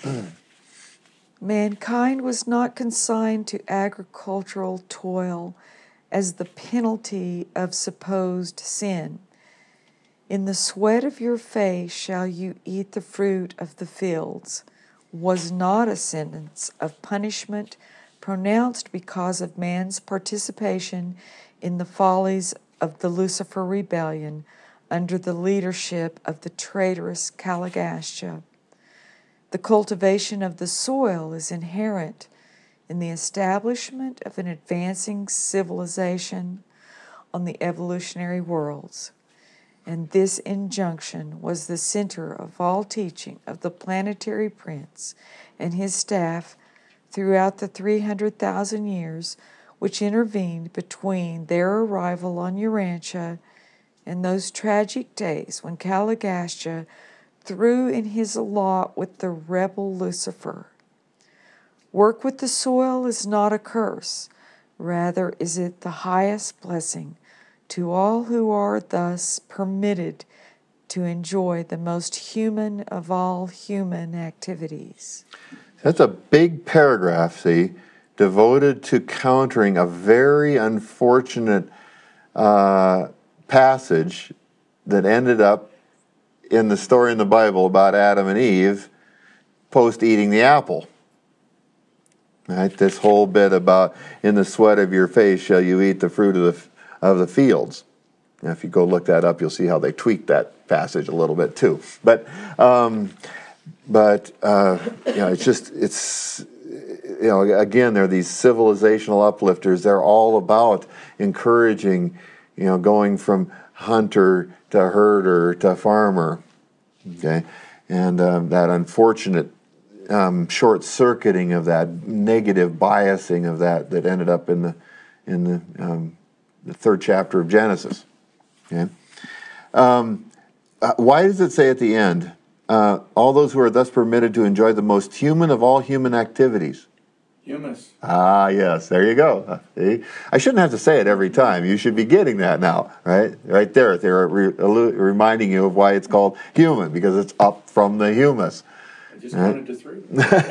Mankind was not consigned to agricultural toil as the penalty of supposed sin. In the sweat of your face shall you eat the fruit of the fields, was not a sentence of punishment pronounced because of man's participation in the follies of the Lucifer rebellion under the leadership of the traitorous Caligastia. The cultivation of the soil is inherent in the establishment of an advancing civilization on the evolutionary worlds. And this injunction was the center of all teaching of the planetary prince and his staff throughout the three hundred thousand years which intervened between their arrival on Urantia and those tragic days when Caligastia threw in his lot with the rebel Lucifer. Work with the soil is not a curse, rather is it the highest blessing to all who are thus permitted to enjoy the most human of all human activities. That's a big paragraph, see, devoted to countering a very unfortunate uh, passage that ended up in the story in the Bible about Adam and Eve post eating the apple. Right? This whole bit about in the sweat of your face shall you eat the fruit of the of the fields. Now, if you go look that up, you'll see how they tweaked that passage a little bit too. But, um, but uh, you know, it's just it's you know again, there are these civilizational uplifters. They're all about encouraging, you know, going from hunter to herder to farmer. Okay, and um, that unfortunate um, short-circuiting of that, negative biasing of that that ended up in the in the um, the third chapter of Genesis. Okay? Um, uh, why does it say at the end, uh, all those who are thus permitted to enjoy the most human of all human activities? Humus. Ah, yes, there you go. Uh, see? I shouldn't have to say it every time. You should be getting that now, right? Right there, they're re- allu- reminding you of why it's called human, because it's up from the humus. I just Right? counted to three.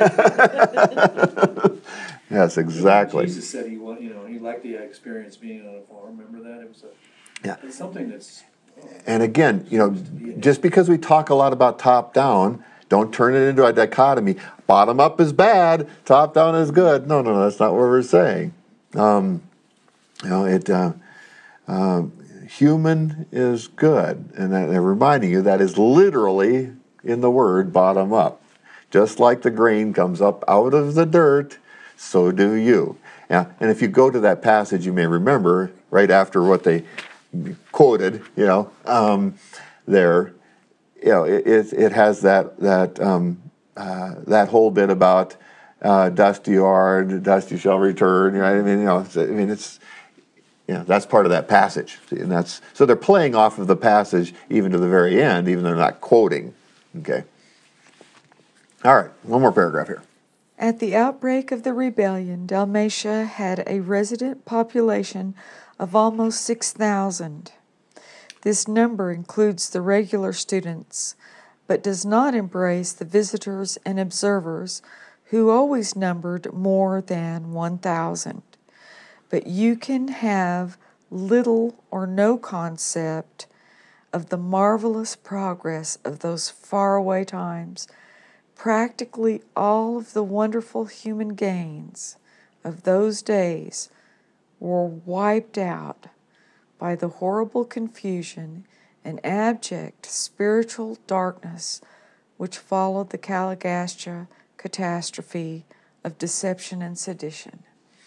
Yes, exactly. Jesus said he wa- you know, he liked the experience being on a farm. Remember that? It was a, Yeah. it's something that's, And again, you know, just because we talk a lot about top down, don't turn it into a dichotomy. Bottom up is bad, top down is good. No, no, no, that's not what we're saying. Um, you know, it uh, uh, human is good, and that, they're reminding you that is literally in the word bottom up. Just like the grain comes up out of the dirt, so do you. Yeah, and if you go to that passage, you may remember right after what they quoted, you know, um, there, you know, it, it it has that that um, uh, that whole bit about uh, dust you are, dust you shall return. Right? I mean, you know, it's, I mean, it's you know, that's part of that passage, and that's so they're playing off of the passage even to the very end, even though they're not quoting. Okay. All right, one more paragraph here. At the outbreak of the rebellion, Dalmatia had a resident population of almost six thousand. This number includes the regular students, but does not embrace the visitors and observers, who always numbered more than one thousand. But you can have little or no concept of the marvelous progress of those faraway times. Practically all of the wonderful human gains of those days were wiped out by the horrible confusion and abject spiritual darkness which followed the Caligastia catastrophe of deception and sedition.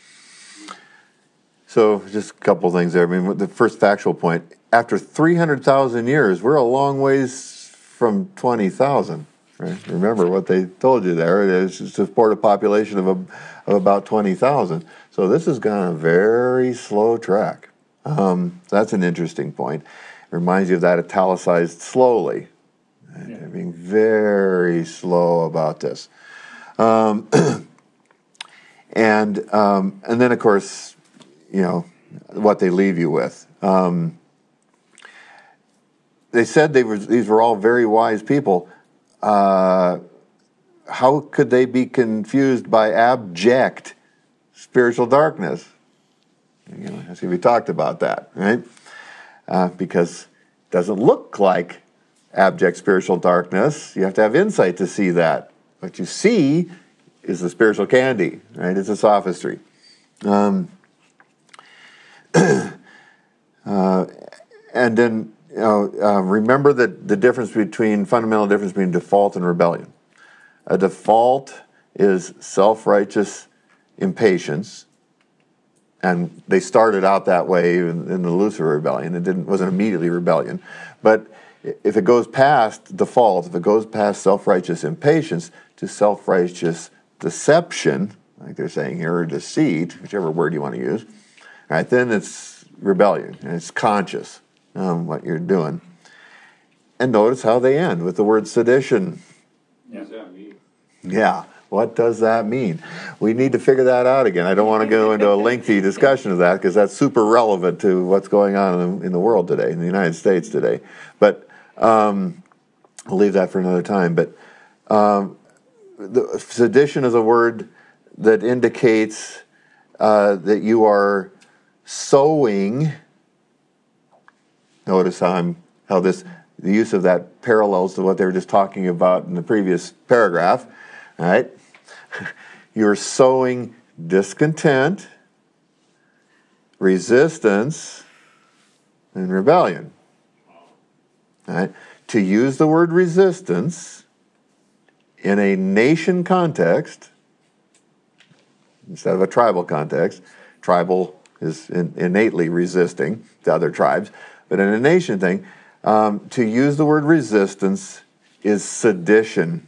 So just a couple of things there. I mean, the first factual point, after three hundred thousand years, we're a long ways from twenty thousand. Right? Remember what they told you there. It is to support a population of, a, of about twenty thousand. So this has gone a very slow track. Um, so that's an interesting point. It reminds you of that italicized slowly. Right? Yeah. They're being very slow about this. Um, and um, and then, of course, you know, what they leave you with. Um, they said they were these were all very wise people. Uh, how could they be confused by abject spiritual darkness? You know, I see we talked about that, right? Uh, because it doesn't look like abject spiritual darkness. You have to have insight to see that. What you see is the spiritual candy, right? It's a sophistry. Um, uh, and then, you know, uh, remember that the difference between, fundamental difference between default and rebellion. A default is self-righteous impatience, and they started out that way in, in the Lucifer rebellion. It didn't wasn't immediately rebellion, but if it goes past default, if it goes past self-righteous impatience to self-righteous deception, like they're saying here, or deceit, whichever word you want to use, right? Then it's rebellion, and it's conscious. Um, what you're doing. And notice how they end with the word sedition. What does that mean? Yeah, what does that mean? We need to figure that out again. I don't want to go into a lengthy discussion of that because that's super relevant to what's going on in, in the world today, in the United States today. But um, I'll leave that for another time. But um, the, sedition is a word that indicates uh, that you are sowing. Notice how I'm how this the use of that parallels to what they were just talking about in the previous paragraph. All right, you're sowing discontent, resistance, and rebellion. All right, to use the word resistance in a nation context instead of a tribal context, tribal is in, innately resisting to other tribes. But in a nation thing, um, to use the word resistance is sedition.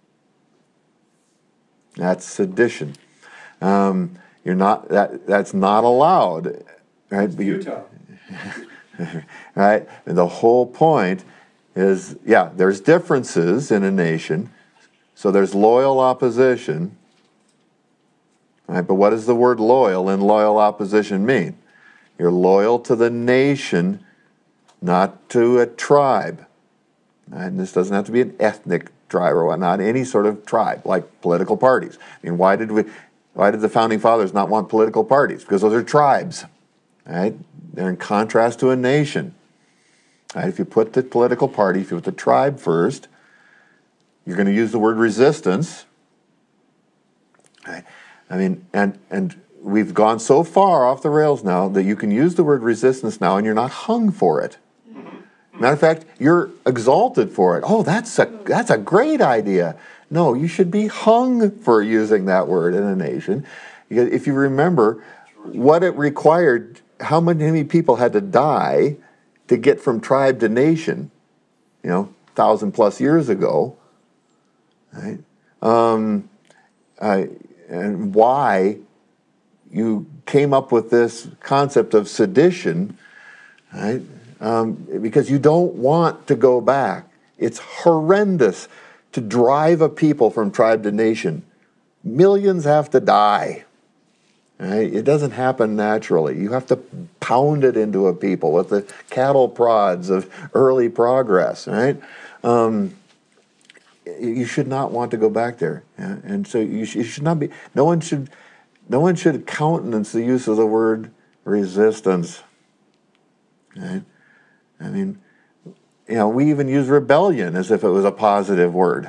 That's sedition. Um, you're not that. That's not allowed, right? Utah. Right. And the whole point is, yeah, there's differences in a nation, so there's loyal opposition. Right. But what does the word loyal and loyal opposition mean? You're loyal to the nation, not to a tribe. And this doesn't have to be an ethnic tribe or whatnot, any sort of tribe, like political parties. I mean, why did we, why did the Founding Fathers not want political parties? Because those are tribes, right? They're in contrast to a nation. Right? If you put the political party, if you put the tribe first, you're going to use the word resistance. Right? I mean, and and we've gone so far off the rails now that you can use the word resistance now and you're not hung for it. Matter of fact, you're exalted for it. Oh, that's a that's a great idea. No, you should be hung for using that word in a nation. If you remember what it required, how many people had to die to get from tribe to nation, you know, thousand plus years ago, right? Um, uh, and why you came up with this concept of sedition, right? Um, because you don't want to go back. It's horrendous to drive a people from tribe to nation millions have to die. Right? It doesn't happen naturally. You have to pound it into a people with the cattle prods of early progress, right? Um, you should not want to go back there, yeah? And so you, sh- you should not be. No one should. No one should countenance the use of the word resistance. Right? I mean, you know, we even use rebellion as if it was a positive word.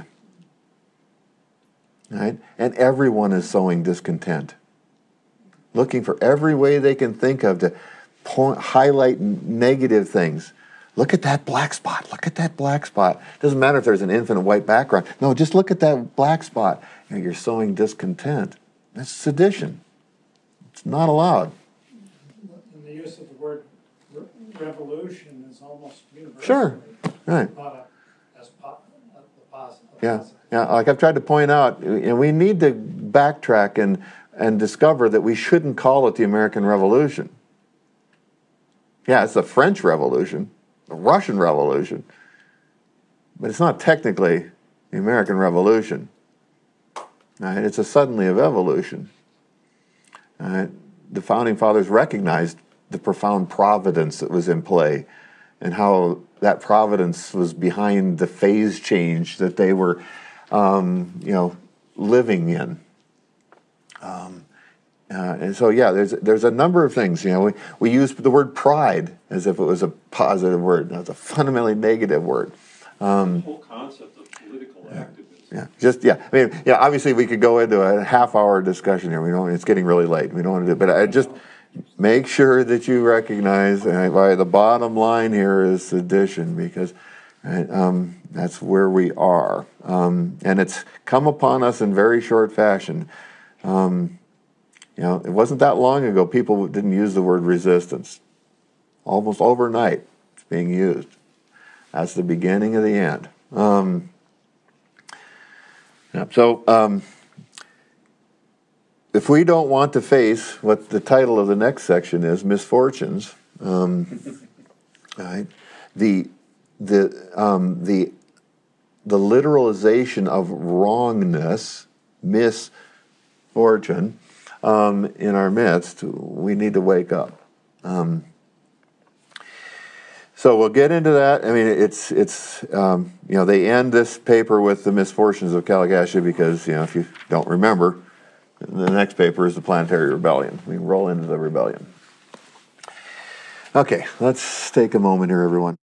Right? And everyone is sowing discontent, looking for every way they can think of to point, highlight negative things. Look at that black spot. Look at that black spot. Doesn't matter if there's an infinite white background. No, just look at that black spot. You know, you're sowing discontent. That's sedition. It's not allowed. And the use of the word re- revolution is almost universal. Sure. Right. Thought of as po- uh, the positive. Yeah. Yeah. Like I've tried to point out, you know, we need to backtrack and and discover that we shouldn't call it the American Revolution. Yeah, it's the French Revolution, the Russian Revolution, but it's not technically the American Revolution. Right? It's a suddenly of evolution. Right? The Founding Fathers recognized the profound providence that was in play and how that providence was behind the phase change that they were, um, you know, living in. Um, uh, and so, yeah, there's there's a number of things. You know, we, we use the word pride as if it was a positive word. No, it's a fundamentally negative word. Um, The whole concept of political activism. Yeah, just yeah. I mean, yeah. Obviously, we could go into a half-hour discussion here. We don't. It's getting really late. We don't want to do. But I just make sure that you recognize. Uh, why the bottom line here is sedition, because right, um, that's where we are, um, and it's come upon us in very short fashion. Um, you know, it wasn't that long ago people didn't use the word resistance. Almost overnight, it's being used. That's the beginning of the end. Um, Yeah, so um, if we don't want to face what the title of the next section is, misfortunes, um, right? The the um, the the literalization of wrongness, misfortune, um, in our midst, we need to wake up. Um, So we'll get into that. I mean, it's it's um, you know, they end this paper with the misfortunes of Caligastia because, you know, if you don't remember, the next paper is the Planetary Rebellion. We roll into the rebellion. Okay, let's take a moment here, everyone.